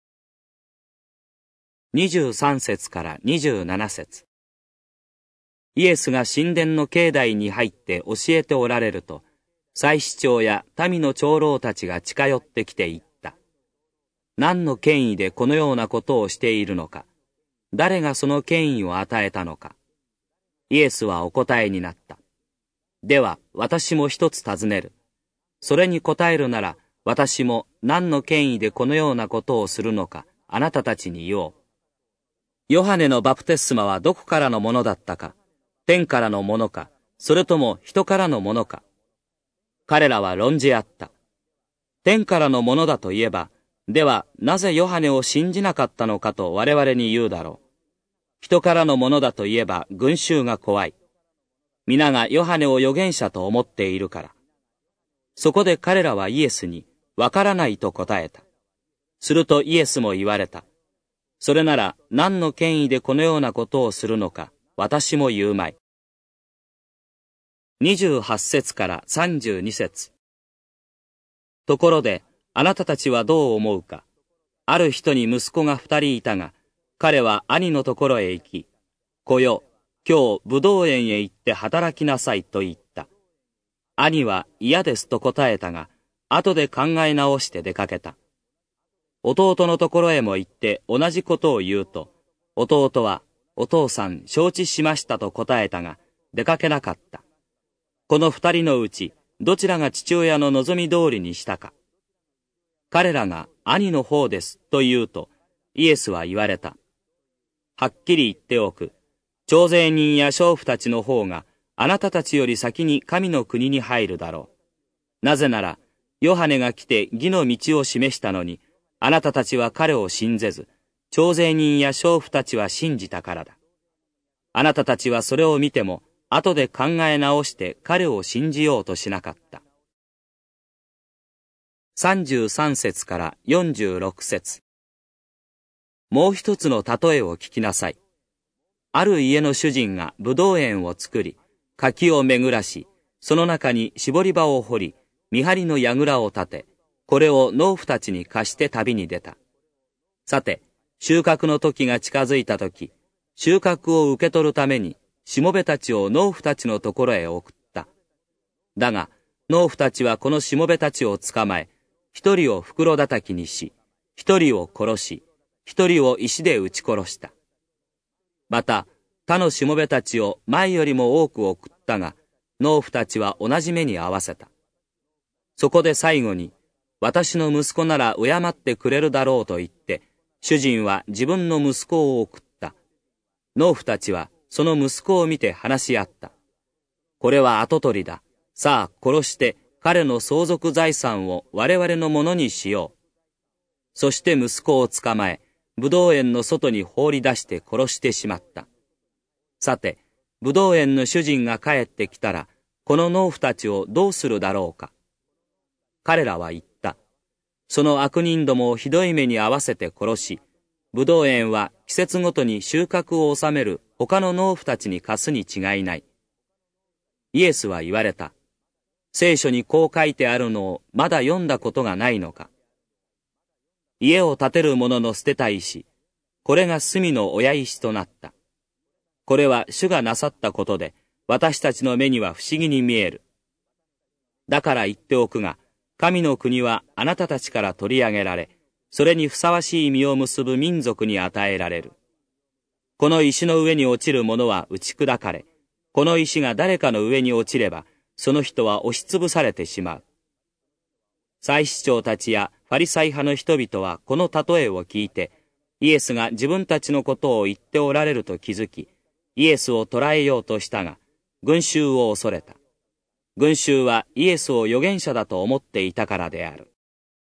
にじゅうさん節からにじゅうなな節。イエスが神殿の境内に入って教えておられると、祭司長や民の長老たちが近寄ってきて言った。何の権威でこのようなことをしているのか、誰がその権威を与えたのか。イエスはお答えになった。では私も一つ尋ねる。それに答えるなら、私も何の権威でこのようなことをするのか、あなたたちに言おう。ヨハネのバプテスマはどこからのものだったか、天からのものか、それとも人からのものか。彼らは論じ合った。天からのものだと言えば、ではなぜヨハネを信じなかったのかと我々に言うだろう。人からのものだと言えば群衆が怖い。皆がヨハネを預言者と思っているから。そこで彼らはイエスに、わからないと答えた。するとイエスも言われた。それなら何の権威でこのようなことをするのか、私も言うまい。にじゅうはち節からさんじゅうに節。ところで、あなたたちはどう思うか。ある人に息子が二人いたが、彼は兄のところへ行き、子よ、今日ぶどう園へ行って働きなさいと言った。兄は嫌ですと答えたが、後で考え直して出かけた。弟のところへも行って同じことを言うと、弟は、お父さん承知しましたと答えたが、出かけなかった。この二人のうち、どちらが父親の望み通りにしたか。彼らが兄の方ですと言うと、イエスは言われた。はっきり言っておく。徴税人や娼婦たちの方が、あなたたちより先に神の国に入るだろう。なぜなら、ヨハネが来て義の道を示したのに、あなたたちは彼を信ぜず、徴税人や娼婦たちは信じたからだ。あなたたちはそれを見ても、後で考え直して彼を信じようとしなかった。さんじゅうさん節からよんじゅうろく節。もう一つの例えを聞きなさい。ある家の主人がぶどう園を作り、柿を巡らし、その中に絞り場を掘り、見張りの櫓を立て、これを農夫たちに貸して旅に出た。さて、収穫の時が近づいた時、収穫を受け取るために、しもべたちを農夫たちのところへ送った。だが、農夫たちはこのしもべたちを捕まえ、一人を袋叩きにし、一人を殺し、一人を石で撃ち殺した。また、他のしもべたちを前よりも多く送ったが、農夫たちは同じ目に合わせた。そこで最後に、私の息子なら敬ってくれるだろうと言って、主人は自分の息子を送った。農夫たちはその息子を見て話し合った。これは跡取りだ。さあ殺して彼の相続財産を我々のものにしよう。そして息子を捕まえ、ブドウ園の外に放り出して殺してしまった。さて、ブドウ園の主人が帰ってきたら、この農夫たちをどうするだろうか。彼らは言った。その悪人どもをひどい目に遭わせて殺し、ブドウ園は季節ごとに収穫を収める他の農夫たちに貸すに違いない。イエスは言われた。聖書にこう書いてあるのをまだ読んだことがないのか。家を建てる者の捨てた石、これが隅の親石となった。これは主がなさったことで、私たちの目には不思議に見える。だから言っておくが、神の国はあなたたちから取り上げられ、それにふさわしい実を結ぶ民族に与えられる。この石の上に落ちる者は打ち砕かれ、この石が誰かの上に落ちれば、その人は押しつぶされてしまう。祭司長たちやファリサイ派の人々はこの例えを聞いて、イエスが自分たちのことを言っておられると気づき、イエスを捕らえようとしたが、群衆を恐れた。群衆はイエスを預言者だと思っていたからである。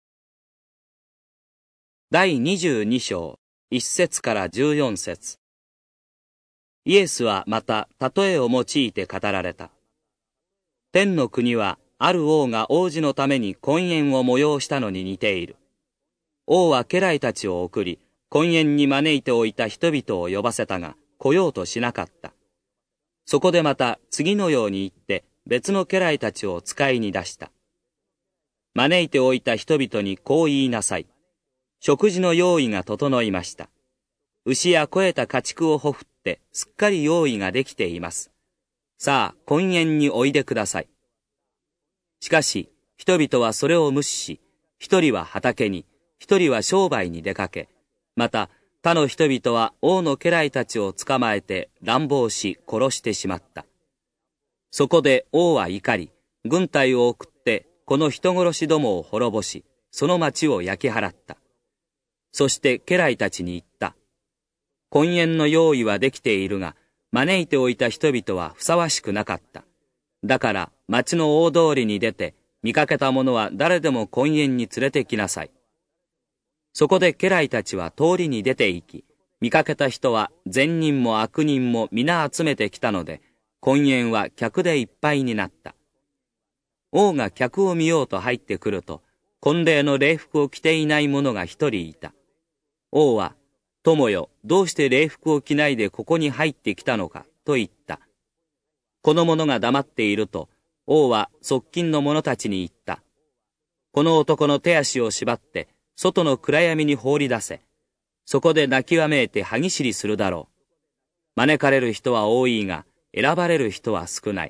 だいにじゅうに章、いち節からじゅうよん節。イエスはまた例えを用いて語られた。天の国はある王が王子のために婚宴を催したのに似ている。王は家来たちを送り、婚宴に招いておいた人々を呼ばせたが、来ようとしなかった。そこでまた次のように言って別の家来たちを使いに出した。招いておいた人々にこう言いなさい。食事の用意が整いました。牛や肥えた家畜をほふってすっかり用意ができています。さあ、婚宴においでください。しかし、人々はそれを無視し、一人は畑に、一人は商売に出かけ、また他の人々は王の家来たちを捕まえて乱暴し殺してしまった。そこで王は怒り、軍隊を送ってこの人殺しどもを滅ぼし、その町を焼き払った。そして家来たちに言った。婚宴の用意はできているが、招いておいた人々はふさわしくなかった。だから町の大通りに出て、見かけた者は誰でも婚宴に連れてきなさい。そこで家来たちは通りに出て行き、見かけた人は善人も悪人も皆集めてきたので、婚宴は客でいっぱいになった。王が客を見ようと入ってくると、婚礼の礼服を着ていない者が一人いた。王は、友よ、どうして礼服を着ないでここに入ってきたのか、と言った。この者が黙っていると、王は側近の者たちに言った。この男の手足を縛って、外の暗闇に放り出せ。そこで泣きわめいて歯ぎしりするだろう。招かれる人は多いが、選ばれる人は少ない。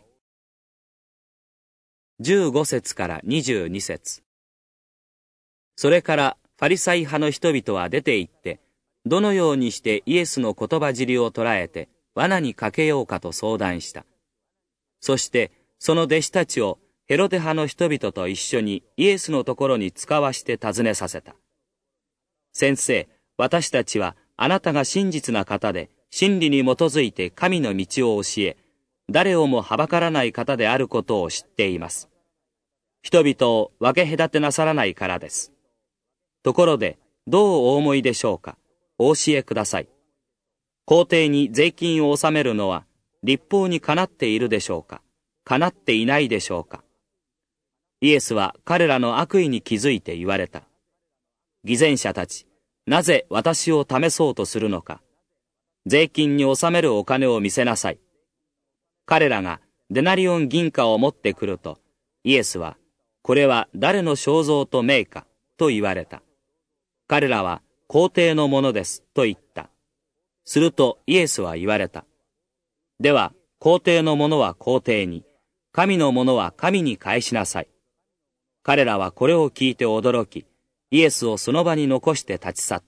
じゅうご節からにじゅうに節。それからファリサイ派の人々は出て行って、どのようにしてイエスの言葉尻を捉えて罠にかけようかと相談した。そしてその弟子たちをヘロデ派の人々と一緒にイエスのところに使わして尋ねさせた。先生、私たちはあなたが真実な方で真理に基づいて神の道を教え、誰をもはばからない方であることを知っています。人々を分け隔てなさらないからです。ところで、どうお思いでしょうか。お教えください。皇帝に税金を納めるのは律法にかなっているでしょうか。かなっていないでしょうか。イエスは彼らの悪意に気づいて言われた。偽善者たち、なぜ私を試そうとするのか。税金に納めるお金を見せなさい。彼らがデナリオン銀貨を持ってくると、イエスは、これは誰の肖像と名か、と言われた。彼らは、皇帝のものです、と言った。するとイエスは言われた。では、皇帝のものは皇帝に、神のものは神に返しなさい。彼らはこれを聞いて驚き、イエスをその場に残して立ち去った。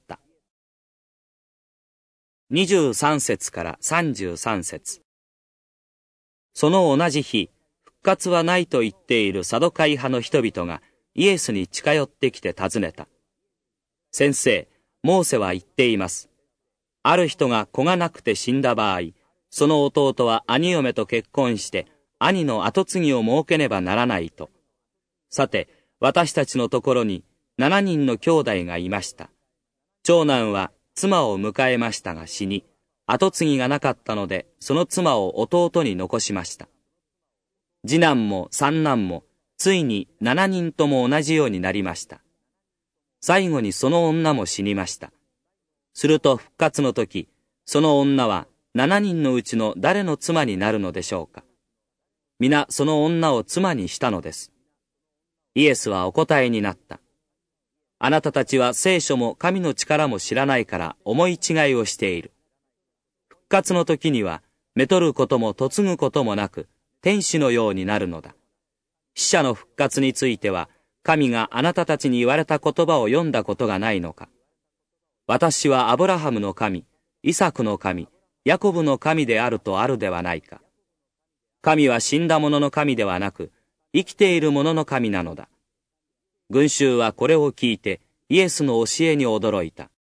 にじゅうさん節からさんじゅうさん節。その同じ日、復活はないと言っているサドカイ派の人々がイエスに近寄ってきて尋ねた。先生、モーセは言っています。ある人が子がなくて死んだ場合、その弟は兄嫁と結婚して兄の跡継ぎを設けねばならないと。 さて、私たちのところに七人の兄弟がいました。長男は妻を迎えましたが死に、跡継ぎがなかったので、その妻を弟に残しました。次男も三男も、ついに七人とも同じようになりました。最後にその女も死にました。すると復活の時、その女は七人のうちの誰の妻になるのでしょうか。皆その女を妻にしたのです。イエスはお答えになった。あなたたちは聖書も神の力も知らないから思い違いをしている。復活の時には、めとることも嫁ぐこともなく、天使のようになるのだ。死者の復活については、神があなたたちに言われた言葉を読んだことがないのか。私はアブラハムの神、イサクの神、ヤコブの神であるとあるではないか。神は死んだ者の神ではなく、生きている者の神なのだ。群衆はこれを聞いて、イエスの教えに驚いた。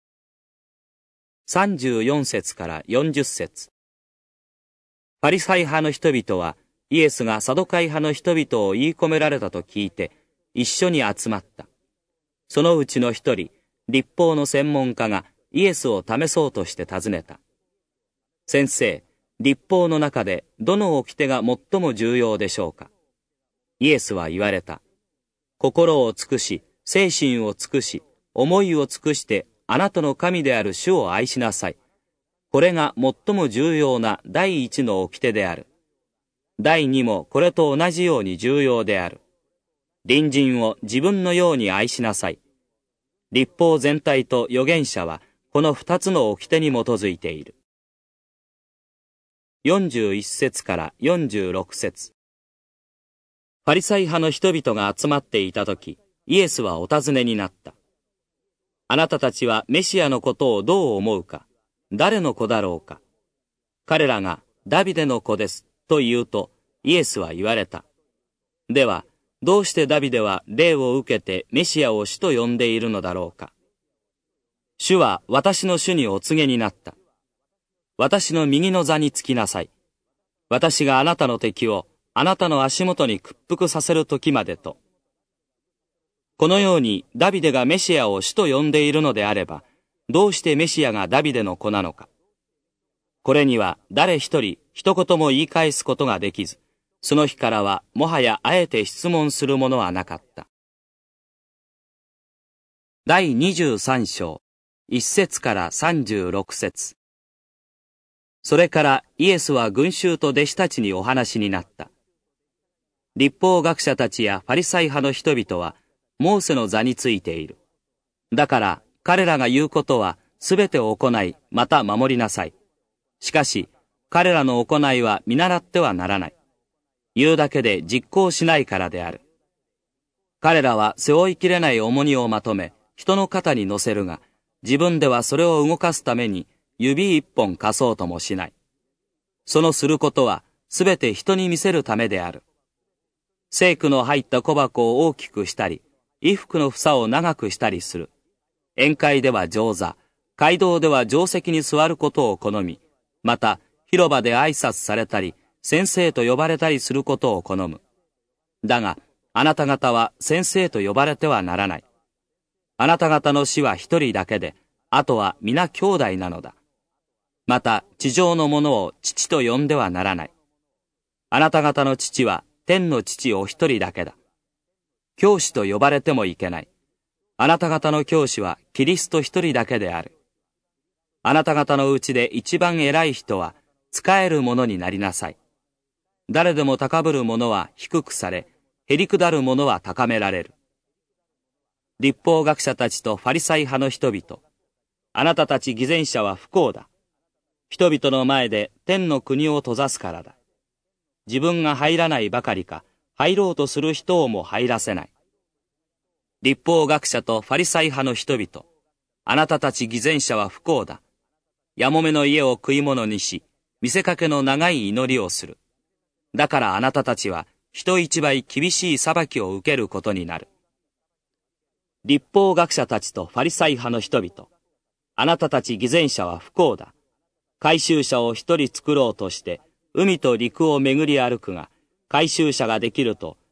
さんじゅうよん節からよんじゅっ節。パリサイ派の人々は、イエスがサドカイ派の人々を言い込められたと聞いて、一緒に集まった。そのうちの一人、律法の専門家がイエスを試そうとして尋ねた。先生、律法の中でどの掟が最も重要でしょうか。イエスは言われた。心を尽くし、精神を尽くし、思いを尽くしてあなたの神である主を愛しなさい。これが最も重要な第一の掟である。第二もこれと同じように重要である。隣人を自分のように愛しなさい。律法全体と預言者はこの二つの掟に基づいている。よんじゅういち節からよんじゅうろく節。パリサイ派の人々が集まっていたとき、イエスはお尋ねになった。あなたたちはメシアのことをどう思うか、誰の子だろうか。彼らがダビデの子ですと言うと、イエスは言われた。では、どうしてダビデは霊を受けてメシアを主と呼んでいるのだろうか。主は私の主にお告げになった。私の右の座につきなさい。私があなたの敵をあなたの足元に屈服させる時までと。このようにダビデがメシアを主と呼んでいるのであれば、どうしてメシアがダビデの子なのか。これには誰一人一言も言い返すことができず、その日からはもはやあえて質問するものはなかった。だいにじゅうさん章、いち節からさんじゅうろく節。それからイエスは群衆と弟子たちにお話になった。律法学者たちやファリサイ派の人々は、モーセの座についている。だから彼らが言うことはすべて行い、また守りなさい。しかし、彼らの行いは見習ってはならない。言うだけで実行しないからである。彼らは背負いきれない重荷をまとめ、人の肩に乗せるが、自分ではそれを動かすために指一本貸そうともしない。そのすることはすべて人に見せるためである。聖句の入った小箱を大きくしたり、衣服の房を長くしたりする。宴会では上座、街道では定席に座ることを好み、また広場で挨拶されたり、先生と呼ばれたりすることを好む。だが、あなた方は先生と呼ばれてはならない。あなた方の死は一人だけで、あとは皆兄弟なのだ。また、地上の者を父と呼んではならない。あなた方の父は天の父お一人だけだ。教師と呼ばれてもいけない。あなた方の教師はキリスト一人だけである。あなた方のうちで一番偉い人は、仕える者になりなさい。誰でも高ぶる者は低くされ、へりくだる者は高められる。律法学者たちとファリサイ派の人々、あなたたち偽善者は不幸だ。人々の前で天の国を閉ざすからだ。自分が入らないばかりか、入ろうとする人をも入らせない。律法学者とファリサイ派の人々、あなたたち偽善者は不幸だ。やもめの家を食い物にし、見せかけの長い祈りをする。だからあなたたちは人一倍厳しい裁きを受けることになる。律法学者たちとファリサイ派の人々、あなたたち偽善者は不幸だ。回収者を一人作ろうとして、海と陸を巡り歩くが、回収者ができると、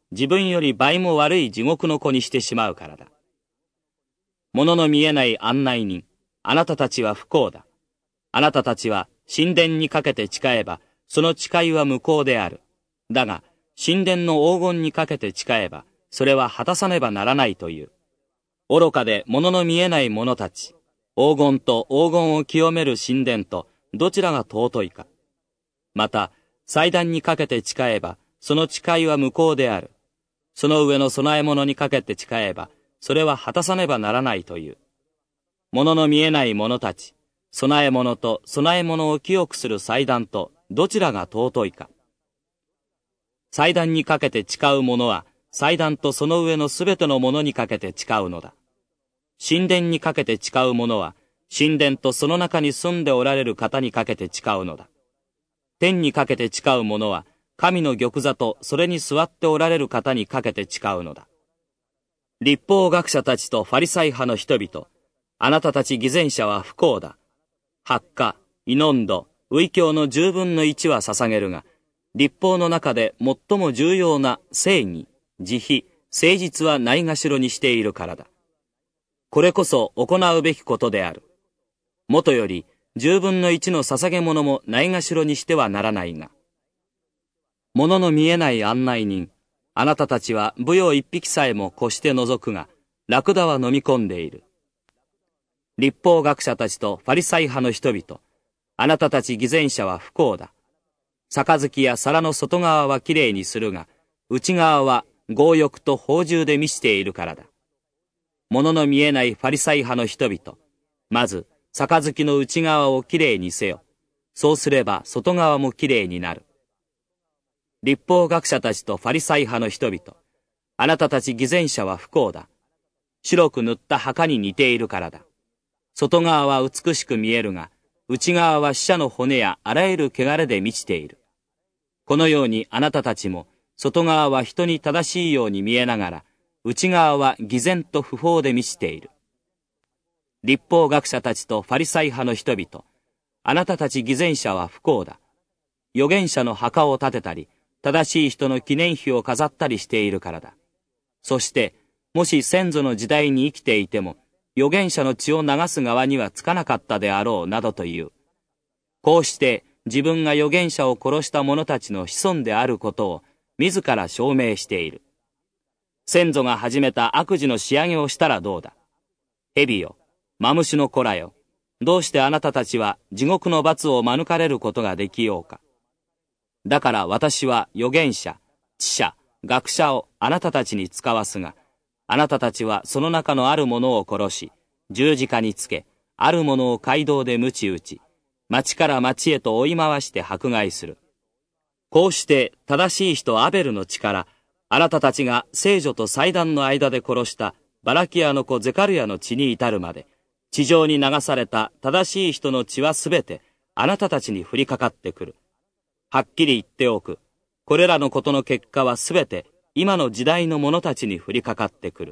自分より倍も悪い地獄の子にしてしまうからだ。物の見えない案内人、あなたたちは不幸だ。あなたたちは神殿にかけて誓えば、その誓いは無効である。だが、神殿の黄金にかけて誓えば、それは果たさねばならないという。愚かで物の見えない者たち、黄金と黄金を清める神殿と、どちらが尊いか。また、祭壇にかけて誓えば、その誓いは無効である。その上の供え物にかけて誓えば、それは果たさねばならないという。物の見えない者たち、供え物と供え物を清くする祭壇と、どちらが尊いか。祭壇にかけて誓う者は、祭壇とその上のすべてのものにかけて誓うのだ。神殿にかけて誓う者は、神殿とその中に住んでおられる方にかけて誓うのだ。天にかけて誓う者は、神の玉座とそれに座っておられる方にかけて誓うのだ。律法学者たちとファリサイ派の人々、あなたたち偽善者は不幸だ。八花、イノンド、ウイ教の十分の一は捧げるが、律法の中で最も重要な正義、慈悲、誠実はないがしろにしているからだ。これこそ行うべきことである。もとより十分の一の捧げ物もないがしろにしてはならないが。物の見えない案内人、あなたたちは舞踊一匹さえも越して覗くが、ラクダは飲み込んでいる。律法学者たちとファリサイ派の人々、あなたたち偽善者は不幸だ。杯や皿の外側はきれいにするが、内側は強欲と放縦で満ちているからだ。物の見えないファリサイ派の人々、まず、杯の内側をきれいにせよ。そうすれば外側もきれいになる。律法学者たちとファリサイ派の人々、あなたたち偽善者は不幸だ。白く塗った墓に似ているからだ。外側は美しく見えるが、内側は死者の骨やあらゆる汚れで満ちている。このようにあなたたちも、外側は人に正しいように見えながら、内側は偽善と不法で満ちている。律法学者たちとファリサイ派の人々、あなたたち偽善者は不幸だ。預言者の墓を建てたり、正しい人の記念碑を飾ったりしているからだ。そして、もし先祖の時代に生きていても、預言者の血を流す側にはつかなかったであろうなどという。こうして自分が預言者を殺した者たちの子孫であることを自ら証明している。先祖が始めた悪事の仕上げをしたらどうだ。蛇よ、マムシの子らよ、どうしてあなたたちは地獄の罰を免れることができようか。だから私は預言者、知者、学者をあなたたちに使わすが、あなたたちはその中のある者を殺し、十字架につけ、ある者を街道で鞭打ち、町から町へと追い回して迫害する。こうして正しい人アベルの血から、あなたたちが聖女と祭壇の間で殺したバラキアの子ゼカルヤの血に至るまで、地上に流された正しい人の血はすべてあなたたちに降りかかってくる。はっきり言っておく。これらのことの結果はすべて今の時代の者たちに降りかかってくる。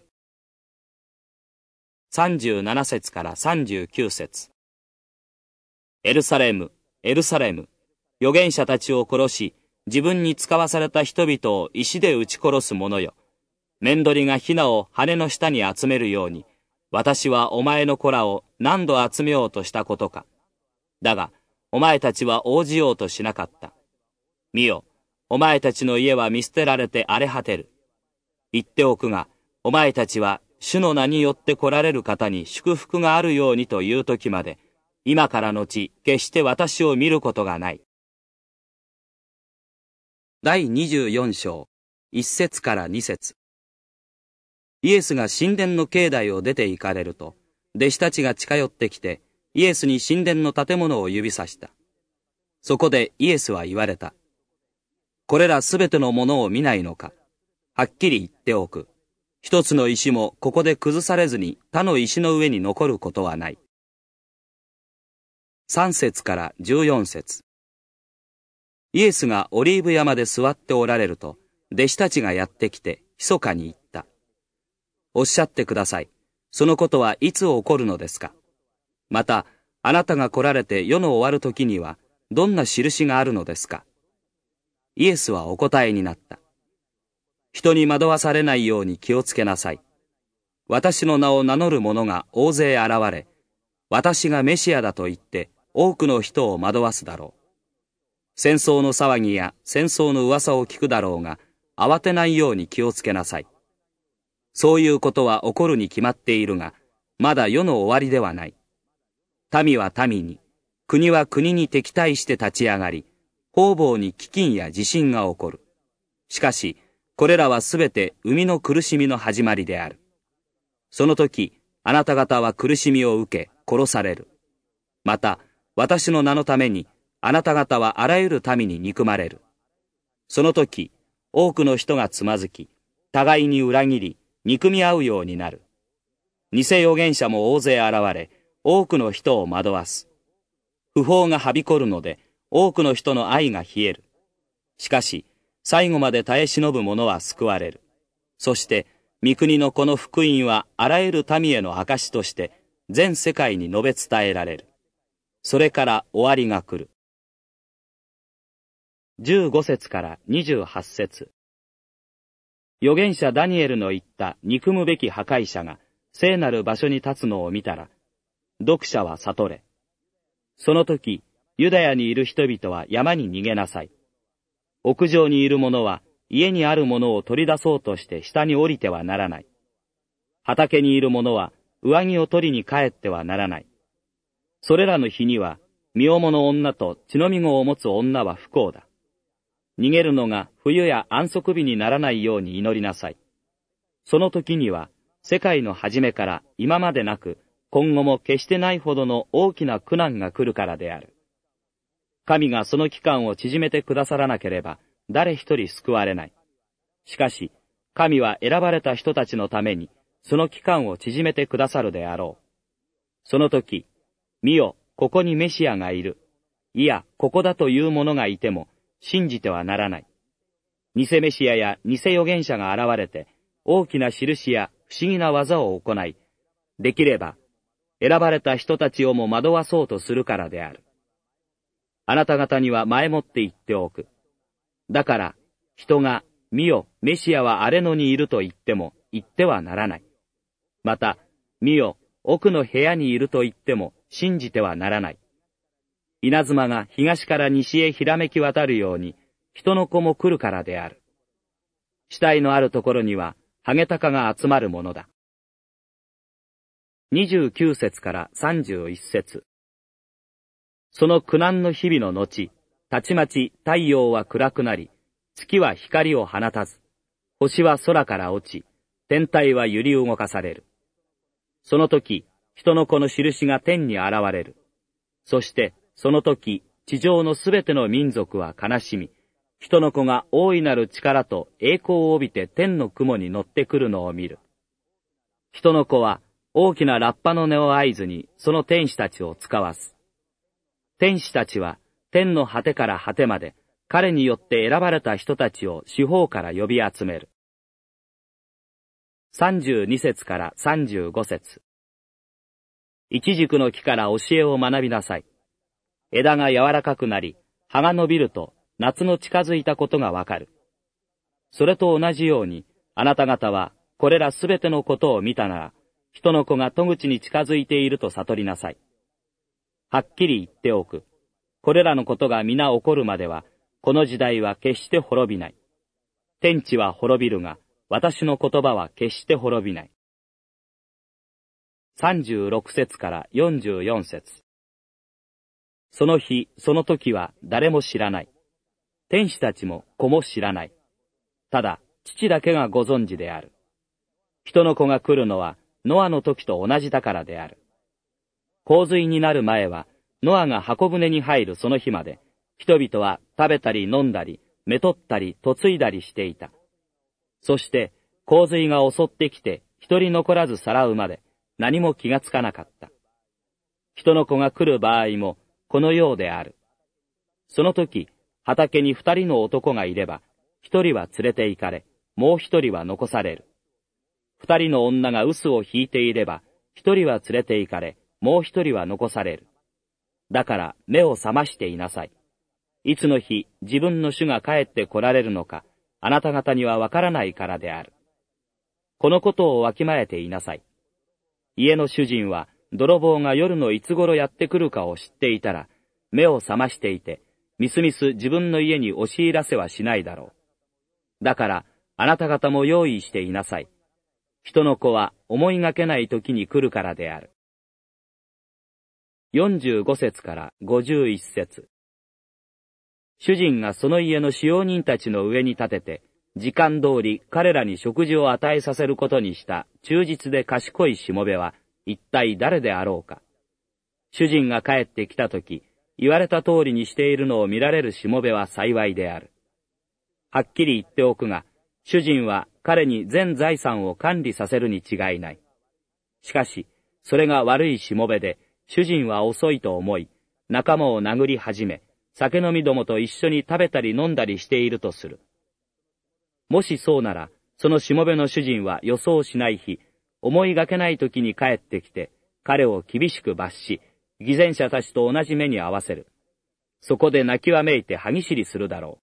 さんじゅうなな節からさんじゅうきゅう節。エルサレム、エルサレム、預言者たちを殺し、自分に使わされた人々を石で撃ち殺す者よ。面取りがヒナを羽の下に集めるように、私はお前の子らを何度集めようとしたことか。だが、お前たちは応じようとしなかった。見よ、お前たちの家は見捨てられて荒れ果てる。言っておくが、お前たちは主の名によって来られる方に祝福があるようにという時まで、今からのち決して私を見ることがない。だいにじゅうよん章、いち節からに節。イエスが神殿の境内を出て行かれると、弟子たちが近寄ってきて、イエスに神殿の建物を指さした。そこでイエスは言われた。これらすべてのものを見ないのか。はっきり言っておく。一つの石もここで崩されずに他の石の上に残ることはない。さん節からじゅうよん節。イエスがオリーブ山で座っておられると、弟子たちがやってきて、密かに言った。おっしゃってください。そのことはいつ起こるのですか。また、あなたが来られて世の終わる時には、どんな印があるのですか。イエスはお答えになった。 人に惑わされないように気をつけなさい。私の名を名乗る者が大勢現れ、私がメシアだと言って多くの人を惑わすだろう。戦争の騒ぎや戦争の噂を聞くだろうが、慌てないように気をつけなさい。そういうことは起こるに決まっているが、まだ世の終わりではない。民は民に、国は国に敵対して立ち上がり、方々に飢饉や地震が起こる。しかし、これらはすべて生みの苦しみの始まりである。その時、あなた方は苦しみを受け、殺される。また、私の名のために、あなた方はあらゆる民に憎まれる。その時、多くの人がつまずき、互いに裏切り、憎み合うようになる。偽預言者も大勢現れ、多くの人を惑わす。不法がはびこるので、多くの人の愛が冷える。しかし、最後まで耐え忍ぶ者は救われる。そして、御国のこの福音はあらゆる民への証として、全世界に述べ伝えられる。それから終わりが来る。じゅうご節からにじゅうはち節。預言者ダニエルの言った憎むべき破壊者が聖なる場所に立つのを見たら、読者は悟れ。その時、ユダヤにいる人々は山に逃げなさい。屋上にいる者は家にあるものを取り出そうとして下に降りてはならない。畑にいる者は上着を取りに帰ってはならない。それらの日には、身重の女と血のみ子を持つ女は不幸だ。逃げるのが冬や安息日にならないように祈りなさい。その時には、世界の初めから今までなく、今後も決してないほどの大きな苦難が来るからである。神がその期間を縮めてくださらなければ、誰一人救われない。しかし、神は選ばれた人たちのために、その期間を縮めてくださるであろう。その時、見よ、ここにメシアがいる。いや、ここだという者がいても、信じてはならない。偽メシアや偽預言者が現れて、大きな印や不思議な技を行い、できれば、選ばれた人たちをも惑わそうとするからである。あなた方には前もって言っておく。だから、人が、見よ、メシアは荒れ野にいると言っても、言ってはならない。また、見よ、奥の部屋にいると言っても、信じてはならない。稲妻が東から西へひらめき渡るように、人の子も来るからである。死体のあるところには、ハゲタカが集まるものだ。にじゅうきゅう節からさんじゅういち節。その苦難の日々の後、たちまち太陽は暗くなり、月は光を放たず、星は空から落ち、天体は揺り動かされる。その時、人の子の印が天に現れる。そして、その時、地上のすべての民族は悲しみ、人の子が大いなる力と栄光を帯びて天の雲に乗ってくるのを見る。人の子は大きなラッパの音を合図にその天使たちを使わす。天使たちは天の果てから果てまで彼によって選ばれた人たちを四方から呼び集める。さんじゅうに節からさんじゅうご節。イチジクの木から教えを学びなさい。枝が柔らかくなり、葉が伸びると夏の近づいたことがわかる。それと同じように、あなた方はこれらすべてのことを見たなら、人の子が戸口に近づいていると悟りなさい。はっきり言っておく。これらのことが皆起こるまでは、この時代は決して滅びない。天地は滅びるが、私の言葉は決して滅びない。さんじゅうろく節からよんじゅうよん節。その日、その時は誰も知らない。天使たちも子も知らない。ただ、父だけがご存知である。人の子が来るのは、ノアの時と同じだからである。洪水になる前は、ノアが箱舟に入るその日まで、人々は食べたり飲んだり、めとったり、嫁いだりしていた。そして、洪水が襲ってきて、一人残らずさらうまで、何も気がつかなかった。人の子が来る場合も、このようである。その時、畑に二人の男がいれば、一人は連れて行かれ、もう一人は残される。二人の女が臼を引いていれば、一人は連れて行かれ、もう一人は残される。だから目を覚ましていなさい。いつの日、自分の主が帰って来られるのか、 あなた方にはわからないからである。このことをわきまえていなさい。家の主人は泥棒が夜のいつ頃やってくるかを知っていたら、目を覚ましていて、みすみす自分の家に押し入らせはしないだろう。だから、あなた方も用意していなさい。人の子は思いがけない時に来るからである。よんじゅうご節からごじゅういち節。主人がその家の使用人たちの上に立てて、時間通り彼らに食事を与えさせることにした忠実で賢いしもべは一体誰であろうか。主人が帰ってきたとき、言われた通りにしているのを見られるしもべは幸いである。はっきり言っておくが、主人は彼に全財産を管理させるに違いない。しかし、それが悪いしもべで、主人は遅いと思い、仲間を殴り始め、酒飲みどもと一緒に食べたり飲んだりしているとする。もしそうなら、そのしもべの主人は予想しない日、思いがけない時に帰ってきて、彼を厳しく罰し、偽善者たちと同じ目に合わせる。そこで泣きわめいて歯ぎしりするだろう。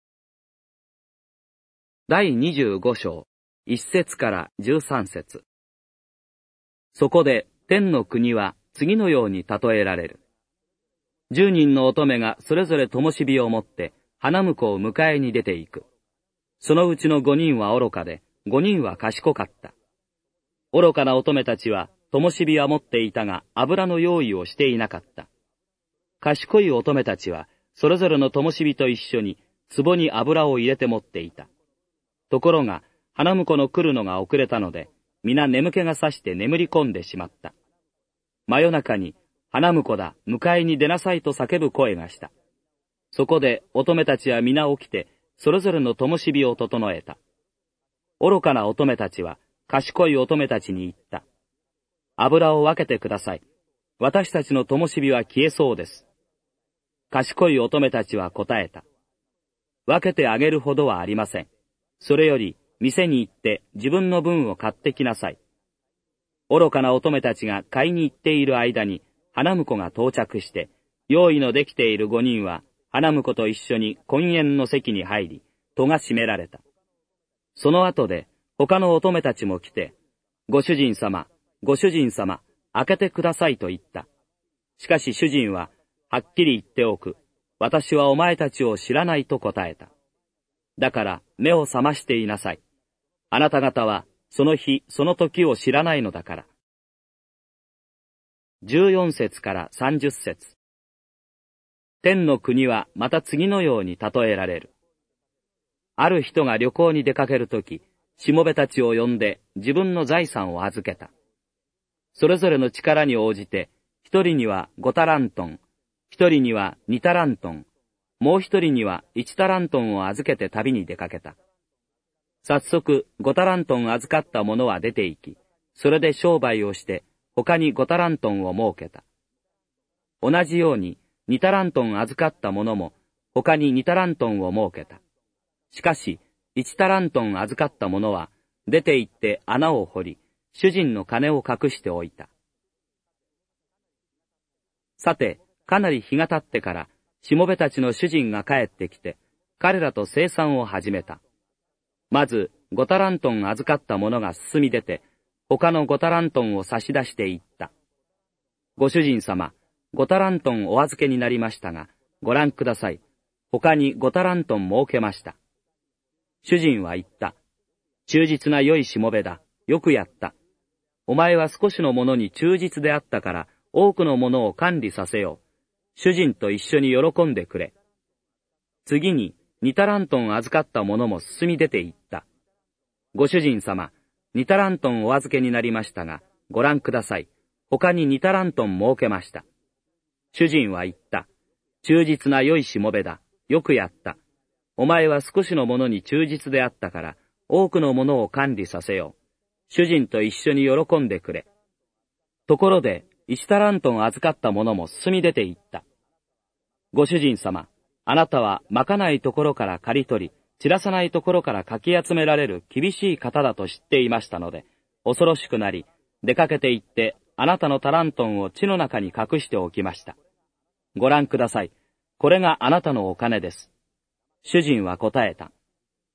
第にじゅうご章、いち節からじゅうさん節。そこで天の国は次のように例えられる。十人の乙女がそれぞれ灯火を持って花婿を迎えに出ていく。そのうちの五人は愚かで、五人は賢かった。愚かな乙女たちは灯火は持っていたが油の用意をしていなかった。賢い乙女たちはそれぞれの灯火と一緒に壺に油を入れて持っていた。ところが花婿の来るのが遅れたので、皆眠気がさして眠り込んでしまった。真夜中に、花婿だ、迎えに出なさいと叫ぶ声がした。そこで乙女たちは皆起きて、それぞれの灯火を整えた。愚かな乙女たちは、賢い乙女たちに言った。油を分けてください。私たちの灯火は消えそうです。賢い乙女たちは答えた。分けてあげるほどはありません。それより、店に行って自分の分を買ってきなさい。愚かな乙女たちが買いに行っている間に、花婿が到着して、用意のできている五人は、花婿と一緒に婚宴の席に入り、戸が閉められた。その後で、他の乙女たちも来て、ご主人様、ご主人様、開けてくださいと言った。しかし主人は、はっきり言っておく。私はお前たちを知らないと答えた。だから目を覚ましていなさい。あなた方は、その日、その時を知らないのだから。じゅうよん節からさんじゅっ節。天の国はまた次のように例えられる。ある人が旅行に出かけるとき、しもべたちを呼んで自分の財産を預けた。それぞれの力に応じて、一人には五タラントン、一人には二タラントン、もう一人には一タラントンを預けて旅に出かけた。早速、五タラントン預かった者は出て行き、それで商売をして、他に五タラントンを設けた。同じように、二タラントン預かった者も、他に二タラントンを設けた。しかし、一タラントン預かった者は、出て行って穴を掘り、主人の金を隠しておいた。さて、かなり日が経ってから、しもべたちの主人が帰ってきて、彼らと生産を始めた。まず、五タラントン預かった者が進み出て、他の五タラントンを差し出して言った。ご主人様、五タラントンお預けになりましたが、ご覧ください。他に五タラントン設けました。主人は言った。忠実な良いしもべだ。よくやった。お前は少しのものに忠実であったから、多くのものを管理させよう。主人と一緒に喜んでくれ。次に、二タラントン預かった者も進み出て行った。ご主人様、二タラントンお預けになりましたが、ご覧ください。他に二タラントン設けました。主人は言った。忠実な良いしもべだ。よくやった。お前は少しのものに忠実であったから、多くのものを管理させよう。主人と一緒に喜んでくれ。ところで、一タラントン預かった者も進み出て行った。ご主人様、あなたはまかないところから刈り取り、散らさないところからかき集められる厳しい方だと知っていましたので、恐ろしくなり、出かけて行って、あなたのタラントンを地の中に隠しておきました。ご覧ください。これがあなたのお金です。主人は答えた。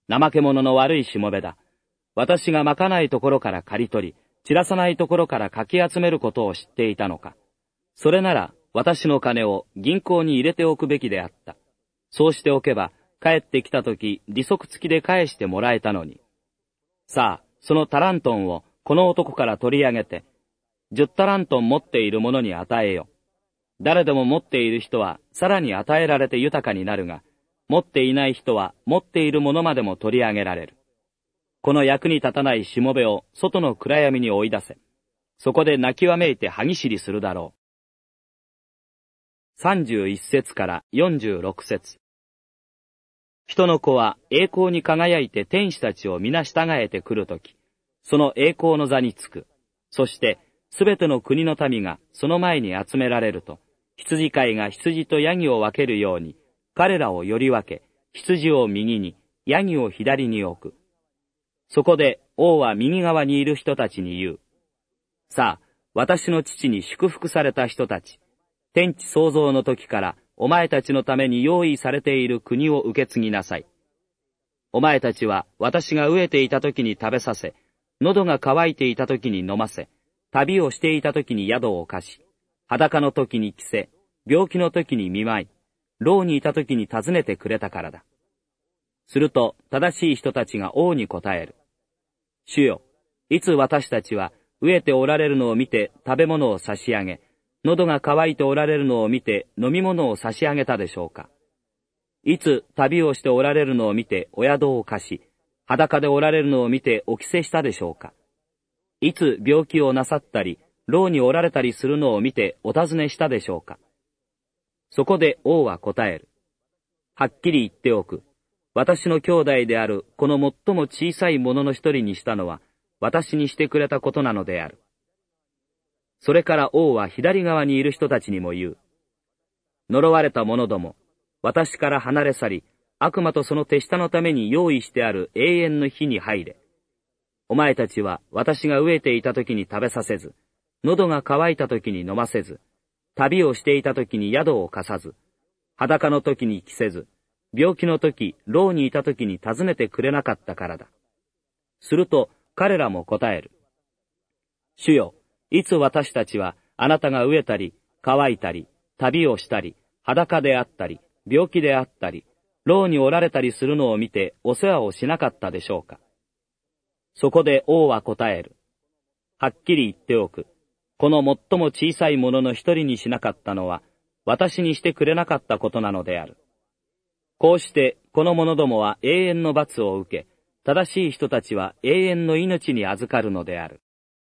怠け者の悪いしもべだ。私がまかないところから刈り取り、散らさないところからかき集めることを知っていたのか。それなら、私の金を銀行に入れておくべきであった。そうしておけば、帰ってきたとき、利息付きで返してもらえたのに。さあ、そのタラントンをこの男から取り上げて、十タラントン持っている者に与えよ。誰でも持っている人はさらに与えられて豊かになるが、持っていない人は持っているものまでも取り上げられる。この役に立たないしもべを外の暗闇に追い出せ。そこで泣きわめいて歯ぎしりするだろう。さんじゅういっ節からよんじゅうろく節。人の子は栄光に輝いて天使たちを皆従えてくるとき、その栄光の座につく。そして、すべての国の民がその前に集められると、羊飼いが羊とヤギを分けるように、彼らをより分け、羊を右に、ヤギを左に置く。そこで王は右側にいる人たちに言う。さあ、私の父に祝福された人たち、天地創造の時からお前たちのために用意されている国を受け継ぎなさい。お前たちは私が飢えていた時に食べさせ、喉が渇いていた時に飲ませ、旅をしていた時に宿を貸し、裸の時に着せ、病気の時に見舞い、牢にいた時に訪ねてくれたからだ。すると正しい人たちが王に答える。主よ、いつ私たちは飢えておられるのを見て食べ物を差し上げ、喉が渇いておられるのを見て飲み物を差し上げたでしょうか。いつ旅をしておられるのを見てお宿を貸し、裸でおられるのを見てお着せしたでしょうか。いつ病気をなさったり、牢におられたりするのを見てお尋ねしたでしょうか。そこで王は答える。はっきり言っておく。私の兄弟であるこの最も小さいものの一人にしたのは、私にしてくれたことなのである。それから王は左側にいる人たちにも言う。呪われた者ども、私から離れ去り、悪魔とその手下のために用意してある永遠の火に入れ。お前たちは私が飢えていた時に食べさせず、喉が渇いた時に飲ませず、旅をしていた時に宿を貸さず、裸の時に着せず、病気の時、牢にいた時に訪ねてくれなかったからだ。すると彼らも答える。主よ、いつ私たちはあなたが飢えたり、渇いたり、旅をしたり、裸であったり、病気であったり、牢におられたりするのを見てお世話をしなかったでしょうか。そこで王は答える。はっきり言っておく。この最も小さいものの一人にしなかったのは、私にしてくれなかったことなのである。こうしてこの者どもは永遠の罰を受け、正しい人たちは永遠の命に預かるのである。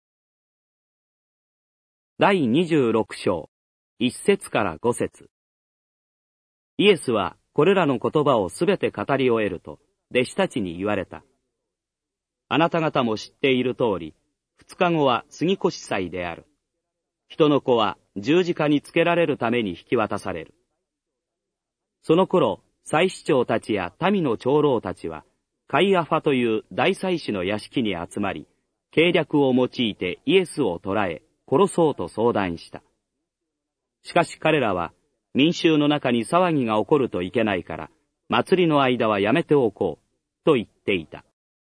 だいにじゅうろく章、いち節からご節。イエスはこれらの言葉をすべて語り終えると、弟子たちに言われた。あなた方も知っている通り、二日後は杉越祭である。人の子は十字架につけられるために引き渡される。その頃、祭司長たちや民の長老たちは、カイアファという大祭司の屋敷に集まり、計略を用いてイエスを捕らえ、殺そうと相談した。しかし彼らは、民衆の中に騒ぎが起こるといけないから、祭りの間はやめておこう、と言っていた。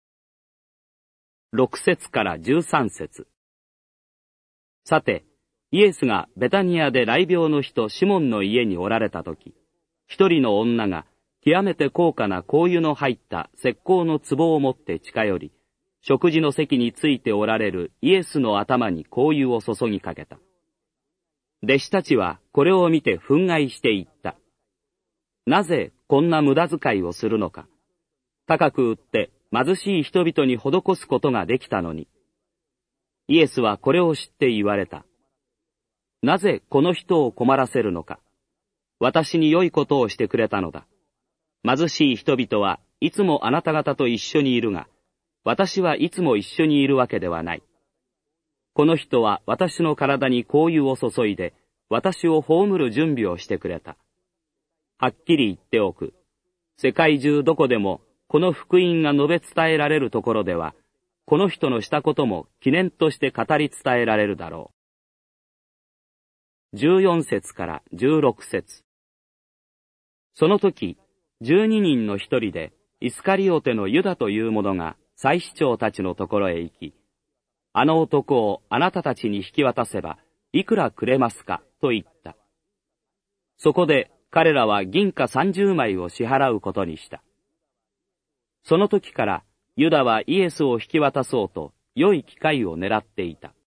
ろく節からじゅうさん節。さて、イエスがベタニアで雷病の人シモンの家におられたとき、一人の女が極めて高価な香油の入った石膏の壺を持って近寄り、食事の席についておられるイエスの頭に香油を注ぎかけた。弟子たちはこれを見て憤慨して言った。なぜこんな無駄遣いをするのか。高く売って貧しい人々に施すことができたのに。イエスはこれを知って言われた。なぜこの人を困らせるのか。私に良いことをしてくれたのだ。貧しい人々はいつもあなた方と一緒にいるが、私はいつも一緒にいるわけではない。この人は私の体に香油を注いで、私を葬る準備をしてくれた。はっきり言っておく。世界中どこでも、この福音が述べ伝えられるところでは、この人のしたことも記念として語り伝えられるだろう。じゅうよん節からじゅうろく節。その時、十二人の一人で、 イスカリオテのユダという者が祭司長たちのところへ行き、あの男をあなたたちに引き渡せば、いくらくれますかと言った。そこで彼らは銀貨さんじゅうまいを支払うことにした。その時からユダはイエスを引き渡そうと良い機会を狙っていた。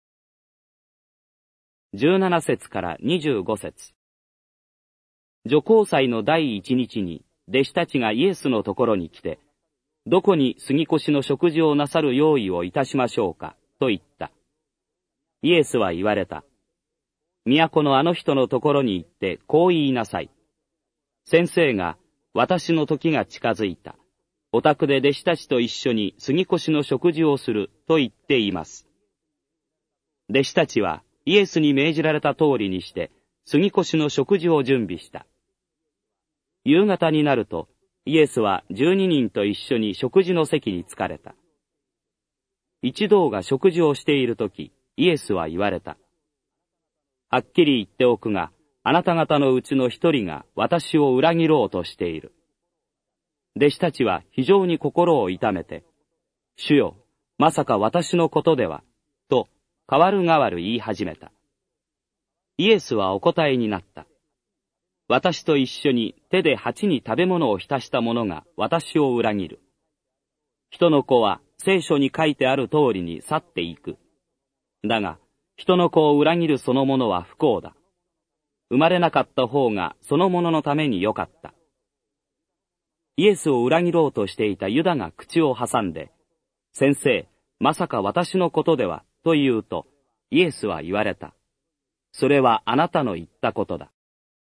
じゅうなな節からにじゅうご節。除光祭の第一日に弟子たちがイエスのところに来て、どこに杉越の食事をなさる用意をいたしましょうかと言った。イエスは言われた。都のあの人のところに行ってこう言いなさい。先生が私の時が近づいた。お宅で弟子たちと一緒に杉越の食事をすると言っています。弟子たちはイエスに命じられた通りにして杉越の食事を準備した。夕方になるとイエスは十二人と一緒に食事の席に着かれた。一同が食事をしているとき、イエスは言われた。はっきり言っておくが、あなた方のうちの一人が私を裏切ろうとしている。弟子たちは非常に心を痛めて、主よ、まさか私のことでは、と、代わる代わる言い始めた。イエスはお答えになった。私と一緒に手で鉢に食べ物を浸した者が私を裏切る。人の子は聖書に書いてある通りに去っていく。だが、人の子を裏切るその者は不幸だ。生まれなかった方がその者のためによかった。イエスを裏切ろうとしていたユダが口を挟んで、先生、まさか私のことでは、と言うと、イエスは言われた。それはあなたの言ったことだ。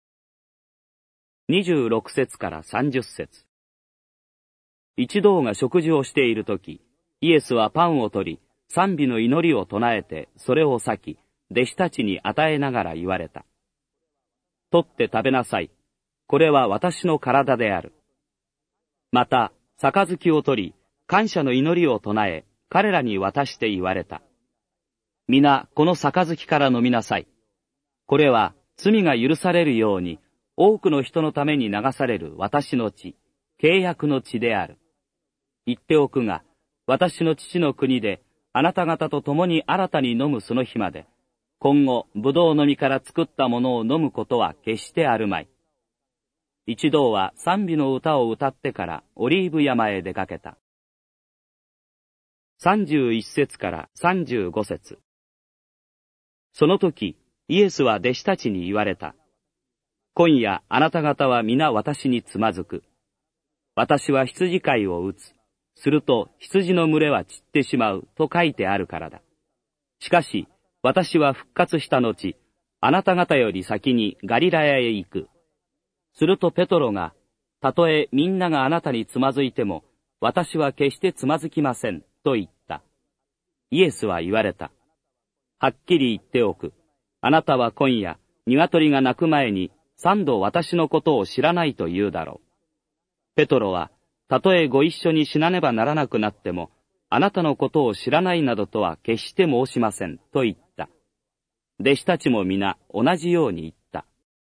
にじゅうろく節からさんじゅっ節。一同が食事をしているとき、イエスはパンを取り、賛美の祈りを唱えて、それを裂き、弟子たちに与えながら言われた。取って食べなさい。これは私の体である。また、杯を取り、感謝の祈りを唱え、彼らに渡して言われた。皆、この杯から飲みなさい。これは、罪が許されるように、多くの人のために流される私の血、契約の血である。言っておくが、私の父の国で、あなた方と共に新たに飲むその日まで、今後、葡萄の実から作ったものを飲むことは決してあるまい。一同は賛美の歌を歌ってからオリーブ山へ出かけた。さんじゅういち節からさんじゅうご節。その時、イエスは弟子たちに言われた。今夜あなた方は皆私につまずく。私は羊飼いを打つ。すると羊の群れは散ってしまうと書いてあるからだ。しかし、私は復活した後、あなた方より先にガリラヤへ行く。するとペトロが、たとえみんながあなたにつまずいても、私は決してつまずきません、と言った。イエスは言われた。はっきり言っておく。あなたは今夜、鶏が鳴く前に、三度私のことを知らないと言うだろう。ペトロは、たとえご一緒に死なねばならなくなっても、あなたのことを知らないなどとは決して申しません、と言った。弟子たちも皆同じように言った。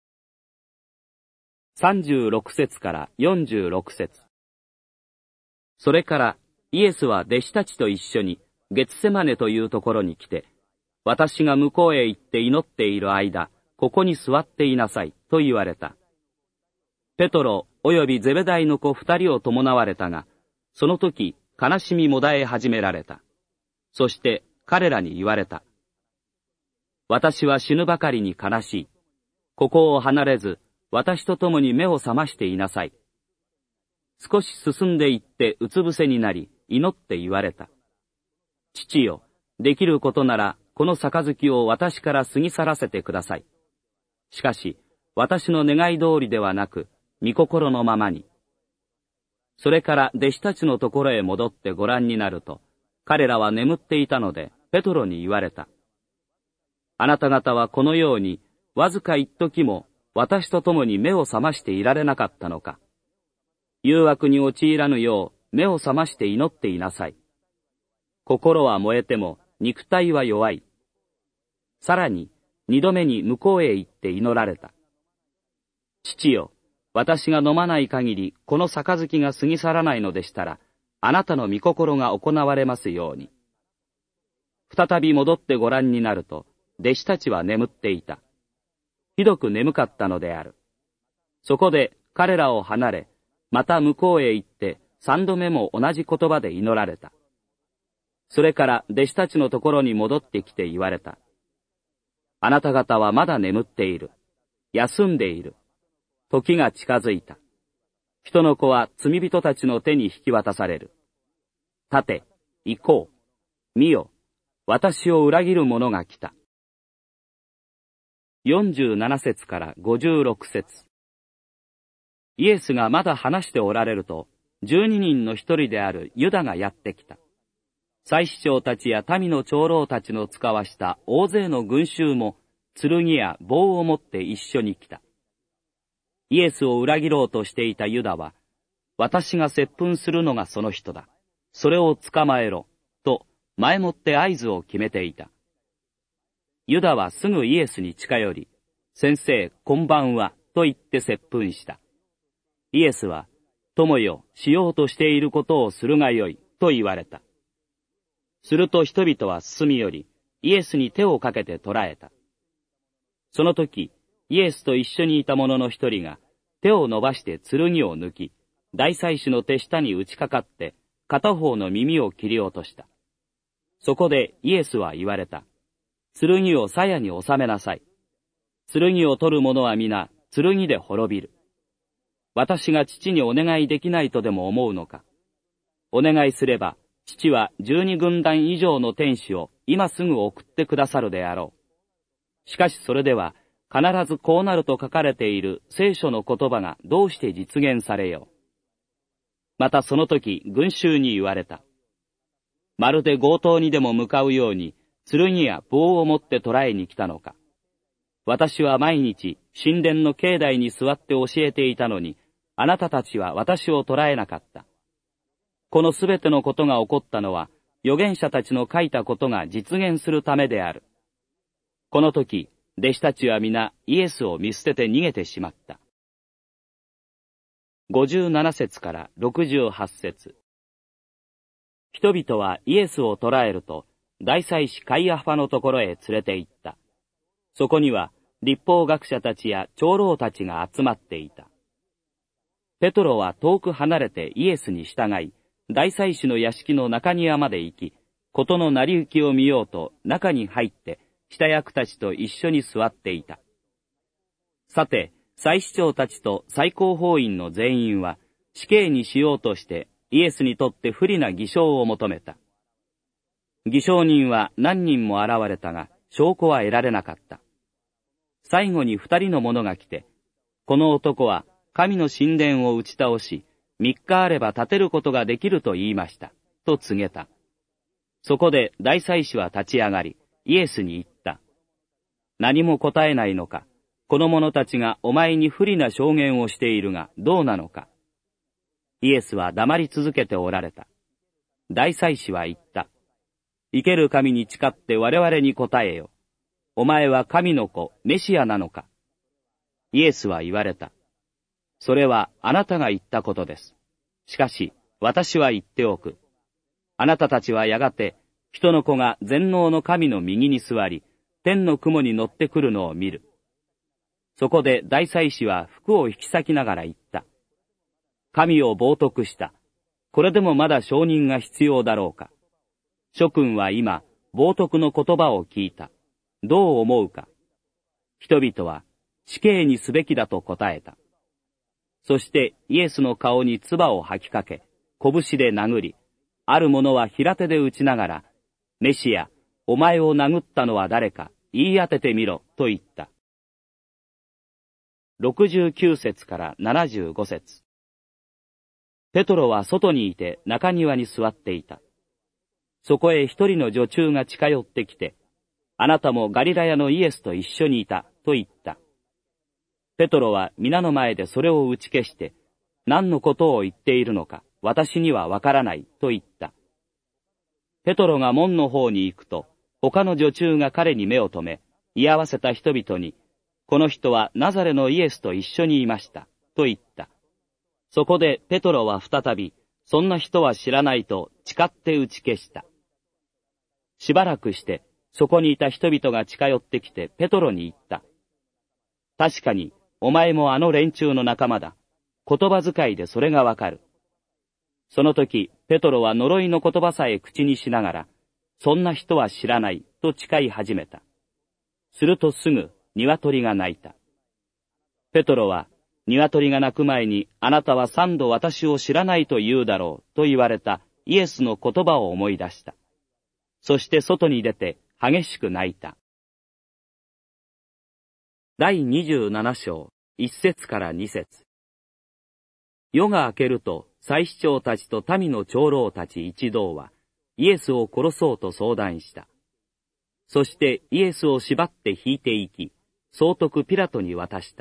さんじゅうろく節からよんじゅうろく節。それからイエスは弟子たちと一緒にゲツセマネというところに来て、私が向こうへ行って祈っている間、ここに座っていなさいと言われた。ペトロおよびゼベダイの子二人を伴われたが、その時悲しみもだえ始められた。そして彼らに言われた。私は死ぬばかりに悲しい。ここを離れず、私と共に目を覚ましていなさい。少し進んで行ってうつ伏せになり、祈って言われた。父よ、できることなら、この杯を私から過ぎ去らせてください。しかし、私の願い通りではなく、御心のままに。それから弟子たちのところへ戻ってご覧になると、彼らは眠っていたので、ペトロに言われた。あなた方はこのように、わずか一時も、私と共に目を覚ましていられなかったのか。誘惑に陥らぬよう目を覚まして祈っていなさい。心は燃えても肉体は弱い。さらに二度目に向こうへ行って祈られた。父よ、 私が飲まない限り、この杯が過ぎ去らないのでしたら、あなたの御心が行われますように。再び戻ってご覧になると、弟子たちは眠っていた。ひどく眠かったのである。そこで彼らを離れ、また向こうへ行って、三度目も同じ言葉で祈られた。それから弟子たちのところに戻ってきて言われた。あなた方はまだ眠っている。休んでいる。時が近づいた。人の子は罪人たちの手に引き渡される。立て、行こう。見よ、私を裏切る者が来た。よんじゅうなな節からごじゅうろく節。イエスがまだ話しておられると、十二人の一人であるユダがやってきた。祭司長たちや民の長老たちの使わした大勢の群衆も、剣や棒を持って一緒に来た。イエスを裏切ろうとしていたユダは、私が接吻するのがその人だ。それを捕まえろ、と前もって合図を決めていた。ユダはすぐイエスに近寄り、先生、こんばんは、と言って接吻した。イエスは、友よ、しようとしていることをするがよい、と言われた。すると人々は進み寄り、イエスに手をかけて捕らえた。その時、イエスと一緒にいた者の一人が、手を伸ばして剣を抜き、大祭司の手下に打ちかかって、片方の耳を切り落とした。そこでイエスは言われた。剣を鞘に収めなさい。剣を取る者は皆、剣で滅びる。私が父にお願いできないとでも思うのか。お願いすれば、父は十二軍団以上の天使を今すぐ送ってくださるであろう。しかしそれでは、必ずこうなると書かれている聖書の言葉がどうして実現されよう。またその時、群衆に言われた。まるで強盗にでも向かうように、剣や棒を持って捕らえに来たのか。私は毎日、神殿の境内に座って教えていたのに、あなたたちは私を捕らえなかった。このすべてのことが起こったのは、預言者たちの書いたことが実現するためである。この時、弟子たちは皆イエスを見捨てて逃げてしまった。ごじゅうなな節からろくじゅうはち節。人々はイエスを捕らえると、大祭司カイアファのところへ連れて行った。そこには、律法学者たちや長老たちが集まっていた。ペトロは遠く離れてイエスに従い、大祭司の屋敷の中庭まで行き、事の成り行きを見ようと中に入って、下役たちと一緒に座っていた。さて、祭司長たちと最高法院の全員は、死刑にしようとしてイエスにとって不利な偽証を求めた。偽証人は何人も現れたが、証拠は得られなかった。最後に二人の者が来て、この男は神の神殿を打ち倒し、三日あれば建てることができると言いました、と告げた。そこで大祭司は立ち上がり、イエスに言った。何も答えないのか。この者たちがお前に不利な証言をしているがどうなのか。イエスは黙り続けておられた。大祭司は言った。生ける神に誓って我々に答えよ。お前は神の子、メシアなのか。イエスは言われた。それはあなたが言ったことです。しかし、私は言っておく。あなたたちはやがて、人の子が全能の神の右に座り、天の雲に乗ってくるのを見る。そこで大祭司は服を引き裂きながら言った。神を冒涜した。これでもまだ証人が必要だろうか。諸君は今、冒涜の言葉を聞いた。どう思うか。人々は死刑にすべきだと答えた。そしてイエスの顔に唾を吐きかけ、拳で殴り、ある者は平手で打ちながら、メシア、お前を殴ったのは誰か、言い当ててみろ、と言った。ろくじゅうきゅう節からななじゅうご節。ペトロは外にいて中庭に座っていた。そこへ一人の女中が近寄ってきて、あなたもガリラヤのイエスと一緒にいた、と言った。ペトロは皆の前でそれを打ち消して、何のことを言っているのか、私にはわからない、と言った。ペトロが門の方に行くと、他の女中が彼に目を留め、居合わせた人々に、この人はナザレのイエスと一緒にいました、 と言った。そこでペトロは再び、そんな人は知らないと誓って打ち消した。しばらくして、そこにいた人々が近寄ってきてペトロに言った。確かに、お前もあの連中の仲間だ。言葉遣いでそれがわかる。その時、ペトロは呪いの言葉さえ口にしながら、そんな人は知らないと誓い始めた。するとすぐ、鶏が鳴いた。ペトロは、鶏が鳴く前に、あなたは三度私を知らないと言うだろうと言われたイエスの言葉を思い出した。そして外に出て激しく泣いた。第二十七章、一節から二節。夜が明けると、祭司長たちと民の長老たち一同は、イエスを殺そうと相談した。そしてイエスを縛って引いていき、総督ピラトに渡した。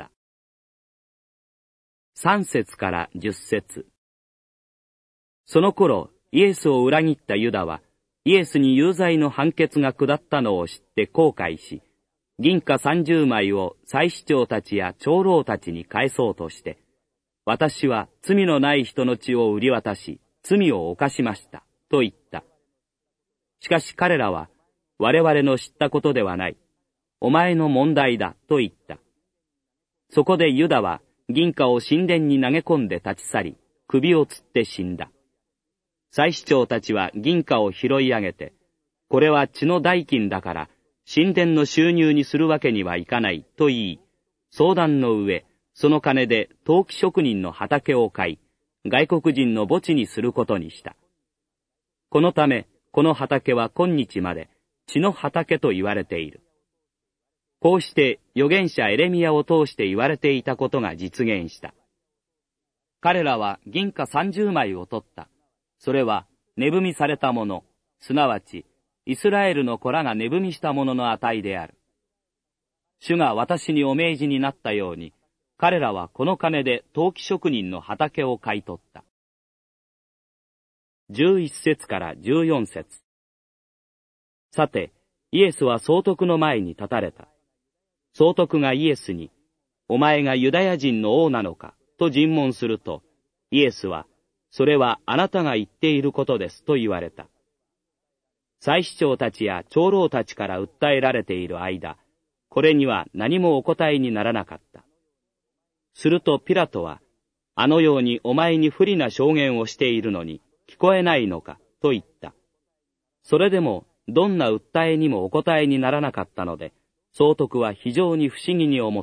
三節から十節。その頃、イエスを裏切ったユダは、イエスに有罪の判決が下ったのを知って後悔し、銀貨三十枚を祭司長たちや長老たちに返そうとして、私は罪のない人の血を売り渡し、罪を犯しました、と言った。しかし彼らは、我々の知ったことではない。お前の問題だ、と言った。そこでユダは、銀貨を神殿に投げ込んで立ち去り、首を吊って死んだ。祭司長たちは銀貨を拾い上げて、これは血の代金だから、神殿の収入にするわけにはいかない、と言い、相談の上、その金で陶器職人の畑を買い、外国人の墓地にすることにした。このため、この畑は今日まで血の畑と言われている。こうして預言者エレミヤを通して言われていたことが実現した。彼らは銀貨三十枚を取った。それは値踏みされたもの、すなわちイスラエルの子らが値踏みしたものの値である。主が私にお命じになったように、彼らはこの金で陶器職人の畑を買い取った。十一節から十四節。さて、イエスは総督の前に立たれた。総督がイエスに、お前がユダヤ人の王なのかと尋問すると、イエスは、それはあなたが言っていることですと言われた。祭司長たちや長老たちから訴えられている間、これには何もお答えにならなかった。するとピラトは、あのようにお前に不利な証言をしているのに聞こえないのかと言った。それでもどんな訴えにもお答えにならなかったので、総督は非常に不思議に思った。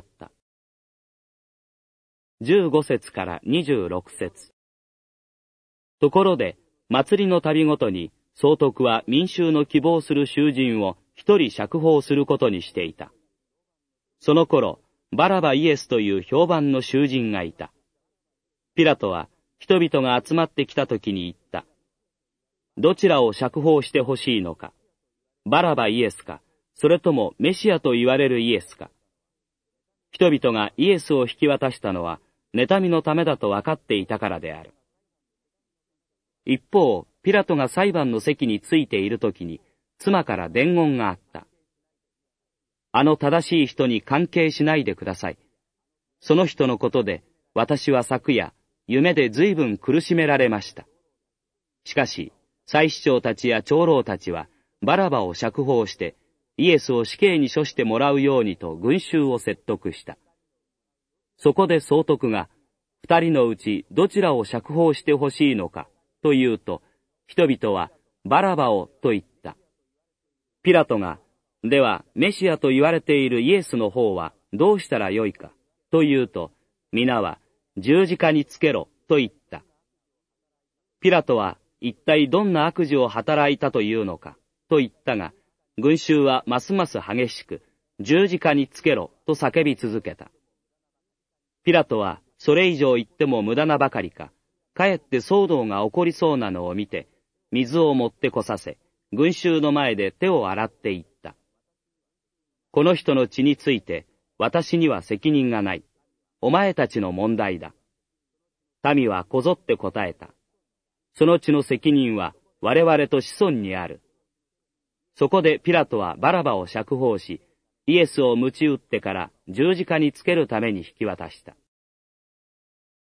十五節から二十六節。ところで、祭りの度ごとに、総督は民衆の希望する囚人を一人釈放することにしていた。その頃、バラバイエスという評判の囚人がいた。ピラトは、人々が集まってきた時に言った。どちらを釈放してほしいのか。バラバイエスか、それともメシアと言われるイエスか。人々がイエスを引き渡したのは、妬みのためだと分かっていたからである。一方、ピラトが裁判の席についているときに、妻から伝言があった。あの正しい人に関係しないでください。その人のことで、私は昨夜、夢で随分苦しめられました。しかし、祭司長たちや長老たちは、バラバを釈放して、イエスを死刑に処してもらうようにと群衆を説得した。そこで総督が、二人のうちどちらを釈放してほしいのか、と言うと、人々はバラバをと言った。ピラトが、ではメシアと言われているイエスの方はどうしたらよいか、と言うと、皆は十字架につけろ、と言った。ピラトは一体どんな悪事を働いたというのか、と言ったが、群衆はますます激しく、十字架につけろ、と叫び続けた。ピラトはそれ以上言っても無駄なばかりか、かえって騒動が起こりそうなのを見て、水を持ってこさせ、群衆の前で手を洗っていった。この人の血について、私には責任がない。お前たちの問題だ。民はこぞって答えた。その血の責任は我々と子孫にある。そこでピラトはバラバを釈放し、イエスを鞭打ってから十字架につけるために引き渡した。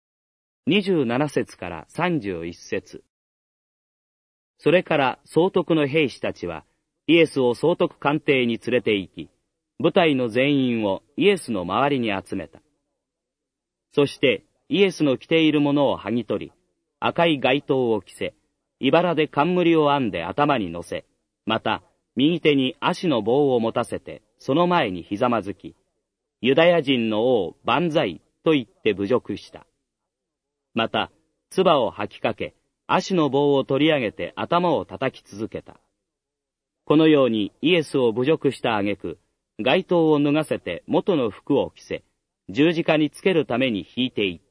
にじゅうなな節からさんじゅういち節。それから総督の兵士たちは、イエスを総督官邸に連れて行き、部隊の全員をイエスの周りに集めた。そしてイエスの着ているものを剥ぎ取り、赤い街灯を着せ、茨で冠を編んで頭に乗せ、また右手に足の棒を持たせて、その前にひざまずき、ユダヤ人の王万歳と言って侮辱した。また、唾を吐きかけ、足の棒を取り上げて頭を叩き続けた。このようにイエスを侮辱した挙句、街灯を脱がせて元の服を着せ、十字架につけるために引いていった。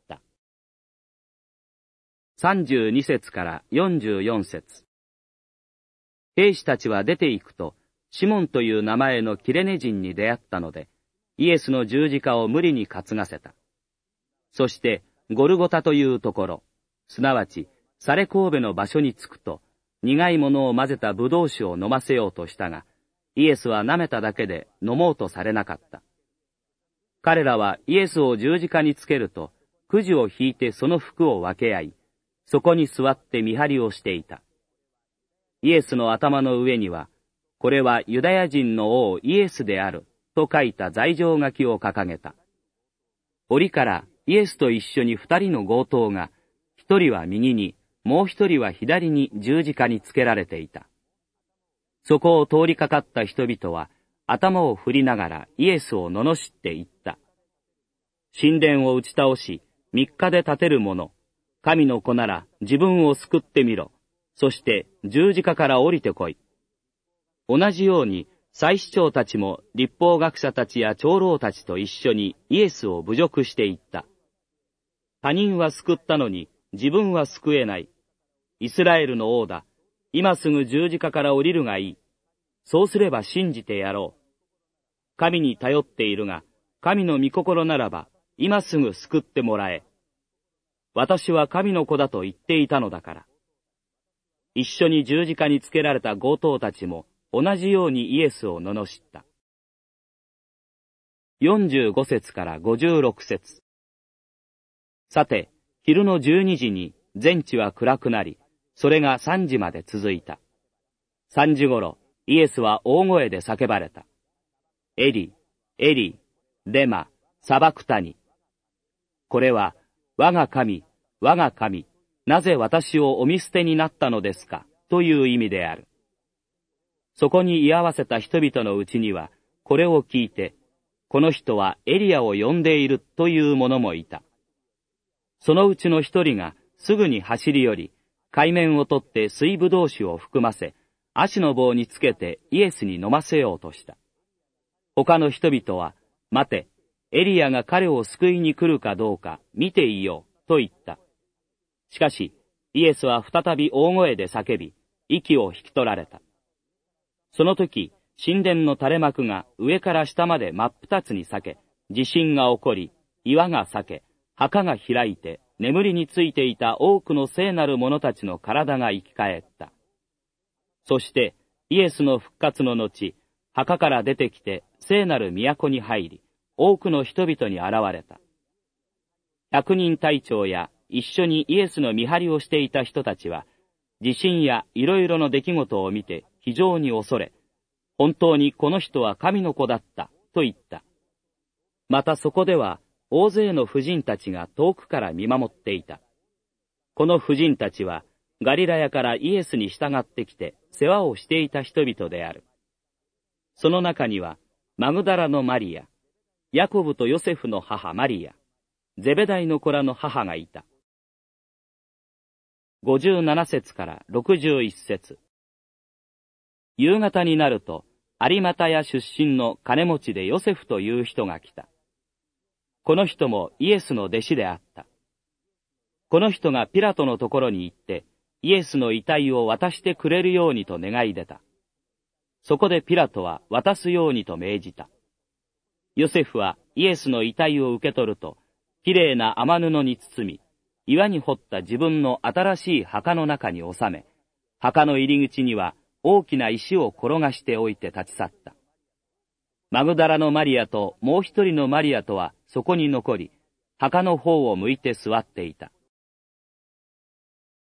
さんじゅうに節からよんじゅうよん節。兵士たちは出て行くと、シモンという名前のキレネ人に出会ったので、イエスの十字架を無理に担がせた。そして、ゴルゴタというところ、すなわち、サレ神戸の場所に着くと、苦いものを混ぜたブドウ酒を飲ませようとしたが、イエスは舐めただけで飲もうとされなかった。彼らはイエスを十字架につけると、くじを引いてその服を分け合い、そこに座って見張りをしていた。イエスの頭の上には、これはユダヤ人の王イエスである、と書いた罪状書きを掲げた。折からイエスと一緒に二人の強盗が、一人は右に、もう一人は左に十字架につけられていた。そこを通りかかった人々は、頭を振りながらイエスを罵って言った。神殿を打ち倒し、三日で建てる者、神の子なら自分を救ってみろ。そして十字架から降りてこい。同じように、祭司長たちも律法学者たちや長老たちと一緒にイエスを侮辱していった。他人は救ったのに自分は救えない。イスラエルの王だ。今すぐ十字架から降りるがいい。そうすれば信じてやろう。神に頼っているが、神の御心ならば、今すぐ救ってもらえ。私は神の子だと言っていたのだから。一緒に十字架につけられた強盗たちも、同じようにイエスを罵った。よんじゅうご節からごじゅうろく節。さて、昼のじゅうに時に全地は暗くなり、それがさんじまで続いた。さんじごろ、イエスは大声で叫ばれた。エリ、エリ、レマ、サバクタニ。これは、我が神、我が神、なぜ私をお見捨てになったのですか、という意味である。そこに居合わせた人々のうちには、これを聞いて、この人はエリアを呼んでいるという者もいた。そのうちの一人がすぐに走り寄り、海面を取って水ぶどう酒を含ませ、足の棒につけてイエスに飲ませようとした。他の人々は、待て、エリアが彼を救いに来るかどうか見ていよう、と言った。しかし、イエスは再び大声で叫び、息を引き取られた。その時、神殿の垂れ幕が上から下まで真っ二つに裂け、地震が起こり、岩が裂け、墓が開いて、眠りについていた多くの聖なる者たちの体が生き返った。そして、イエスの復活の後、墓から出てきて聖なる都に入り、多くの人々に現れた。百人隊長や一緒にイエスの見張りをしていた人たちは、地震やいろいろの出来事を見て非常に恐れ、本当にこの人は神の子だったと言った。またそこでは大勢の婦人たちが遠くから見守っていた。この婦人たちはガリラヤからイエスに従ってきて世話をしていた人々である。その中にはマグダラのマリア、ヤコブとヨセフの母マリア、ゼベダイの子らの母がいた。ごじゅうなな節からろくじゅういち節。夕方になると、有マタヤ出身の金持ちでヨセフという人が来た。この人もイエスの弟子であった。この人がピラトのところに行って、イエスの遺体を渡してくれるようにと願い出た。そこでピラトは渡すようにと命じた。ヨセフはイエスの遺体を受け取ると、きれいな雨布に包み、岩に掘った自分の新しい墓の中に収め、墓の入り口には大きな石を転がしておいて立ち去った。マグダラのマリアともう一人のマリアとはそこに残り、墓の方を向いて座っていた。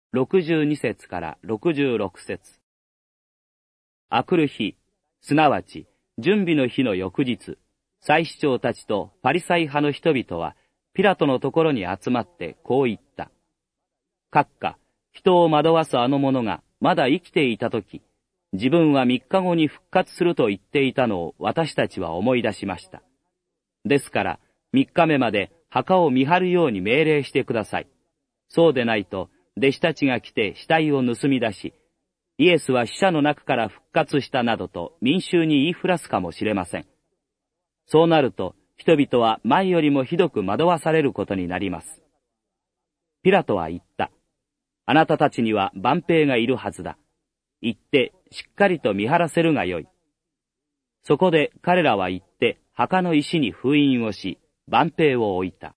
ろくじゅうに節からろくじゅうろく節。あくる日、すなわち準備の日の翌日、祭司長たちとパリサイ派の人々はピラトのところに集まってこう言った。閣下、人を惑わすあの者がまだ生きていたとき、自分は三日後に復活すると言っていたのを私たちは思い出しました。ですから三日目まで墓を見張るように命令してください。そうでないと弟子たちが来て死体を盗み出し、イエスは死者の中から復活したなどと民衆に言いふらすかもしれません。そうなると人々は前よりもひどく惑わされることになります。ピラトは言った。あなたたちには万兵がいるはずだ。行ってしっかりと見張らせるがよい。そこで彼らは行って墓の石に封印をし、万兵を置いた。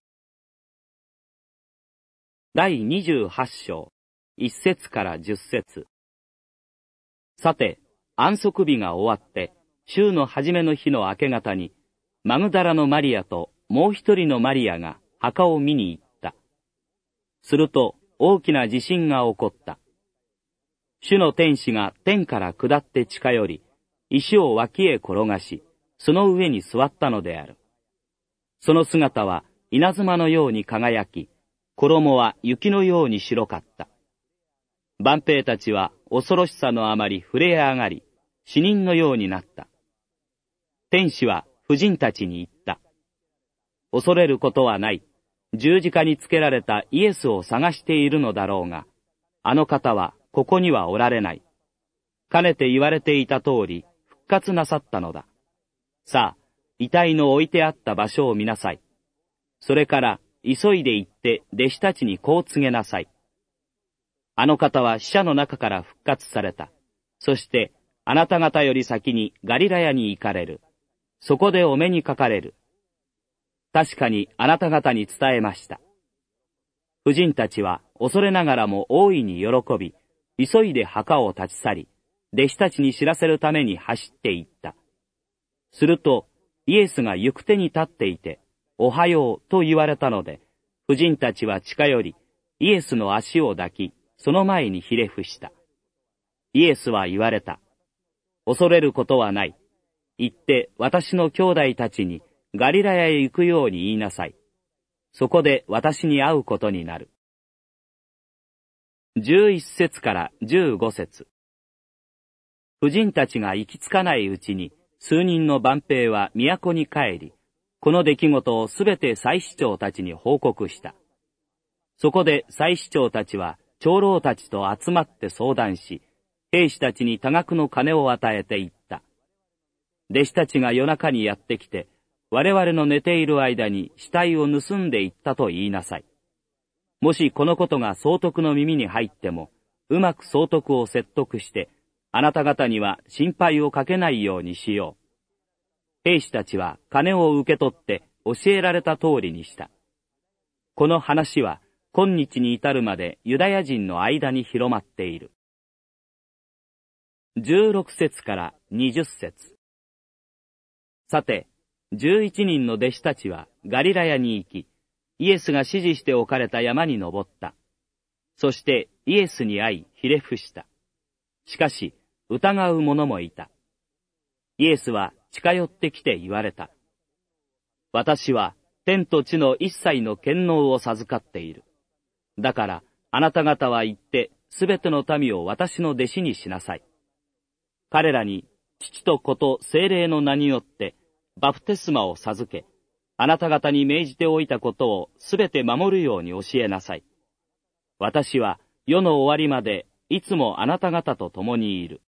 第にじゅうはち章、いち節からじゅっ節。さて、安息日が終わって、週の初めの日の明け方に、マグダラのマリアともう一人のマリアが墓を見に行った。すると、大きな地震が起こった。主の天使が天から下って近寄り、石を脇へ転がし、その上に座ったのである。その姿は稲妻のように輝き、衣は雪のように白かった。万兵たちは恐ろしさのあまり震え上がり、死人のようになった。天使は婦人たちに言った。恐れることはない。十字架につけられたイエスを探しているのだろうが、あの方はここにはおられない。かねて言われていた通り、復活なさったのだ。さあ、遺体の置いてあった場所を見なさい。それから、急いで行って弟子たちにこう告げなさい。あの方は死者の中から復活された。そして、あなた方より先にガリラヤに行かれる。そこでお目にかかれる。確かにあなた方に伝えました。婦人たちは恐れながらも大いに喜び、急いで墓を立ち去り、弟子たちに知らせるために走って行った。すると、イエスが行く手に立っていて、おはようと言われたので、婦人たちは近寄り、イエスの足を抱き、その前にひれ伏した。イエスは言われた。恐れることはない。行って私の兄弟たちにガリラヤへ行くように言いなさい。そこで私に会うことになる。じゅういち節からじゅうご節。婦人たちが行き着かないうちに、数人の万兵は都に帰り、この出来事をすべて祭司長たちに報告した。そこで祭司長たちは長老たちと集まって相談し、兵士たちに多額の金を与えていった。弟子たちが夜中にやってきて、我々の寝ている間に死体を盗んでいったと言いなさい。もしこのことが総督の耳に入っても、うまく総督を説得して、あなた方には心配をかけないようにしよう。兵士たちは金を受け取って教えられた通りにした。この話は今日に至るまでユダヤ人の間に広まっている。じゅうろく節からにじゅっ節。さて、十一人の弟子たちはガリラヤに行き、イエスが指示しておかれた山に登った。そしてイエスに会いひれ伏した。しかし疑う者もいた。イエスは近寄ってきて言われた。私は天と地の一切の権能を授かっている。だからあなた方は行ってすべての民を私の弟子にしなさい。彼らに父と子と聖霊の名によってバプテスマを授け、あなた方に命じておいたことをすべて守るように教えなさい。私は世の終わりまでいつもあなた方と共にいる。